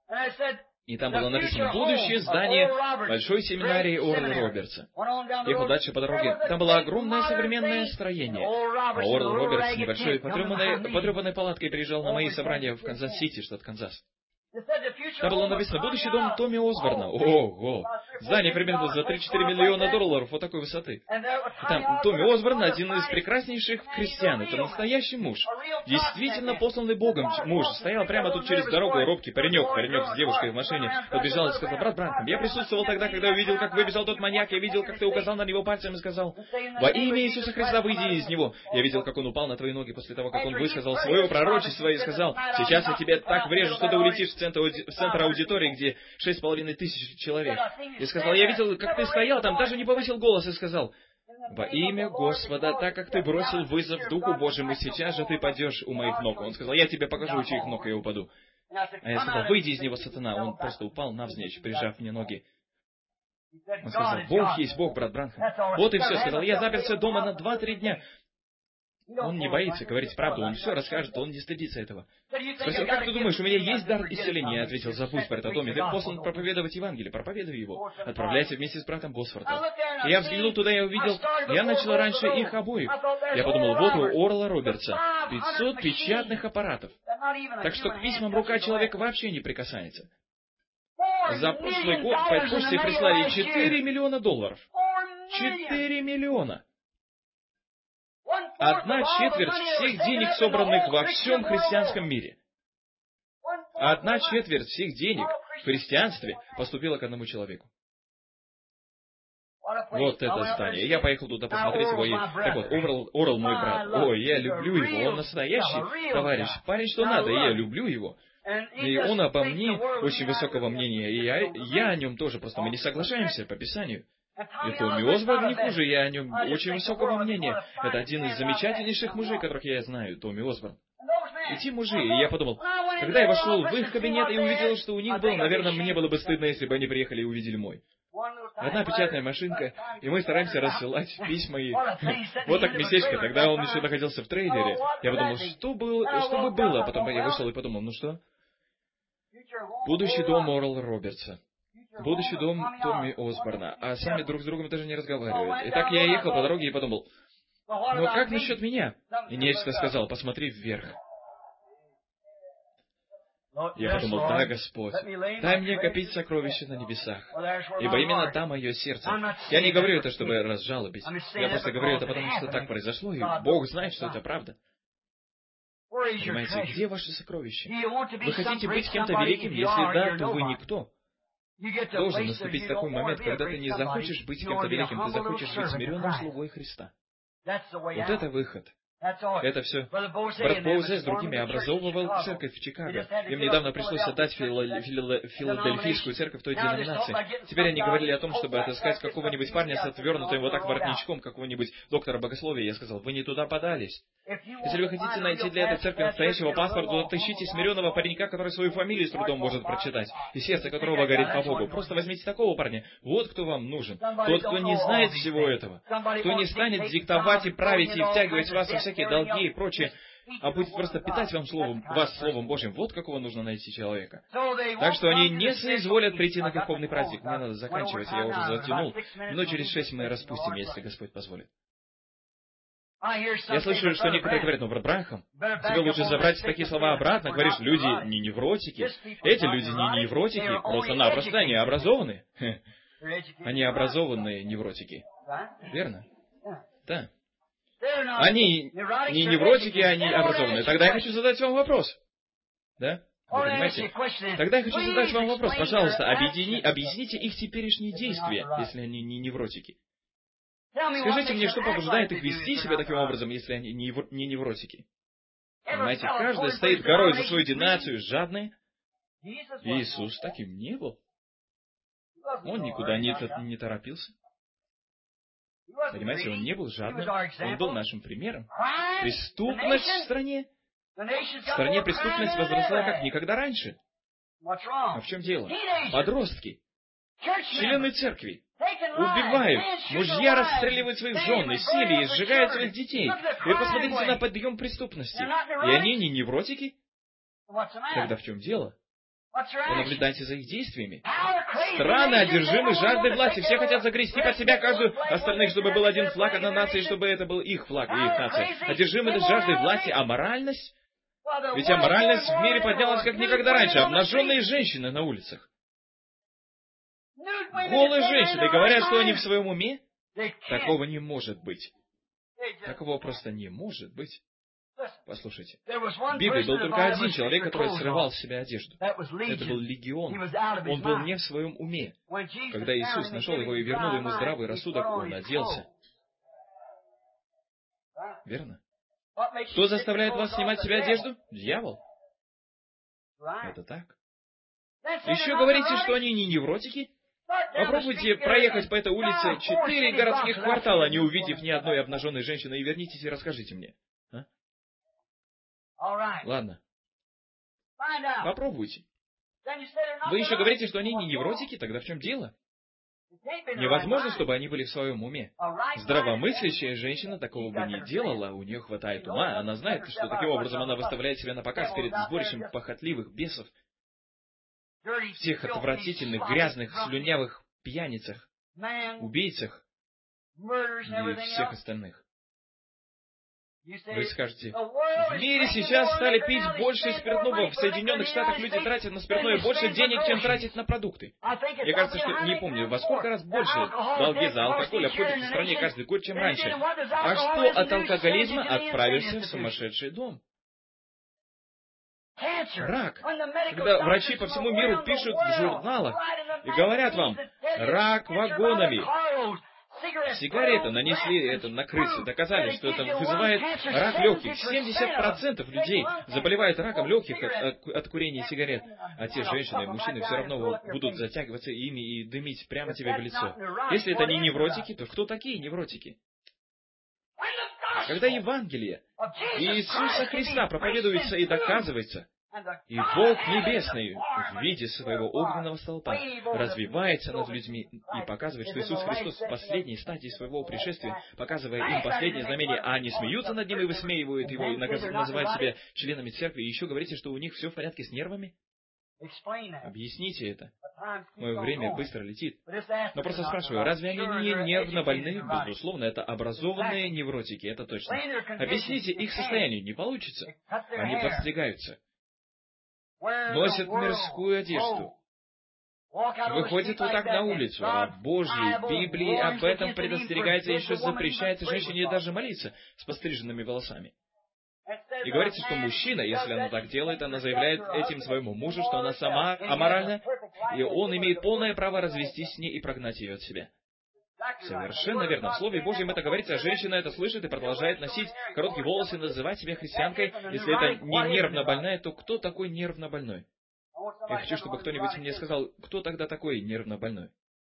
И там было написано «Будущее здание большой семинарии Орла Робертса». Ехал дальше по дороге. Там было огромное современное строение. А Орл Робертс с небольшой потрепанной палаткой приезжал на мои собрания в Канзас-Сити, штат Канзас. Там было написано «Будущий дом Томми Осборна». Ого! Здание примерно за $3-4 миллиона вот такой высоты. И там Томми Осборн, один из прекраснейших христиан. Это настоящий муж. Действительно посланный Богом муж. Стоял прямо тут через дорогу, робкий паренек с девушкой в машине. Подбежал и сказал: «Брат Бранхам, я присутствовал тогда, когда увидел, как выбежал тот маньяк. Я видел, как ты указал на него пальцем и сказал: во имя Иисуса Христа выйди из него. Я видел, как он упал на твои ноги после того, как он высказал свое пророчество и сказал: сейчас я тебе так врежу, что ты улетишь в центр аудитории, где 6,5 тысяч человек». И сказал: я видел, как ты стоял там, даже не повысил голос, и сказал: во имя Господа, так как ты бросил вызов Духу Божьему, сейчас же ты падешь у моих ног. Он сказал: я тебе покажу, у чьих ног я упаду. А я сказал: выйди из него, сатана. Он просто упал навзничь, прижав мне ноги. Он сказал: Бог есть Бог, брат Бранхам. Вот и все. Сказал: я заперся дома на 2-3 дня. Он не боится говорить правду, он все расскажет, он не стыдится этого. Спросил: как ты думаешь, у меня есть дар исцеления? Я ответил: забудь про это, Томми, ты послан проповедовать Евангелие, проповедуй его. Отправляйся вместе с братом Босфортом. И я взглянул туда и увидел, я начал раньше их обоих. Я подумал, вот у Орла Робертса 500 печатных аппаратов. Так что к письмам рука человека вообще не прикасается. За прошлый год по почте прислали $4 миллиона. 4 миллиона. 1/4 всех денег, собранных во всем христианском мире. 1/4 всех денег в христианстве поступила к одному человеку. Вот это здание. Я поехал туда посмотреть его. Так вот, Орл мой брат. Ой, я люблю его. Он настоящий товарищ. Парень, что надо. Я люблю его. И он обо мне очень высокого мнения. И я о нем тоже. Просто мы не соглашаемся по Писанию. И Томми Осборн не хуже, я о нем очень высокого мнения. Это один из замечательнейших мужей, которых я знаю, Томми Осборн. И те мужи, и я подумал, когда я вошел в их кабинет и увидел, что у них был, наверное, мне было бы стыдно, если бы они приехали и увидели мой. Одна печатная машинка, и мы стараемся рассылать письма. И вот так местечко. Тогда он еще находился в трейлере. Я подумал, что бы было? Потом я вышел и подумал, ну что? Будущий дом Орла Робертса. Будущий дом Томми Осборна. А сами друг с другом даже не разговаривают. Итак, я ехал по дороге и подумал, ну как насчет меня? И нечто сказал: посмотри вверх. Я подумал: да, Господь, дай мне копить сокровища на небесах, ибо именно там мое сердце. Я не говорю это, чтобы разжалобить. Я просто говорю это, потому что так произошло, и Бог знает, что это правда. Понимаете, где ваши сокровища? Вы хотите быть кем-то великим? Если да, то вы никто. Должен наступить такой момент, когда ты не захочешь быть кем-то великим, ты захочешь быть смиренным слугой Христа. Вот это выход. Это все. Брат Боузе с другими образовывал церковь в Чикаго. Им недавно пришлось отдать филадельфийскую церковь той деноминации. Теперь они говорили о том, чтобы отыскать какого-нибудь парня с отвернутым вот так воротничком, какого-нибудь доктора богословия. Я сказал: вы не туда подались. Если вы хотите найти для этой церкви настоящего паспорта, то отыщите смиренного паренька, который свою фамилию с трудом может прочитать, и сердце которого горит по Богу. Просто возьмите такого парня. Вот кто вам нужен. Тот, кто не знает всего этого. Кто не станет диктовать и править, и втягивать вас во всякие долги и прочее, а будет просто питать вас Словом Божьим. Вот какого нужно найти человека. Так что они не соизволят прийти на греховный праздник. Мне надо заканчивать, я уже затянул. Но через 6 мы распустим, если Господь позволит. Я слышу, что некоторые говорят: брат Бранхам, тебе лучше забрать такие слова обратно. Говоришь, люди не невротики. Эти люди не невротики, просто-напросто они образованные. Они образованные невротики. Верно? Да. Они не невротики, они образованные. Тогда я хочу задать вам вопрос. Да? Вы понимаете? Тогда я хочу задать вам вопрос. Пожалуйста, объясните их теперешние действия, если они не невротики. Скажите мне, что побуждает их вести себя таким образом, если они не невротики? Понимаете, каждый стоит горой за свою динацию, жадный. Иисус таким не был. Он никуда не торопился. Понимаете, он не был жадным. Он был нашим примером. Преступность в стране. В стране преступность возросла как никогда раньше. А в чем дело? Подростки, члены церкви, убивают, мужья расстреливают своих жен, и семьи, сжигают своих детей. Вы посмотрите на подъем преступности. И они не невротики? Тогда в чем дело? Понаблюдайте за их действиями. Страны одержимы жаждой власти. Все хотят загрести под себя каждую остальных, чтобы был один флаг, одна нация, и чтобы это был их флаг и их нация. Одержимы жаждой власти, а моральность? Ведь аморальность в мире поднялась как никогда раньше. Обнаженные женщины на улицах. Голые женщины говорят, что они в своем уме? Такого не может быть. Такого просто не может быть. Послушайте. В Библии был только один человек, который срывал с себя одежду. Это был Легион. Он был не в своем уме. Когда Иисус нашел его и вернул ему здравый рассудок, он оделся. Верно? Кто заставляет вас снимать с себя одежду? Дьявол. Это так. Еще говорите, что они не невротики? Попробуйте проехать по этой улице 4 городских квартала, не увидев ни одной обнаженной женщины, и вернитесь и расскажите мне. Ладно. Попробуйте. Вы еще говорите, что они не невротики? Тогда в чем дело? Невозможно, чтобы они были в своем уме. Здравомыслящая женщина такого бы не делала, у нее хватает ума, она знает, что таким образом она выставляет себя на показ перед сборищем похотливых бесов, всех отвратительных, грязных, слюнявых пьяницах, убийцах и всех остальных. Вы скажете, в мире сейчас стали пить больше спиртного. В Соединенных Штатах люди тратят на спиртное больше денег, чем тратят на продукты. Мне кажется, что, не помню, во сколько раз больше долги за алкоголь обходят в стране каждый год, чем раньше. А что от алкоголизма отправишься в сумасшедший дом? Рак. Когда врачи по всему миру пишут в журналах и говорят вам, рак вагонами. Сигареты нанесли это на крысы, доказали, что это вызывает рак легких. 70% людей заболевают раком легких от курения сигарет. А те женщины и мужчины все равно будут затягиваться ими и дымить прямо тебе в лицо. Если это не невротики, то кто такие невротики? Когда Евангелие Иисуса Христа проповедуется и доказывается, и Бог Небесный в виде своего огненного столпа развивается над людьми и показывает, что Иисус Христос в последней стадии своего пришествия, показывая им последнее знамение, а они смеются над Ним и высмеивают Его, и называют себя членами церкви, и еще говорите, что у них все в порядке с нервами? Объясните это. Мое время быстро летит. Но просто спрашиваю, разве они не нервно больны? Безусловно, это образованные невротики, это точно. Объясните их состояние, не получится. Они подстригаются. Носят мирскую одежду. Выходит вот так на улицу, а в Божьей Библии об этом предостерегается и еще запрещается женщине даже молиться с постриженными волосами. И говорится, что мужчина, если она так делает, она заявляет этим своему мужу, что она сама аморальна, и он имеет полное право развестись с ней и прогнать ее от себя. Совершенно верно. В Слове Божьем это говорится, а женщина это слышит и продолжает носить короткие волосы, называть себя христианкой. Если это не нервно больная, то кто такой нервно больной? Я хочу, чтобы кто-нибудь мне сказал, кто тогда такой нервно больной?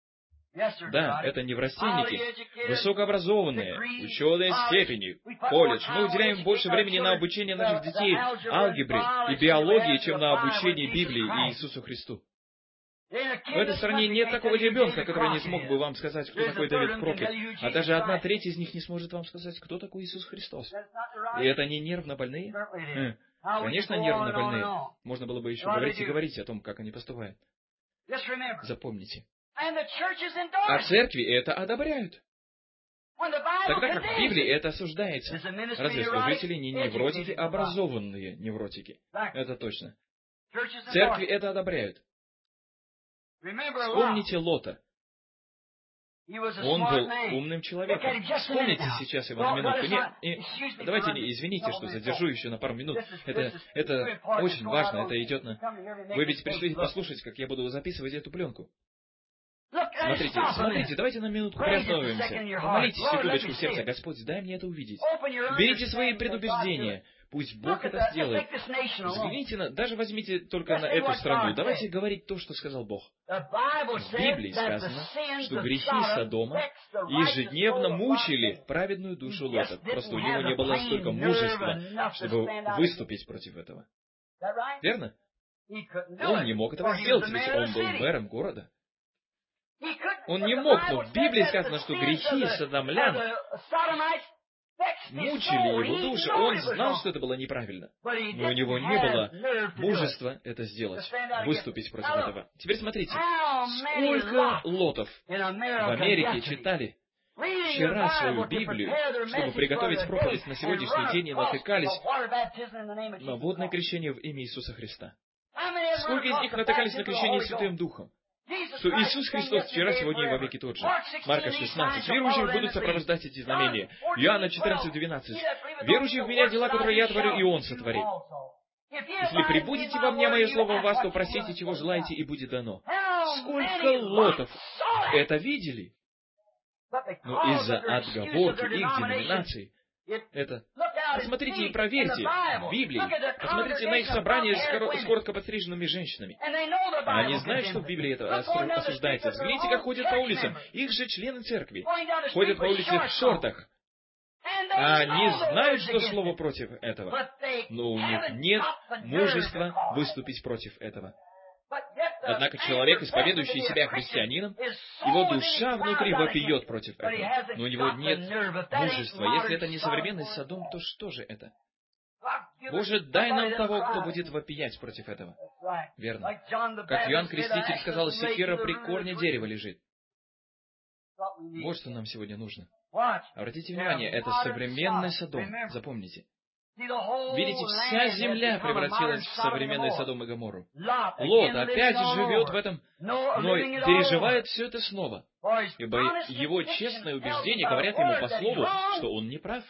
Да, это неврастенники, высокообразованные, ученые степени, колледж. Мы уделяем больше времени на обучение наших детей алгебре и биологии, чем на обучение Библии и Иисусу Христу. В этой стране нет такого ребенка, который не смог бы вам сказать, кто такой Давид Крокет. А даже 1/3 из них не сможет вам сказать, кто такой Иисус Христос. И это не нервно больные? Конечно, нервно больные. Можно было бы еще говорить и говорить о том, как они поступают. Запомните. А церкви это одобряют. Тогда как в Библии это осуждается. Разве служители не невротики, образованные невротики? Это точно. Церкви это одобряют. Вспомните Лота. Он был умным человеком. Вспомните сейчас его на минутку. Давайте, извините, что задержу еще на пару минут. Это очень важно, это идет на... Вы ведь пришли послушать, как я буду записывать эту пленку. Смотрите, давайте на минутку приостановимся. Помолитесь секундочку в сердце. Господь, дай мне это увидеть. Берите свои предубеждения. Пусть Бог это сделает. Взгляните даже возьмите только на эту страну. Давайте говорить то, что сказал Бог. В Библии сказано, что грехи Содома ежедневно мучили праведную душу Лота. Просто у него не было столько мужества, чтобы выступить против этого. Верно? Он не мог этого сделать, ведь он был мэром города. Он не мог, но в Библии сказано, что грехи содомлян мучили его душу. Он знал, что это было неправильно. Но у него не было мужества это сделать, выступить против этого. Теперь смотрите, сколько лотов в Америке читали вчера свою Библию, чтобы приготовить проповедь на сегодняшний день и натыкались на водное крещение в имя Иисуса Христа. Сколько из них натыкались на крещение Святым Духом? Что Иисус Христос вчера, сегодня и во веки тот же. Марка 16. Верующих будут сопровождать эти знамения. Иоанна 14:12. Верующих в Меня дела, которые я творю, и Он сотворит. Если прибудете во Мне, Мое Слово в вас, то просите, чего желаете, и будет дано. Сколько лотов это видели? Но из-за отговорки их деноминаций, это... Посмотрите и проверьте в Библии. Посмотрите на их собрания с коротко подстриженными женщинами. Они знают, что в Библии это осуждается. Взгляните, как ходят по улицам. Их же члены церкви ходят по улице в шортах. А они знают, что слово против этого. Но у них нет мужества выступить против этого. Однако человек, исповедующий себя христианином, его душа внутри вопиет против этого. Но у него нет мужества. Если это не современный Содом, то что же это? Боже, дай нам того, кто будет вопиять против этого. Верно. Как Иоанн Креститель сказал, секира при корне дерева лежит. Вот что нам сегодня нужно. Обратите внимание, это современный Содом. Запомните. Видите, вся земля превратилась в современный Содом и Гоморру. Лот опять живет в этом, но переживает все это снова. Ибо его честные убеждения говорят ему по слову, что он не прав.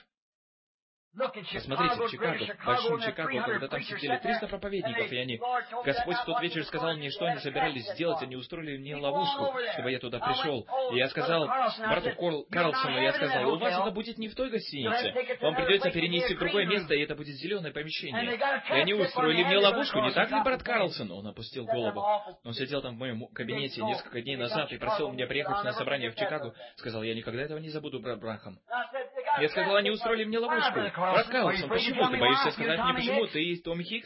Посмотрите, в Чикаго, в Большом Чикаго, когда там сидели 300 проповедников, и Господь в тот вечер сказал мне, что они собирались сделать, они устроили мне ловушку, чтобы я туда пришел. И я сказал брату Карлсону, я сказал, у вас это будет не в той гостинице, вам придется перенести в другое место, и это будет зеленое помещение. И они устроили мне ловушку, не так ли, брат Карлсон? Он опустил голову. Он сидел там в моем кабинете несколько дней назад и просил меня приехать на собрание в Чикаго. Сказал, я никогда этого не забуду, брат Брахам. Я сказал, они устроили мне ловушку. Брат Карлсон, почему? Ты боишься сказать мне, почему? Ты и Томми Хикс?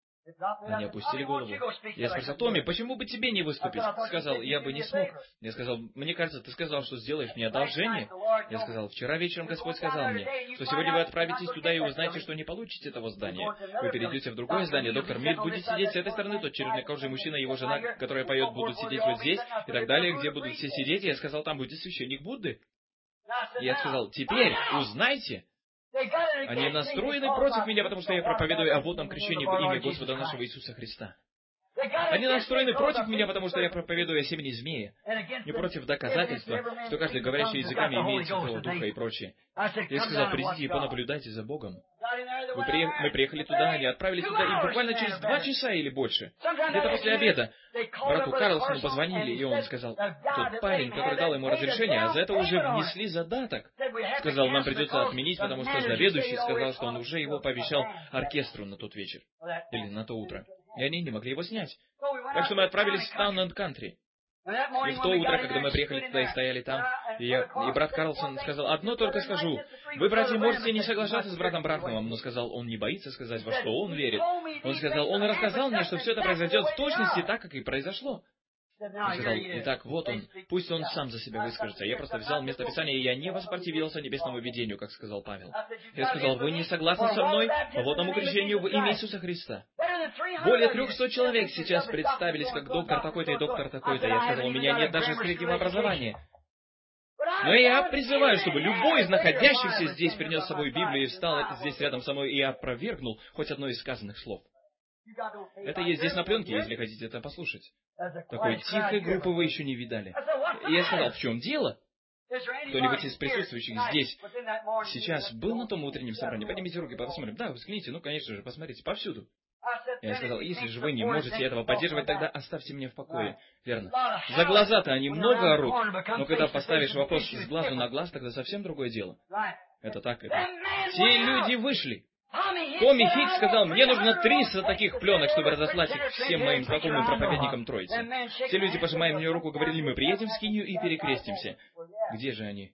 Они опустили голову. Я спросил, Томми, почему бы тебе не выступить? Сказал, я бы не смог. Я сказал, мне кажется, ты сказал, что сделаешь мне одолжение. Я сказал, вчера вечером Господь сказал мне, что сегодня вы отправитесь туда и узнаете, что не получите того здания. Вы перейдете в другое здание, доктор Мид будет сидеть с этой стороны, тот чернокожий мужчина и его жена, которая поет, будут сидеть вот здесь, и так далее, где будут все сидеть. И я сказал, там будет священник Будды. И я сказал, теперь узнайте. Они настроены против меня, потому что я проповедую о водном крещении в имя Господа нашего Иисуса Христа. Они настроены против меня, потому что я проповедую о семени змея, не против доказательства, что каждый говорящий языками имеет Святого Духа и прочее. Я сказал, придите и понаблюдайте за Богом. Мы приехали туда, они отправились туда, и буквально через 2 часа или больше, где-то после обеда, брату Карлсону позвонили, и он сказал, тот парень, который дал ему разрешение, а за это уже внесли задаток, сказал, нам придется отменить, потому что заведующий сказал, что он уже его пообещал оркестру на тот вечер, или на то утро. И они не могли его снять. Так что мы отправились в Town and Country. И в то утро, когда мы приехали туда и стояли там, и брат Карлсон сказал, одно только скажу, вы, братья, можете не соглашаться с братом Брахамом, но сказал, он не боится сказать, во что он верит. Он сказал, он рассказал мне, что все это произойдет в точности так, как и произошло. Он сказал, итак, вот он, пусть он сам за себя выскажется. Я просто взял место Писания, и я не воспротивился небесному видению, как сказал Павел. Я сказал, вы не согласны со мной по водному крещению в имя Иисуса Христа? Более 300 человек сейчас представились как доктор такой-то и доктор такой-то. Я сказал, у меня нет даже среднего образования. Но я призываю, чтобы любой из находящихся здесь принес с собой Библию и встал здесь рядом со мной и опровергнул хоть одно из сказанных слов. Это есть здесь на пленке, если хотите это послушать. Такой тихой группы вы еще не видали. И я сказал, в чем дело? Кто-нибудь из присутствующих здесь сейчас был на том утреннем собрании? Поднимите руки, посмотрим. Да, взгляните, конечно же, посмотрите, повсюду. Я сказал, если же вы не можете этого поддерживать, тогда оставьте меня в покое. Верно. За глаза-то они много орут, но когда поставишь вопрос с глазу на глаз, тогда совсем другое дело. Это так, это. Те люди вышли. Томми Хикс сказал, мне нужно 300 таких пленок, чтобы разослать их всем моим знакомым проповедникам Троицы. Все люди, пожимая мне руку, говорили, мы приедем в Скинию и перекрестимся. Где же они?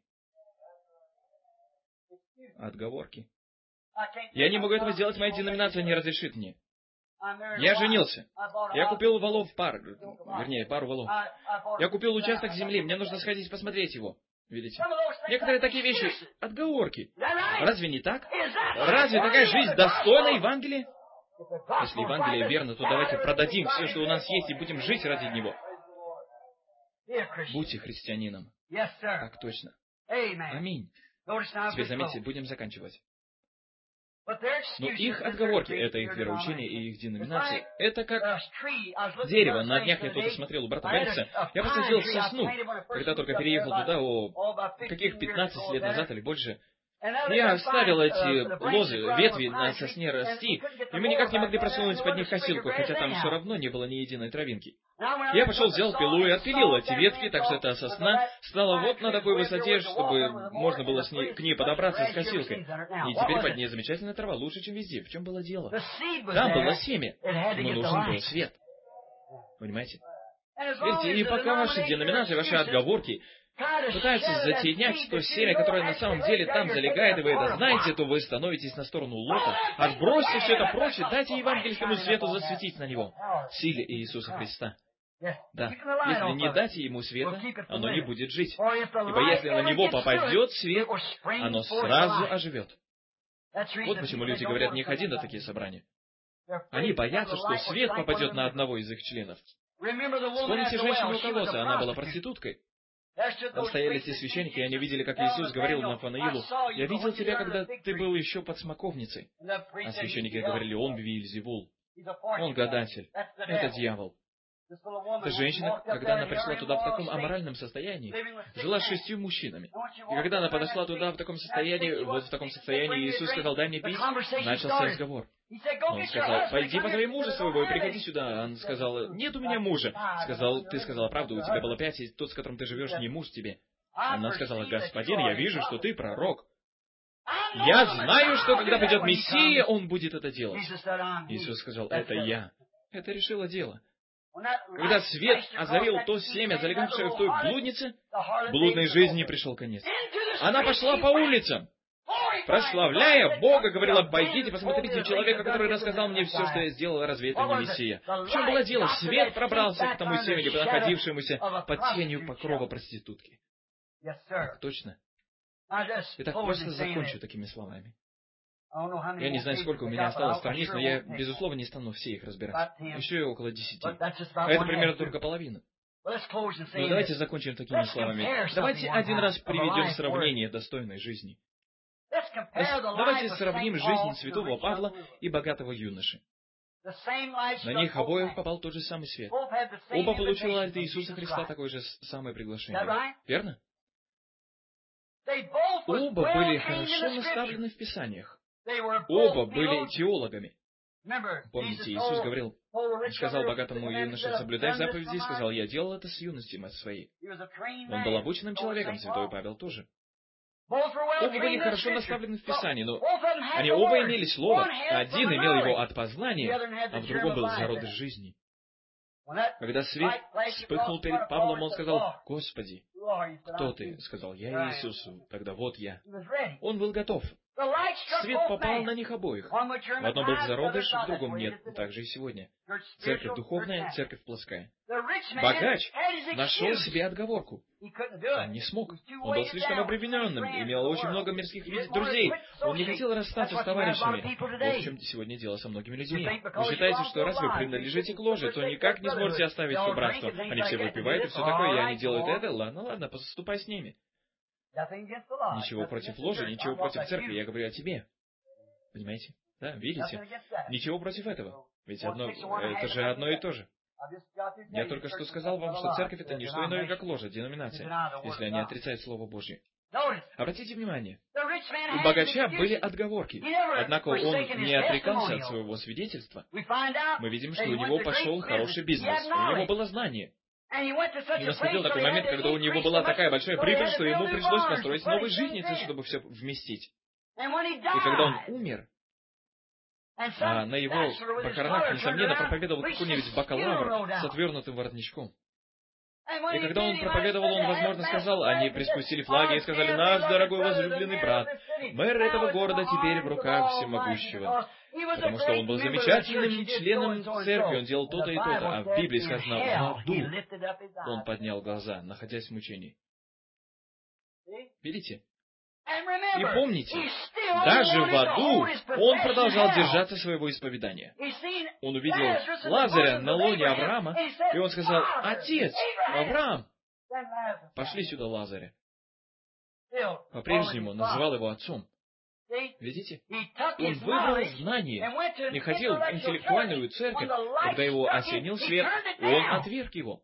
Отговорки. Я не могу этого сделать, моя деноминация не разрешит мне. Я женился. Я купил пару валов. Я купил участок земли, мне нужно сходить посмотреть его. Видите? Некоторые такие вещи — отговорки. Разве не так? Разве такая жизнь достойна Евангелия? Если Евангелие верно, то давайте продадим все, что у нас есть, и будем жить ради него. Будьте христианином. Так точно. Аминь. Теперь заметьте, будем заканчивать. Но их отговорки, это их вероучение и их деноминация, это как дерево. На днях я тут смотрел у брата Бенкса. Я посадил сосну, когда только переехал туда, каких 15 лет назад или больше. Я оставил эти лозы, ветви на сосне расти, и мы никак не могли просунуть под них косилку, хотя там все равно не было ни единой травинки. Я пошел, взял пилу и отпилил эти ветки, так что эта сосна стала вот на такой высоте, чтобы можно было к ней подобраться с косилкой. И теперь под ней замечательная трава, лучше, чем везде. В чем было дело? Там было семя, но нужен был свет. Понимаете? Верьте, и пока ваши деноминации, ваши отговорки пытаются затенять то семя, которое на самом деле там залегает, и вы это знаете, то вы становитесь на сторону Лота. Отбросьте все это прочь и дайте евангельскому свету засветить на него. В силе Иисуса Христа. Да, если не дать ему света, оно не будет жить. Ибо если на него попадет свет, оно сразу оживет. Вот почему люди говорят, не ходи на такие собрания. Они боятся, что свет попадет на одного из их членов. Вспомните женщину у колодца, она была проституткой. Там стояли те священники, и они видели, как Иисус говорил Нафанаилу, «Я видел тебя, когда ты был еще под смоковницей». А священники говорили, «Он Виильзевул, он гадатель, это дьявол». Эта женщина, когда она пришла туда в таком аморальном состоянии, жила с 6 мужчинами. И когда она подошла туда в таком состоянии, Иисус сказал, «Дай мне пить», начался разговор. Он сказал, «Пойди позови мужа своего и приходи сюда». Он сказал, «Нет у меня мужа». Сказал, «Ты сказала правду, у тебя было 5, и тот, с которым ты живешь, не муж тебе». Она сказала, «Господин, я вижу, что ты пророк. Я знаю, что когда придет Мессия, он будет это делать». Иисус сказал, «Это я». Это решило дело. Когда свет озарил то семя, залегавшее в той блуднице, блудной жизни пришел конец. Она пошла по улицам, прославляя Бога, говорила, «Пойдите, посмотрите человека, который рассказал мне все, что я сделала, разве это не Мессия?» В чем было дело? Свет пробрался к тому семени, находившемуся под тенью покрова проститутки. Так точно. Итак, просто закончу такими словами. Я не знаю, сколько у меня осталось страниц, но я, безусловно, не стану все их разбирать. Еще и около 10. А это примерно только половина. Но давайте закончим такими словами. Давайте один раз приведем сравнение достойной жизни. Давайте сравним жизнь святого Павла и богатого юноши. На них обоих попал тот же самый свет. Оба получили от Иисуса Христа такое же самое приглашение. Верно? Оба были хорошо наставлены в Писаниях. Оба были теологами. Помните, Иисус сказал богатому юноше, «Соблюдай заповеди», и сказал, «Я делал это с юности своей». Он был обученным человеком, святой Павел тоже. Оба были хорошо наставлены в Писании, но они оба имели Слово. Один имел его от познания, а в другом был зародыш жизни. Когда свет вспыхнул перед Павлом, он сказал, «Господи, кто ты?» Сказал, «Я Иисус». Тогда вот я. Он был готов. Свет попал на них обоих. В одном был зародыш, в другом нет. Так же и сегодня. Церковь духовная, церковь плоская. Богач нашел себе отговорку. Он не смог. Он был слишком обремененным, имел очень много мирских друзей. Он не хотел расстаться с товарищами. Вот в чем сегодня дело со многими людьми. Вы считаете, что раз вы принадлежите к ложе, то никак не сможете оставить все братство. Они все выпивают и все такое, и они делают это. Ладно, поступай с ними. Ничего против ложи, ничего против церкви, я говорю о тебе. Понимаете? Да, видите? Ничего против этого. Ведь это же одно и то же. Я только что сказал вам, что церковь — это не что иное, как ложа, деноминация, если они отрицают Слово Божье. Обратите внимание, у богача были отговорки, однако он не отрекался от своего свидетельства. Мы видим, что у него пошел хороший бизнес, у него было знание. И наступил такой момент, когда у него была такая большая прибыль, что ему пришлось построить новые житницы, чтобы все вместить. И когда он умер, на его похоронах, несомненно, проповедовал какой-нибудь бакалавр с отвернутым воротничком. И когда он проповедовал, он, возможно, сказал, они приспустили флаги и сказали: «Наш дорогой возлюбленный брат, мэр этого города теперь в руках всемогущего». Потому что он был замечательным членом церкви, он делал то-то и то-то. А в Библии сказано, в аду он поднял глаза, находясь в мучении. Видите? И помните, даже в аду он продолжал держаться своего исповедания. Он увидел Лазаря на лоне Авраама, и он сказал: «Отец, Авраам, пошли сюда Лазаря». По-прежнему называл его отцом. Видите? Он выбрал знание и ходил в интеллектуальную церковь. Когда его осенил свет, он отверг его.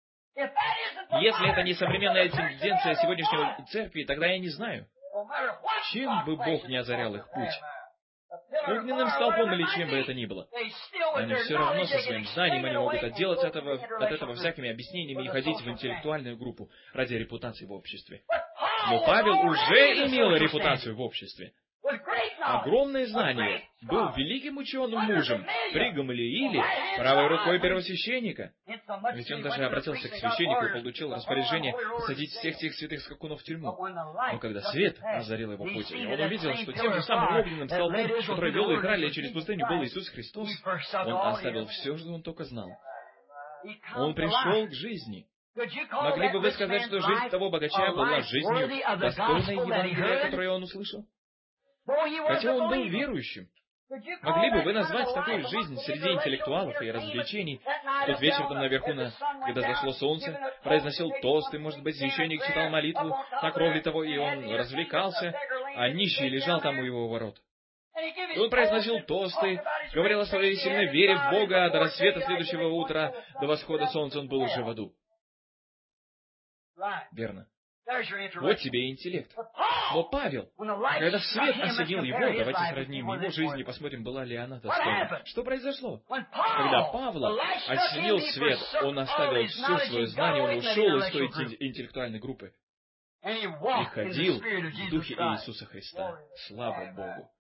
Если это не современная тенденция сегодняшней церкви, тогда я не знаю, чем бы Бог не озарял их путь. Огненным столпом или чем бы это ни было. Они все равно со своим знанием, они могут отделаться от этого всякими объяснениями и ходить в интеллектуальную группу ради репутации в обществе. Но Павел уже имел репутацию в обществе. Огромное знание, был великим ученым мужем при Гамалииле, правой рукой первосвященника. Ведь он даже обратился к священнику и получил распоряжение посадить всех тех святых скакунов в тюрьму. Но когда свет озарил его путь, и он увидел, что тем же самым огненным столбом, который вел Израиля через пустыню, был Иисус Христос, он оставил все, что он только знал. Он пришел к жизни. Могли бы вы сказать, что жизнь того богача была жизнью, достойной Евангелия, которое он услышал? Хотя он был верующим. Могли бы вы назвать такую жизнь среди интеллектуалов и развлечений? Тот вечер там наверху, когда зашло солнце, произносил тосты, может быть, священник читал молитву на кровле того, и он развлекался, а нищий лежал там у его ворот. И он произносил тосты, говорил о своей сильной вере в Бога, а до рассвета следующего утра, до восхода солнца он был уже в аду. Верно. Вот тебе и интеллект. Но Павел, когда свет осенил его, давайте сравним его жизнь и посмотрим, была ли она достойна. Что произошло? Когда Павла осенил свет, он оставил все свое знание, он ушел из той интеллектуальной группы и ходил в духе Иисуса Христа. Слава Богу!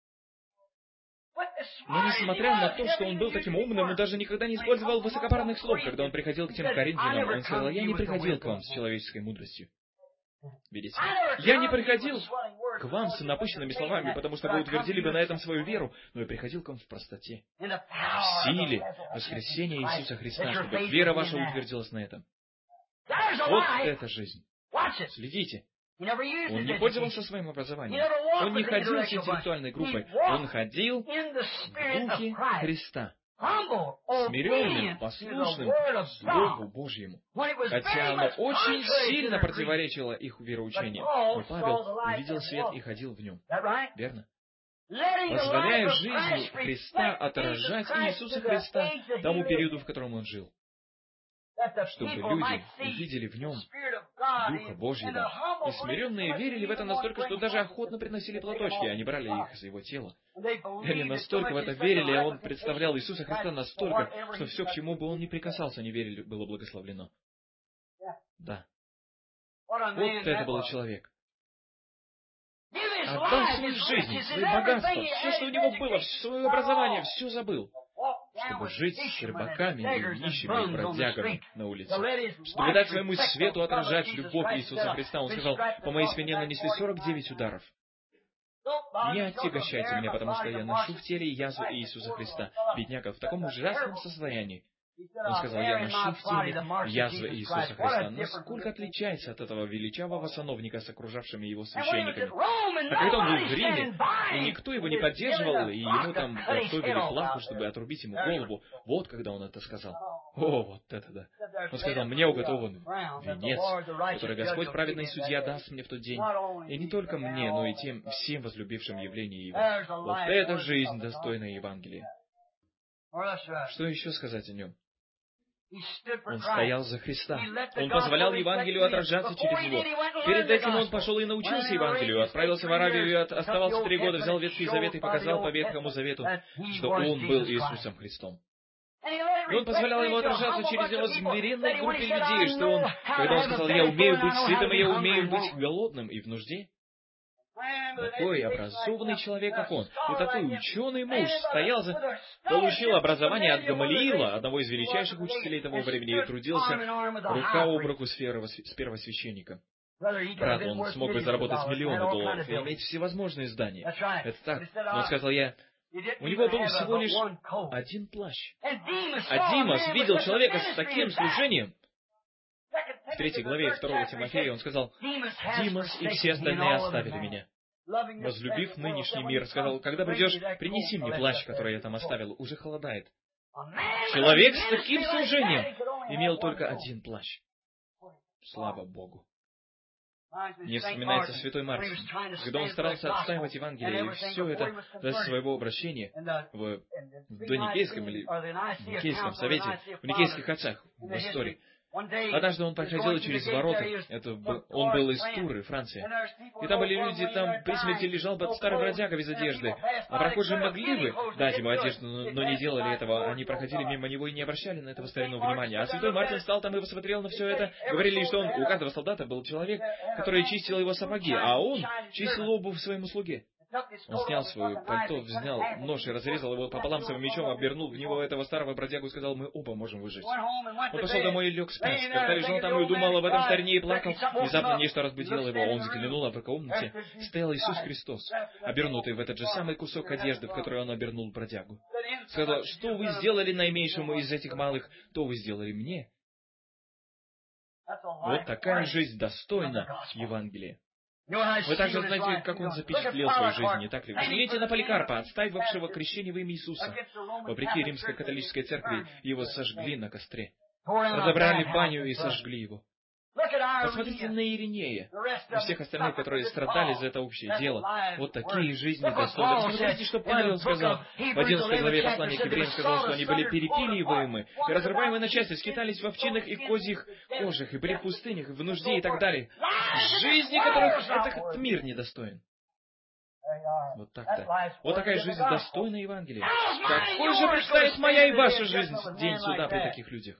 Но несмотря на то, что он был таким умным, он даже никогда не использовал высокопарных слов. Когда он приходил к тем коринфянам, он сказал: «Я не приходил к вам с человеческой мудростью». Видите? «Я не приходил к вам с напыщенными словами, потому что вы утвердили бы на этом свою веру, но я приходил к вам в простоте, в силе воскресения Иисуса Христа, чтобы вера ваша утвердилась на этом». Вот эта жизнь. Следите. Он не пользовался своим образованием. Он не ходил с интеллектуальной группой. Он ходил в духе Христа. Смиренным, послушным Слову Божьему. Хотя оно очень сильно противоречило их вероучению. Но Павел увидел свет и ходил в нем. Верно? Позволяя жизни Христа отражать Иисуса Христа тому периоду, в котором он жил. Чтобы люди увидели в нем Духа Божьего. И смиренные верили в это настолько, что даже охотно приносили платочки, они брали их из его тела. И они настолько в это верили, а он представлял Иисуса Христа настолько, что все, к чему бы он ни прикасался, они верили, было благословлено. Да. Вот это был человек. Отдал свою жизнь, свои богатства, все, что у него было, свое образование, все забыл, чтобы жить с рыбаками и нищими бродягами на улице, чтобы дать своему свету отражать любовь Иисуса Христа. Он сказал: «По моей спине нанесли 49 ударов. Не отягощайте меня, потому что я ношу в теле язвы Иисуса Христа». Бедняга в таком ужасном состоянии. Он сказал: «Я ношу в теле язвы Иисуса Христа». Насколько отличается от этого величавого сановника с окружавшими его священниками? А когда он был в Риме, и никто его не поддерживал, и ему там готовили плаху, чтобы отрубить ему голову, вот когда он это сказал. О, вот это да. Он сказал, мне уготован венец, который Господь, праведный судья, даст мне в тот день. И не только мне, но и тем всем возлюбившим явление Его. Вот эта жизнь, достойная Евангелия. Что еще сказать о нем? Он стоял за Христа. Он позволял Евангелию отражаться через него. Перед этим он пошел и научился Евангелию, отправился в Аравию и оставался 3 года, взял Ветхий Завет и показал по Ветхому Завету, что он был Иисусом Христом. И он позволял ему отражаться через его смиренной группе людей, что он, когда он сказал, я умею быть сытым, и я умею быть голодным и в нужде. Такой образованный человек, как он, и такой ученый муж получил образование от Гамалиила, одного из величайших учителей того времени, и трудился рука об руку с первосвященником. Брат, он смог бы заработать миллионы долларов и иметь всевозможные здания. Это так. Но он сказал, у него был всего лишь 1 плащ. А Димас видел человека с таким служением. В 3 главе 2 Тимофея он сказал, «Димас и все остальные оставили меня». Возлюбив нынешний мир, сказал, когда придешь, принеси мне плащ, который я там оставил, уже холодает. Человек с таким служением имел только 1 плащ. Слава Богу. Мне вспоминается святой Мартин, когда он старался отстаивать Евангелие, и все это до своего обращения в доникейском или в Никейском совете, в Никейских отцах в истории. Однажды он проходил через ворота, он был из Туры, Франция, и там были люди, там при смерти лежал старый бродяга без одежды, а прохожие могли бы дать ему одежду, но не делали этого, они проходили мимо него и не обращали на этого старину внимания. А святой Мартин стал там и посмотрел на все это, говорили, что у каждого солдата был человек, который чистил его сапоги, а он чистил обувь своему слуге. Он снял свое пальто, взял нож и разрезал его пополам своим мечом, обернул в него этого старого бродягу и сказал, мы оба можем выжить. Он пошел домой и лег спать. Когда лежал там и думал об этом старине и плакал, внезапно нечто разбудило его. Он взглянул, а в комнате стоял Иисус Христос, обернутый в этот же самый кусок одежды, в который он обернул бродягу. Сказал, что вы сделали наименьшему из этих малых, то вы сделали мне. Вот такая жизнь достойна Евангелия. Вы также знаете, как он запечатлел свою жизнь, не так ли? Взгляните на Поликарпа, отстаивавшего крещение во имя Иисуса. Вопреки римской католической церкви, его сожгли на костре. Разобрали баню и сожгли его. Посмотрите на Иринея и всех остальных, которые страдали за это общее дело. Вот такие жизни достойны. Посмотрите, что Павел сказал в 11 главе послания к Евреям, сказал, что они были перепиливаемы и разрываемы на части, скитались в овчинах и козьих кожах, и были в пустынях, и в нужде, и так далее. Жизни, которых этот мир недостоин. Вот так-то. Вот такая жизнь достойна Евангелия. Какой же предстоит моя и ваша жизнь в день суда при таких людях?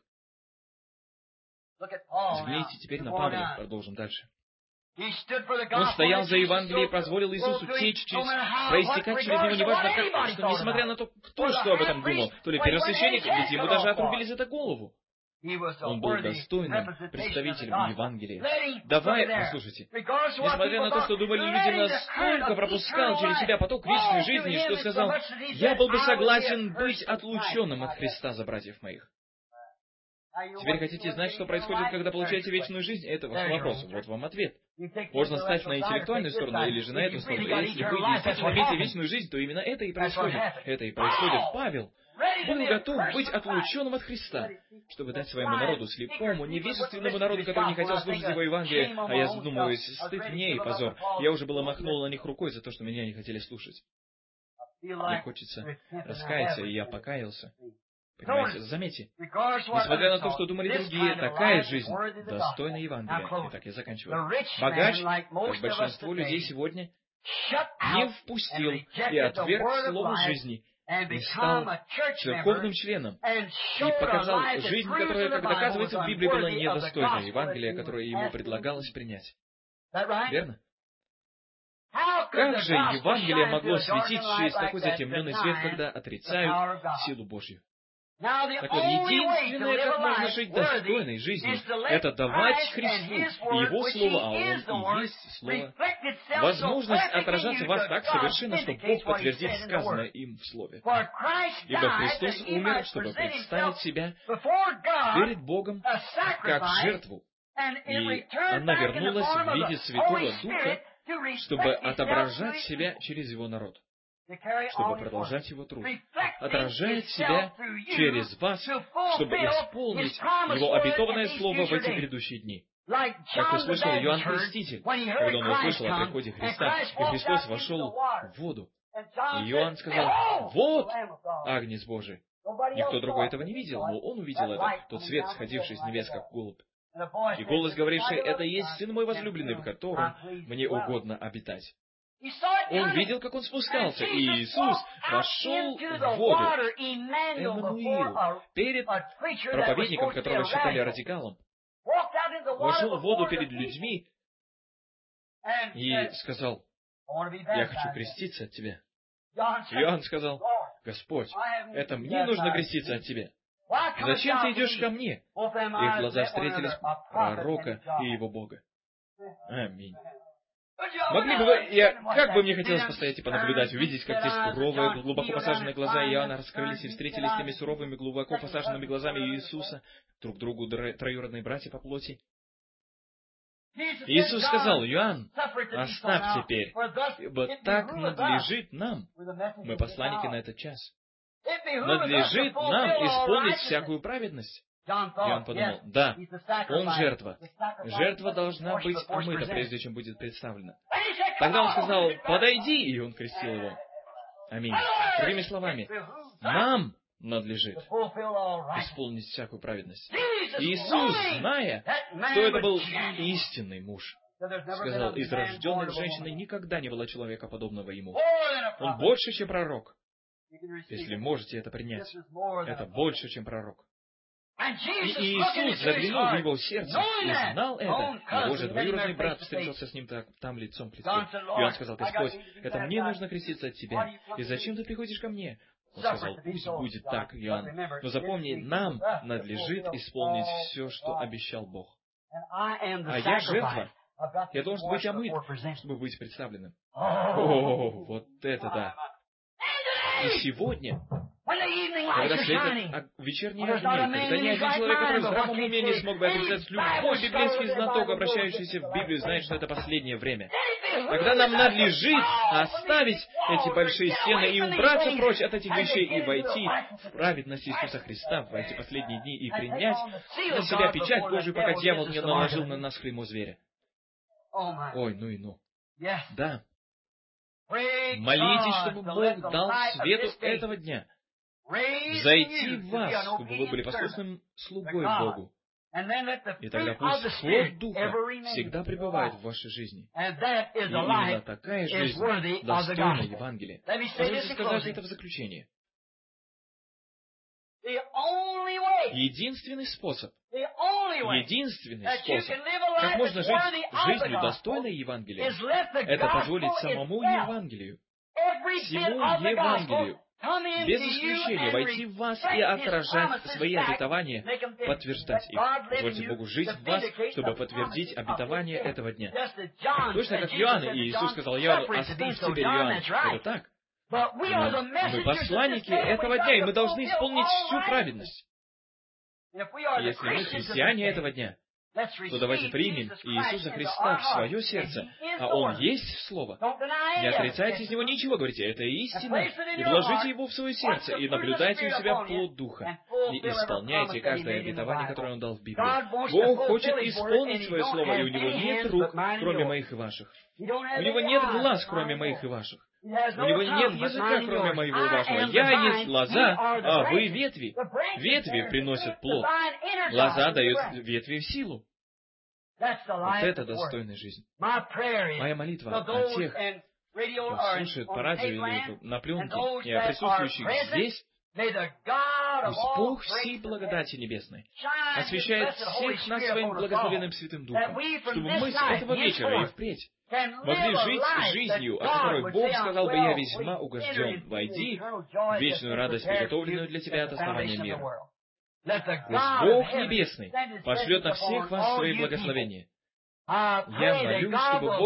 Взгляните теперь на Павла. Продолжим дальше. Он стоял за Евангелие и позволил Иисусу течь проистекать через него, неважно как, что несмотря на то, кто что об этом думал, то ли первосвященник, ведь ему даже отрубили за это голову. Он был достойным представителем Евангелия. Послушайте, несмотря на то, что думали люди, настолько пропускал через себя поток вечной жизни, что сказал, я был бы согласен быть отлученным от Христа за братьев моих. Теперь хотите знать, что происходит, когда получаете вечную жизнь? Это вопрос. Вот вам ответ. Можно стать на интеллектуальную сторону или же на эту сторону. Если вы действительно имеете вечную жизнь, то именно это и происходит. Это и происходит. Павел был готов быть отлученным от Христа, чтобы дать своему народу, слепому, невежественному народу, который не хотел слушать его Евангелие, а я задумываюсь, стыд мне и позор. Я уже было махнул на них рукой за то, что меня не хотели слушать. Мне хочется раскаяться, и я покаялся. Понимаете, заметьте, несмотря на то, что думали другие, такая жизнь достойна Евангелия. Итак, я заканчиваю. Богач, как большинство людей сегодня, не впустил и отверг слово жизни, и стал церковным членом, и показал жизнь, которая, как доказывается в Библии, была недостойна Евангелия, которое ему предлагалось принять. Верно? Как же Евангелие могло светить через такой затемненный свет, когда отрицают силу Божью? Так вот, единственное, как можно жить достойной жизнью, это давать Христу и Его Слово, а Он и есть Слово, возможность отражаться в вас так совершенно, что Бог подтвердит сказанное им в Слове. Ибо Христос умер, чтобы представить себя перед Богом как жертву, и она вернулась в виде Святого Духа, чтобы отображать себя через Его народ. чтобы продолжать Его труд, отражает себя через вас, чтобы исполнить Его обетованное Слово в эти грядущие дни. Как услышал Иоанн Креститель, когда он услышал о приходе Христа, и Христос вошел в воду. И Иоанн сказал: «Вот Агнец Божий». Никто другой этого не видел, но он увидел это, тот свет, сходивший с небес, как голубь. И голос, говоривший: «Это есть Сын мой возлюбленный, в котором мне угодно обитать». Он видел, как он спускался, и Иисус вошел в воду, Эммануил, перед проповедником, которого считали радикалом, вошел в воду перед людьми и сказал: «Я хочу креститься от Тебя». Иоанн сказал: «Господь, это мне нужно креститься от Тебя. Зачем Ты идешь ко мне?» Их глаза встретились пророка и его Бога. Аминь. Могли бы вы, как бы мне хотелось постоять и понаблюдать, увидеть, как те суровые, глубоко посаженные глаза Иоанна раскрылись и встретились с теми суровыми, глубоко посаженными глазами Иисуса, друг другу троюродные братья по плоти. Иисус сказал: «Иоанн, оставь теперь, ибо так надлежит нам». Мы посланники на этот час. Надлежит нам исполнить всякую праведность. Иоанн подумал: да, он жертва. Жертва должна быть омыта, прежде чем будет представлена. Тогда он сказал: подойди, и он крестил его. Аминь. Другими словами, нам надлежит исполнить всякую праведность. Иисус, зная, что это был истинный муж, сказал: из рожденных женщины никогда не было человека, подобного ему. Он больше, чем пророк. Если можете это принять, это больше, чем пророк. И Иисус заглянул в его сердце и знал это. Его же двоюродный брат встретился с ним там лицом к лицу. И он сказал: «Господь, это мне нужно креститься от Тебя. И зачем Ты приходишь ко мне?» Он сказал: «Пусть будет так, Иоанн. Но запомни, нам надлежит исполнить все, что обещал Бог. А я жертва. Я должен быть омыт, чтобы быть представленным». О, вот это да! И сегодня, когда светят вечерние огни, когда ни один человек, который в здравом уме не смог бы отрицать, любой библейский знаток, обращающийся в Библию, знает, что это последнее время. Тогда нам надлежит оставить эти большие стены и убраться прочь от этих вещей и войти в праведность Иисуса Христа в эти последние дни и принять на себя печать Божию, пока дьявол не наложил на нас клеймо зверя. Ой, ну и ну. Да. Молитесь, чтобы Бог дал свету этого дня зайти в вас, чтобы вы были послушным слугой Богу. И тогда пусть плод Духа всегда пребывает в вашей жизни. И именно такая жизнь достойна Евангелия. Позвольте сказать это в заключение. Единственный способ, как можно жить жизнью достойной Евангелия, это позволить самому Евангелию, всему Евангелию, без исключения, войти в вас и отражать свои обетования, подтверждать их. Позвольте Богу жить в вас, чтобы подтвердить обетование этого дня. Точно как Иоанн, и Иисус сказал Иоанну: «Оставь теперь, Иоанн». Это так. Мы посланники этого дня, и мы должны исполнить всю праведность. Если мы христиане этого дня, то давайте примем Иисуса Христа в свое сердце, а Он есть Слово. Не отрицайте из Него ничего, говорите: это истина, и вложите Его в свое сердце, и наблюдайте у себя плод Духа, и исполняйте каждое обетование, которое Он дал в Библии. Бог хочет исполнить Свое Слово, и у Него нет рук, кроме моих и ваших. У Него нет глаз, кроме моих и ваших. У Него нет языка, кроме моего и вашего. Я есть лоза, а вы ветви. Ветви приносят плод. Лоза дает ветви в силу. Вот это достойная жизнь. Моя молитва о тех, кто слушает по радио или на пленке, и о присутствующих здесь, пусть Бог всей благодати небесной освящает всех нас Своим благословенным Святым Духом, чтобы мы с этого вечера и впредь могли жить жизнью, о которой Бог сказал бы: «Я весьма угожден. Войди в вечную радость, приготовленную для тебя от основания мира». Пусть Бог Небесный пошлет на всех вас свои благословения. Я молюсь, чтобы Бог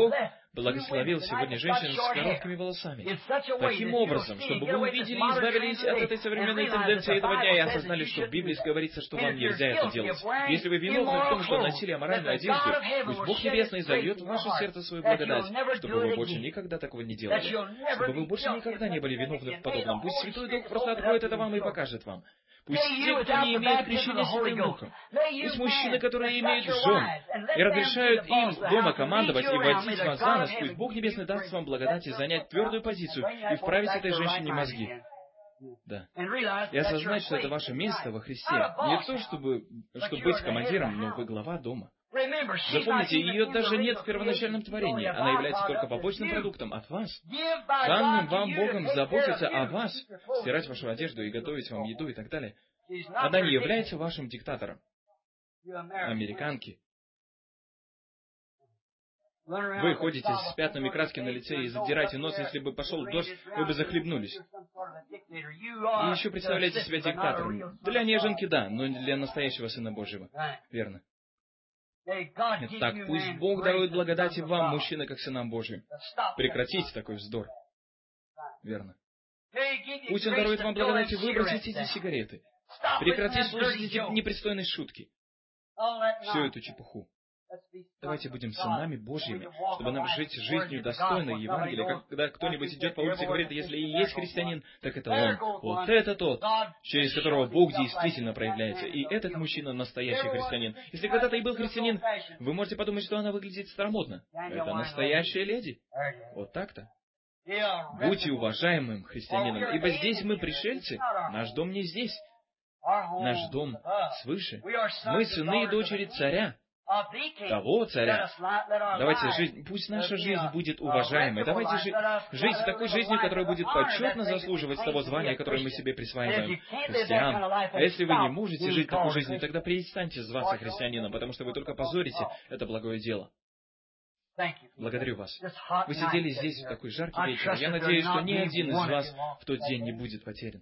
благословил сегодня женщин с короткими волосами. Таким образом, чтобы вы увидели и избавились от этой современной тенденции этого дня и осознали, что в Библии говорится, что вам нельзя это делать. Если вы виновны в том, что носили аморальную одежду, пусть Бог Небесный зальет в ваше сердце свою благодать, чтобы вы больше никогда такого не делали, чтобы вы больше никогда не были виновны в подобном. Пусть Святой Дух просто откроет это вам и покажет вам. Пусть те, кто не имеет крещения Святым Духом, пусть мужчины, которые имеют жен, и разрешают им дома командовать и водить вас за нос, пусть Бог Небесный даст вам благодать и занять твердую позицию и вправить этой женщине мозги. Да. И осознать, что это ваше место во Христе. Не то, чтобы быть командиром, но вы глава дома. Запомните, ее даже нет в первоначальном творении. Она является только побочным продуктом от вас. Данным вам Богом заботиться о вас, стирать вашу одежду и готовить вам еду и так далее. Она не является вашим диктатором. Американки. Вы ходите с пятнами краски на лице и задираете нос, если бы пошел дождь, вы бы захлебнулись. И еще представляете себя диктатором. Для неженки да, но не для настоящего Сына Божьего. Верно. Так, пусть Бог дарует благодати вам, мужчины, как сынам Божьим. Прекратите такой вздор. Верно. Пусть Он дарует вам благодати выбросить эти сигареты. Прекратите слушать эти непристойные шутки. Всю эту чепуху. Давайте будем сынами Божьими, чтобы нам жить жизнью достойной Евангелия. Когда кто-нибудь идет по улице и говорит, если и есть христианин, так это он. Вот это тот, через которого Бог действительно проявляется. И этот мужчина настоящий христианин. Если когда-то и был христианин, вы можете подумать, что она выглядит старомодно. Это настоящая леди. Вот так-то. Будьте уважаемым христианином, ибо здесь мы пришельцы, наш дом не здесь. Наш дом свыше. Мы сыны и дочери царя. Того царя. Давайте жить, пусть наша жизнь будет уважаемой. Давайте жить такой жизнью, которая будет почетно заслуживать того звания, которое мы себе присваиваем, христиан. А если вы не можете жить такой жизнью, тогда перестаньте зваться христианином, потому что вы только позорите это благое дело. Благодарю вас. Вы сидели здесь в такой жаркий вечер. Я надеюсь, что ни один из вас в тот день не будет потерян.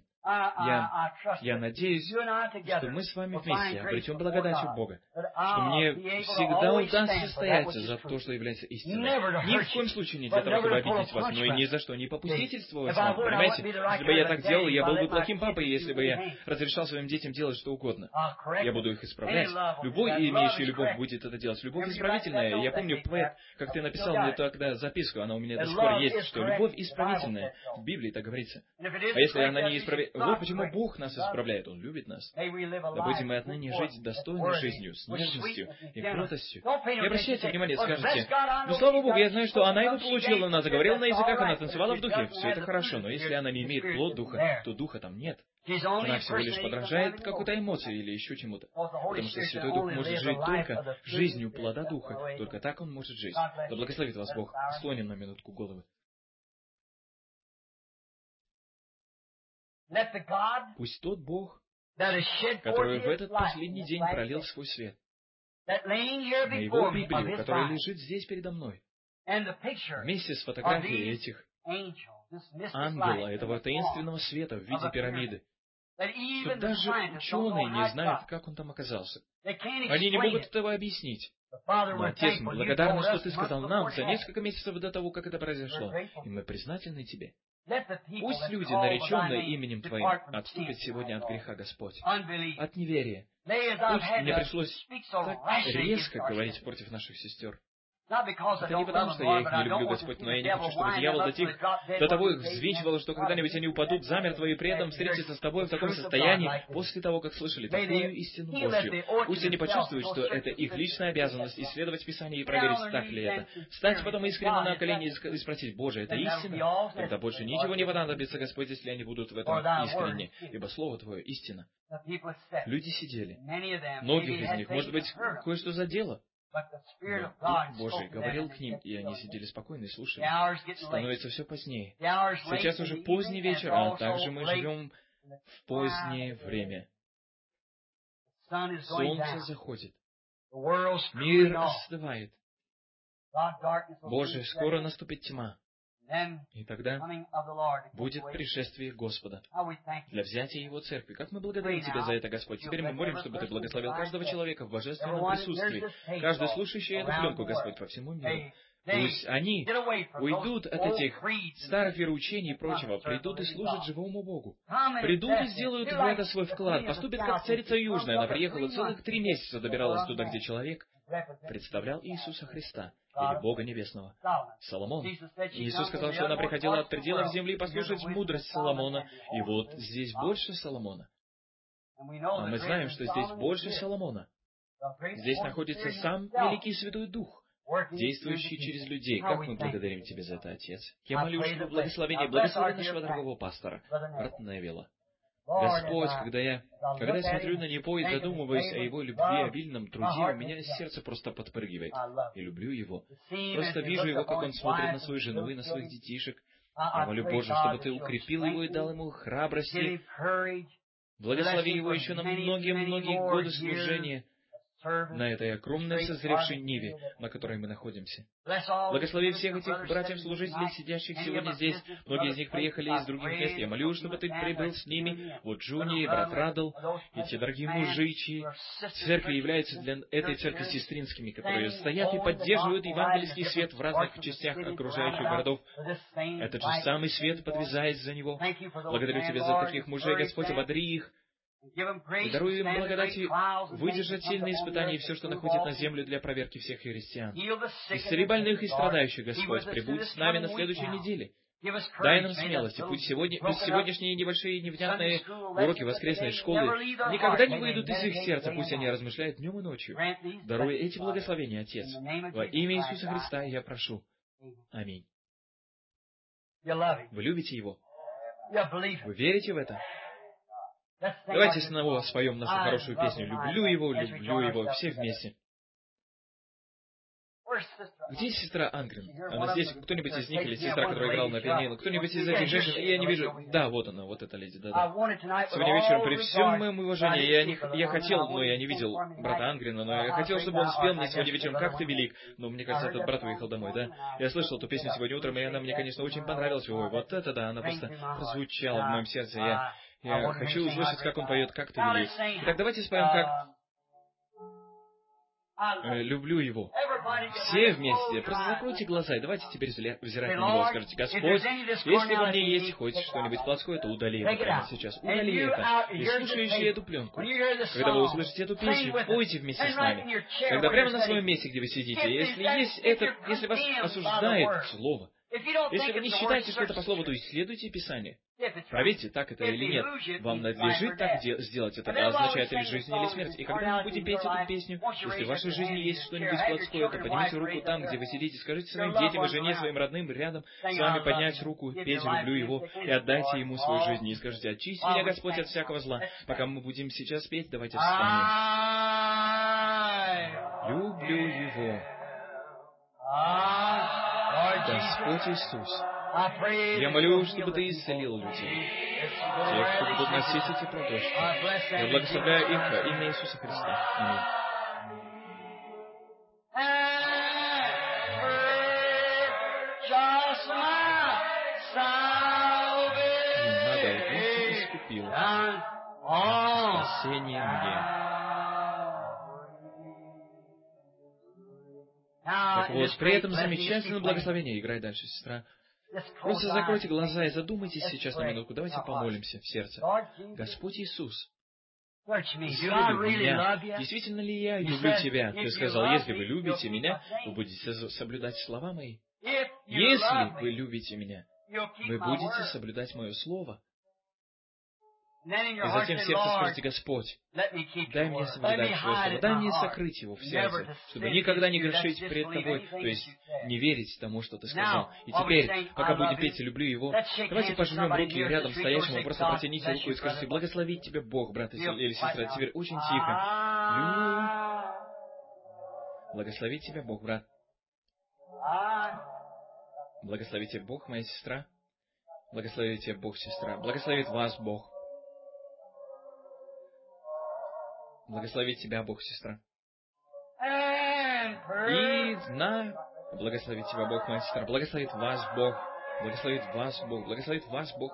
Я надеюсь, что мы с вами вместе обретем благодать у Бога, что мне всегда удастся стоять за то, что является истиной. Ни в коем случае не для того, чтобы обидеть вас, но и ни за что не попустительствовать вам. Понимаете? Если бы я так делал, я был бы плохим папой, если бы я разрешал своим детям делать что угодно. Я буду их исправлять. Любой, имеющий любовь, будет это делать. Любовь исправительная. Я помню, поэт, как ты написал мне тогда записку, она у меня до сих пор есть, что любовь исправительная. В Библии так говорится. А если она не исправительная... Вот почему Бог нас исправляет. Он любит нас. Да будем мы отныне жить достойной жизнью, с нежностью и кротостью. Не обращайте внимания, скажете, ну, слава Богу, я знаю, что она его получила, она заговорила на языках, она танцевала в духе. Все это хорошо, но если она не имеет плод духа, то духа там нет. Она всего лишь подражает какой-то эмоции или еще чему-то. Потому что Святой Дух может жить только жизнью плода Духа. Только так Он может жить. Да благословит вас Бог. Склоним на минутку головы. Пусть тот Бог, который в этот последний день пролил свой свет, на Его Библию, которая лежит здесь передо мной, вместе с фотографией этих ангела, этого таинственного света в виде пирамиды, что даже ученые не знают, как он там оказался. Они не могут этого объяснить. Но, Отец, мы благодарны, что Ты сказал нам за несколько месяцев до того, как это произошло, и мы признательны Тебе. Пусть люди, нареченные именем Твоим, отступят сегодня от греха, Господь, от неверия. Пусть мне пришлось так резко говорить против наших сестер. Это не потому, что я их не люблю, Господь, но я не хочу, чтобы дьявол до того их взвинчивал, что когда-нибудь они упадут замертво и при этом встретятся с Тобой в таком состоянии, после того, как слышали такую истину Божью. Пусть они почувствуют, что это их личная обязанность исследовать Писание и проверить, так ли это. Встать потом искренне на колени и спросить, Боже, это истина? Тогда больше ничего не понадобится, Господь, если они будут в этом искренне, ибо Слово Твое истина. Люди сидели. Многих из них, может быть, кое-что задело. Но Дух Божий говорил к ним, и они сидели спокойно и слушали. Становится все позднее. Сейчас уже поздний вечер, а также мы живем в позднее время. Солнце заходит. Мир остывает. Боже, скоро наступит тьма. И тогда будет пришествие Господа для взятия Его церкви. Как мы благодарим Тебя за это, Господь. Теперь мы молим, чтобы Ты благословил каждого человека в божественном присутствии, каждый слушающий эту пленку, Господь, по всему миру. Пусть они уйдут от этих старых вероучений и прочего, придут и служат живому Богу. Придут и сделают в это свой вклад, поступят как царица Южная. Она приехала целых 3 месяца, добиралась туда, где человек представлял Иисуса Христа, или Бога Небесного. Соломон. Иисус сказал, что она приходила от пределов земли послушать мудрость Соломона, и вот здесь больше Соломона. А мы знаем, что здесь больше Соломона. Здесь находится сам Великий Святой Дух, действующий через людей. Как мы благодарим Тебя за это, Отец. Я молюсь, чтобы благослови нашего дорогого пастора, брата Невилла. Господь, когда я смотрю на него и задумываюсь о его любви, обильном труде, у меня сердце просто подпрыгивает. И люблю его. Просто вижу его, как он смотрит на свою жену и на своих детишек. Я молю, Боже, чтобы Ты укрепил его и дал ему храбрости. Благослови его еще на многие-многие годы служения на этой огромной созревшей ниве, на которой мы находимся. Благослови всех этих братьев-служителей, сидящих сегодня здесь. Многие из них приехали из других мест. Я молю, чтобы Ты прибыл с ними. Вот Джуни, брат Радл, эти дорогие мужи, чьи церкви являются для этой церкви сестринскими, которые стоят и поддерживают евангельский свет в разных частях окружающих городов. Этот же самый свет подвязает за него. Благодарю Тебя за таких мужей, Господь, ободри их. И даруй им благодати выдержать сильные испытания и все, что находит на землю для проверки всех христиан. Исцели больных и страдающих, Господь, прибудь с нами на следующей неделе. Дай нам смелости, пусть сегодняшние небольшие невнятные уроки воскресной школы никогда не выйдут из их сердца, пусть они размышляют днем и ночью. Даруй эти благословения, Отец. Во имя Иисуса Христа я прошу. Аминь. Вы любите Его? Вы верите в это? Давайте снова споем нашу хорошую песню «Люблю его», все вместе. Где сестра Ангрен? Она здесь? Кто-нибудь из них, или сестра, которая играла на пианино? Кто-нибудь из этих женщин? Я не вижу. Да, вот она, вот эта леди, да. Сегодня вечером, при всем моем уважении, я хотел, но я не видел брата Ангрена, но я хотел, чтобы он спел мне сегодня вечером «Как ты велик». Но мне кажется, этот брат уехал домой, да? Я слышал эту песню сегодня утром, и она мне, конечно, очень понравилась. Ой, вот это да, она просто прозвучала в моем сердце. Я хочу услышать, как он поет «Как ты велик». Итак, давайте споем, как «Люблю его». Все вместе. Просто закройте глаза, и давайте теперь взирать на него. Скажите: «Господь, если во мне есть хоть что-нибудь плотское, то удали это прямо сейчас. Удали это». И слушающие эту пленку, когда вы услышите эту песню, пойте вместе с нами. Когда прямо на своем месте, где вы сидите, если вас осуждает слово, если вы не считаете, что это по слову, то исследуйте Писание. Проверьте, так это или нет. Вам надлежит так сделать. Это означает или жизнь, или смерть. И когда мы будем петь эту песню, если в вашей жизни есть что-нибудь плотское, то поднимите руку там, где вы сидите, скажите своим детям и жене, своим родным рядом с вами поднять руку, петь «Люблю его», и отдайте ему свою жизнь. И скажите: «Очисти меня, Господь, от всякого зла». Пока мы будем сейчас петь, давайте встанем. Люблю его. Господь Иисус, я молю, чтобы Ты исцелил людей, тех, кто будут носить эти платочки. Я благословляю их во имя Иисуса Христа. Аминь. И на Голгофе искупил спасение мне. Так вот, при этом замечательном благословении, играй дальше, сестра, просто закройте глаза и задумайтесь сейчас на минутку. Давайте помолимся в сердце. Господь Иисус, исследуй меня. Действительно ли я люблю Тебя? Ты сказал: если вы любите меня, вы будете соблюдать слова мои. Если вы любите меня, вы будете соблюдать мое слово. И затем в сердце скажите: Господь, дай мне соблюдать Твое слово, дай мне сокрыть его в сердце, чтобы никогда не грешить пред Тобой, то есть не верить тому, что Ты сказал. И теперь, пока будем петь «Люблю его», давайте пожмем руки рядом стоящему, просто протяните руку и скажите: «Благословить тебя Бог, брат или сестра». Теперь очень тихо. Благословить тебя Бог, брат. Благословит тебя Бог, моя сестра. Благословит тебя Бог, сестра. Благословит вас Бог. Благословит тебя Бог, сестра. И благословит тебя Бог, моя сестра. Благословит вас Бог. Благословит вас Бог. Благословит вас Бог.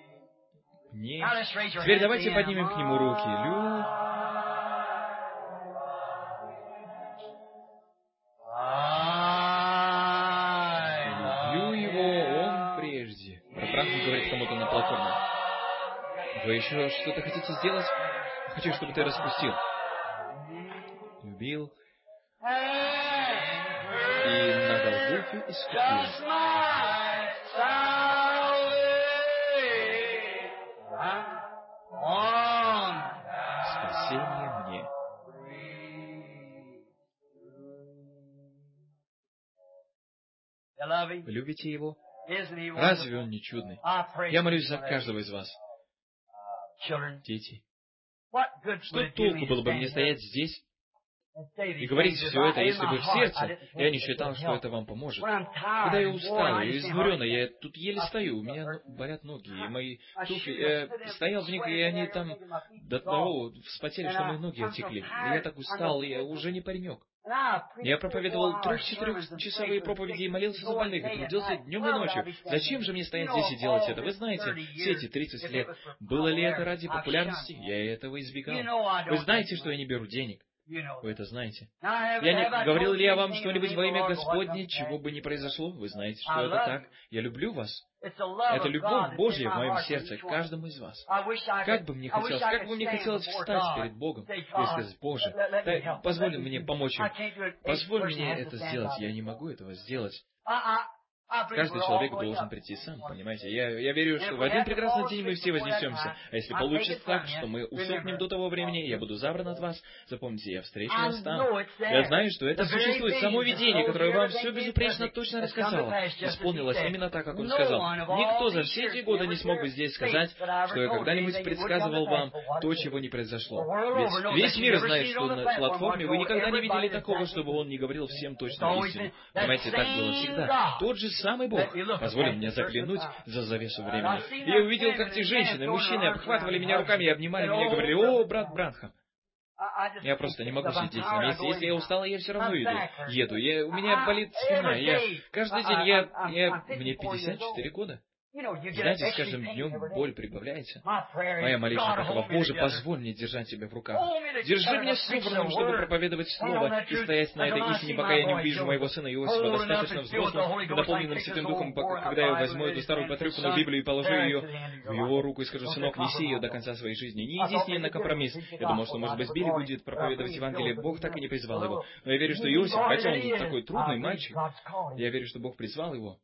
Теперь давайте поднимем к Нему руки. Бранхам говорит кому-то на платформе: «Вы еще что-то хотите сделать? Хочу, чтобы ты распустил». Любил и на Голгофе искупил. Спасение мне. Вы любите Его? Разве Он не чудный? Я молюсь за каждого из вас. Дети, что толку было бы мне стоять здесь и говорить все это, если бы в сердце я не считал, что это вам поможет? Когда я устал и изнуренный, я тут еле стою, у меня болят ноги, и мои туфли, я стоял в них, и они там до того вспотели, что мои ноги отекли. И я так устал, я уже не паренек. Я проповедовал 3-4-часовые проповеди и молился за больных, и трудился днем и ночью. Зачем же мне стоять здесь и делать это? Вы знаете, все эти 30 лет, было ли это ради популярности? Я этого избегал. Вы знаете, что я не беру денег. Вы это знаете. Говорил ли я вам что-нибудь во имя Господне, чего бы ни произошло? Вы знаете, что это так. Я люблю вас. Это любовь Божья в моем сердце к каждому из вас. Как бы мне хотелось встать перед Богом и сказать: «Боже, позволь мне помочь им. Позволь мне это сделать». Я не могу этого сделать. Каждый человек должен прийти сам, понимаете? Я верю, что в один прекрасный день мы все вознесемся. А если получится так, что мы усохнем до того времени, я буду забран от вас, запомните, я встречу вас там. Я знаю, что это существует. Само видение, которое вам все безупречно точно рассказало, исполнилось именно так, как он сказал. Никто за все эти годы не смог бы здесь сказать, что я когда-нибудь предсказывал вам то, чего не произошло. Ведь весь мир знает, что на платформе вы никогда не видели такого, чтобы он не говорил всем точно истину. Понимаете, так было всегда. Тот же самый Бог позволил мне заглянуть за завесу времени. И я увидел, как те женщины и мужчины обхватывали меня руками и обнимали меня и говорили: «О, брат Бранхам». Я просто не могу сидеть на месте. Если я устал, я все равно еду. У меня болит спина. Каждый день мне 54 года. Знаете, с каждым днем боль прибавляется. Моя молитва такова: «Боже, позволь мне держать Тебя в руках. Держи меня собранным, чтобы проповедовать Слово и стоять на этой истине, пока я не увижу моего сына Иосифа, достаточно взрослым и наполненным Святым Духом, когда я возьму эту старую потрепанную Библию и положу ее в его руку и скажу: «Сынок, неси ее до конца своей жизни. Не иди с ней на компромисс». Я думал, что, может быть, Билли будет проповедовать Евангелие. Бог так и не призвал его. Но я верю, что Иосиф, хотя он такой трудный мальчик, я верю, что Бог призвал его.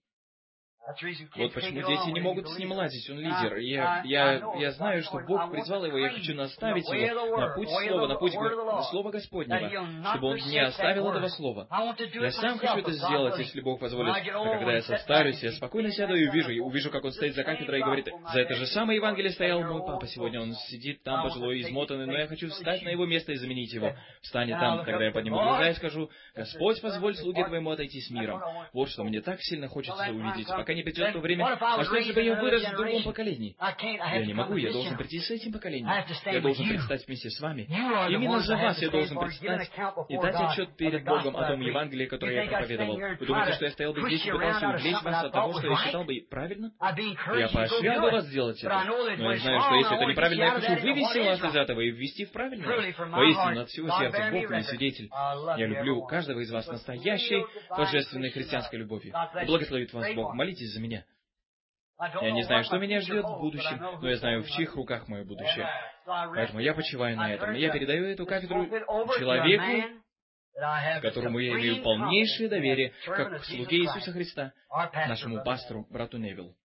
Вот почему дети не могут с ним ладить, он лидер. Я знаю, что Бог призвал его, я хочу наставить его на путь Слова, на путь Слова Господнего, чтобы он не оставил этого Слова. Я сам хочу это сделать, если Бог позволит. А когда я состарюсь, я спокойно сяду и увижу, как он стоит за кафедрой и говорит: «За это же самое Евангелие стоял мой папа сегодня, он сидит там пожилой, измотанный, но я хочу встать на его место и заменить его». Встанет там, когда я подниму глаза и скажу: «Господь, позволь слуге Твоему отойти с миром». Вот что мне так сильно хочется увидеть, пока не придет то время. А что, если бы я вырос в другом поколении? Я не могу, я должен прийти с этим поколением. Я должен предстать вместе с вами. Именно за вас я должен предстать и дать отчет перед Богом о том Евангелии, которое я проповедовал. Вы думаете, что я стоял бы здесь и пытался увлечь вас от того, что я считал бы правильно? Я поощрял бы вас сделать это. Но я знаю, что если это неправильно, я хочу вывести вас из этого и ввести в правильное. Поистину, от всего сердца Бог мне свидетель. Я люблю каждого из вас настоящей, божественной христианской любовью. Благословит вас Бог. Молитесь за меня. Я не знаю, что меня ждет в будущем, но я знаю, в чьих руках мое будущее. Поэтому я почиваю на этом. И я передаю эту кафедру человеку, которому я имею полнейшее доверие, как к слуге Иисуса Христа, нашему пастору, брату Невиллу.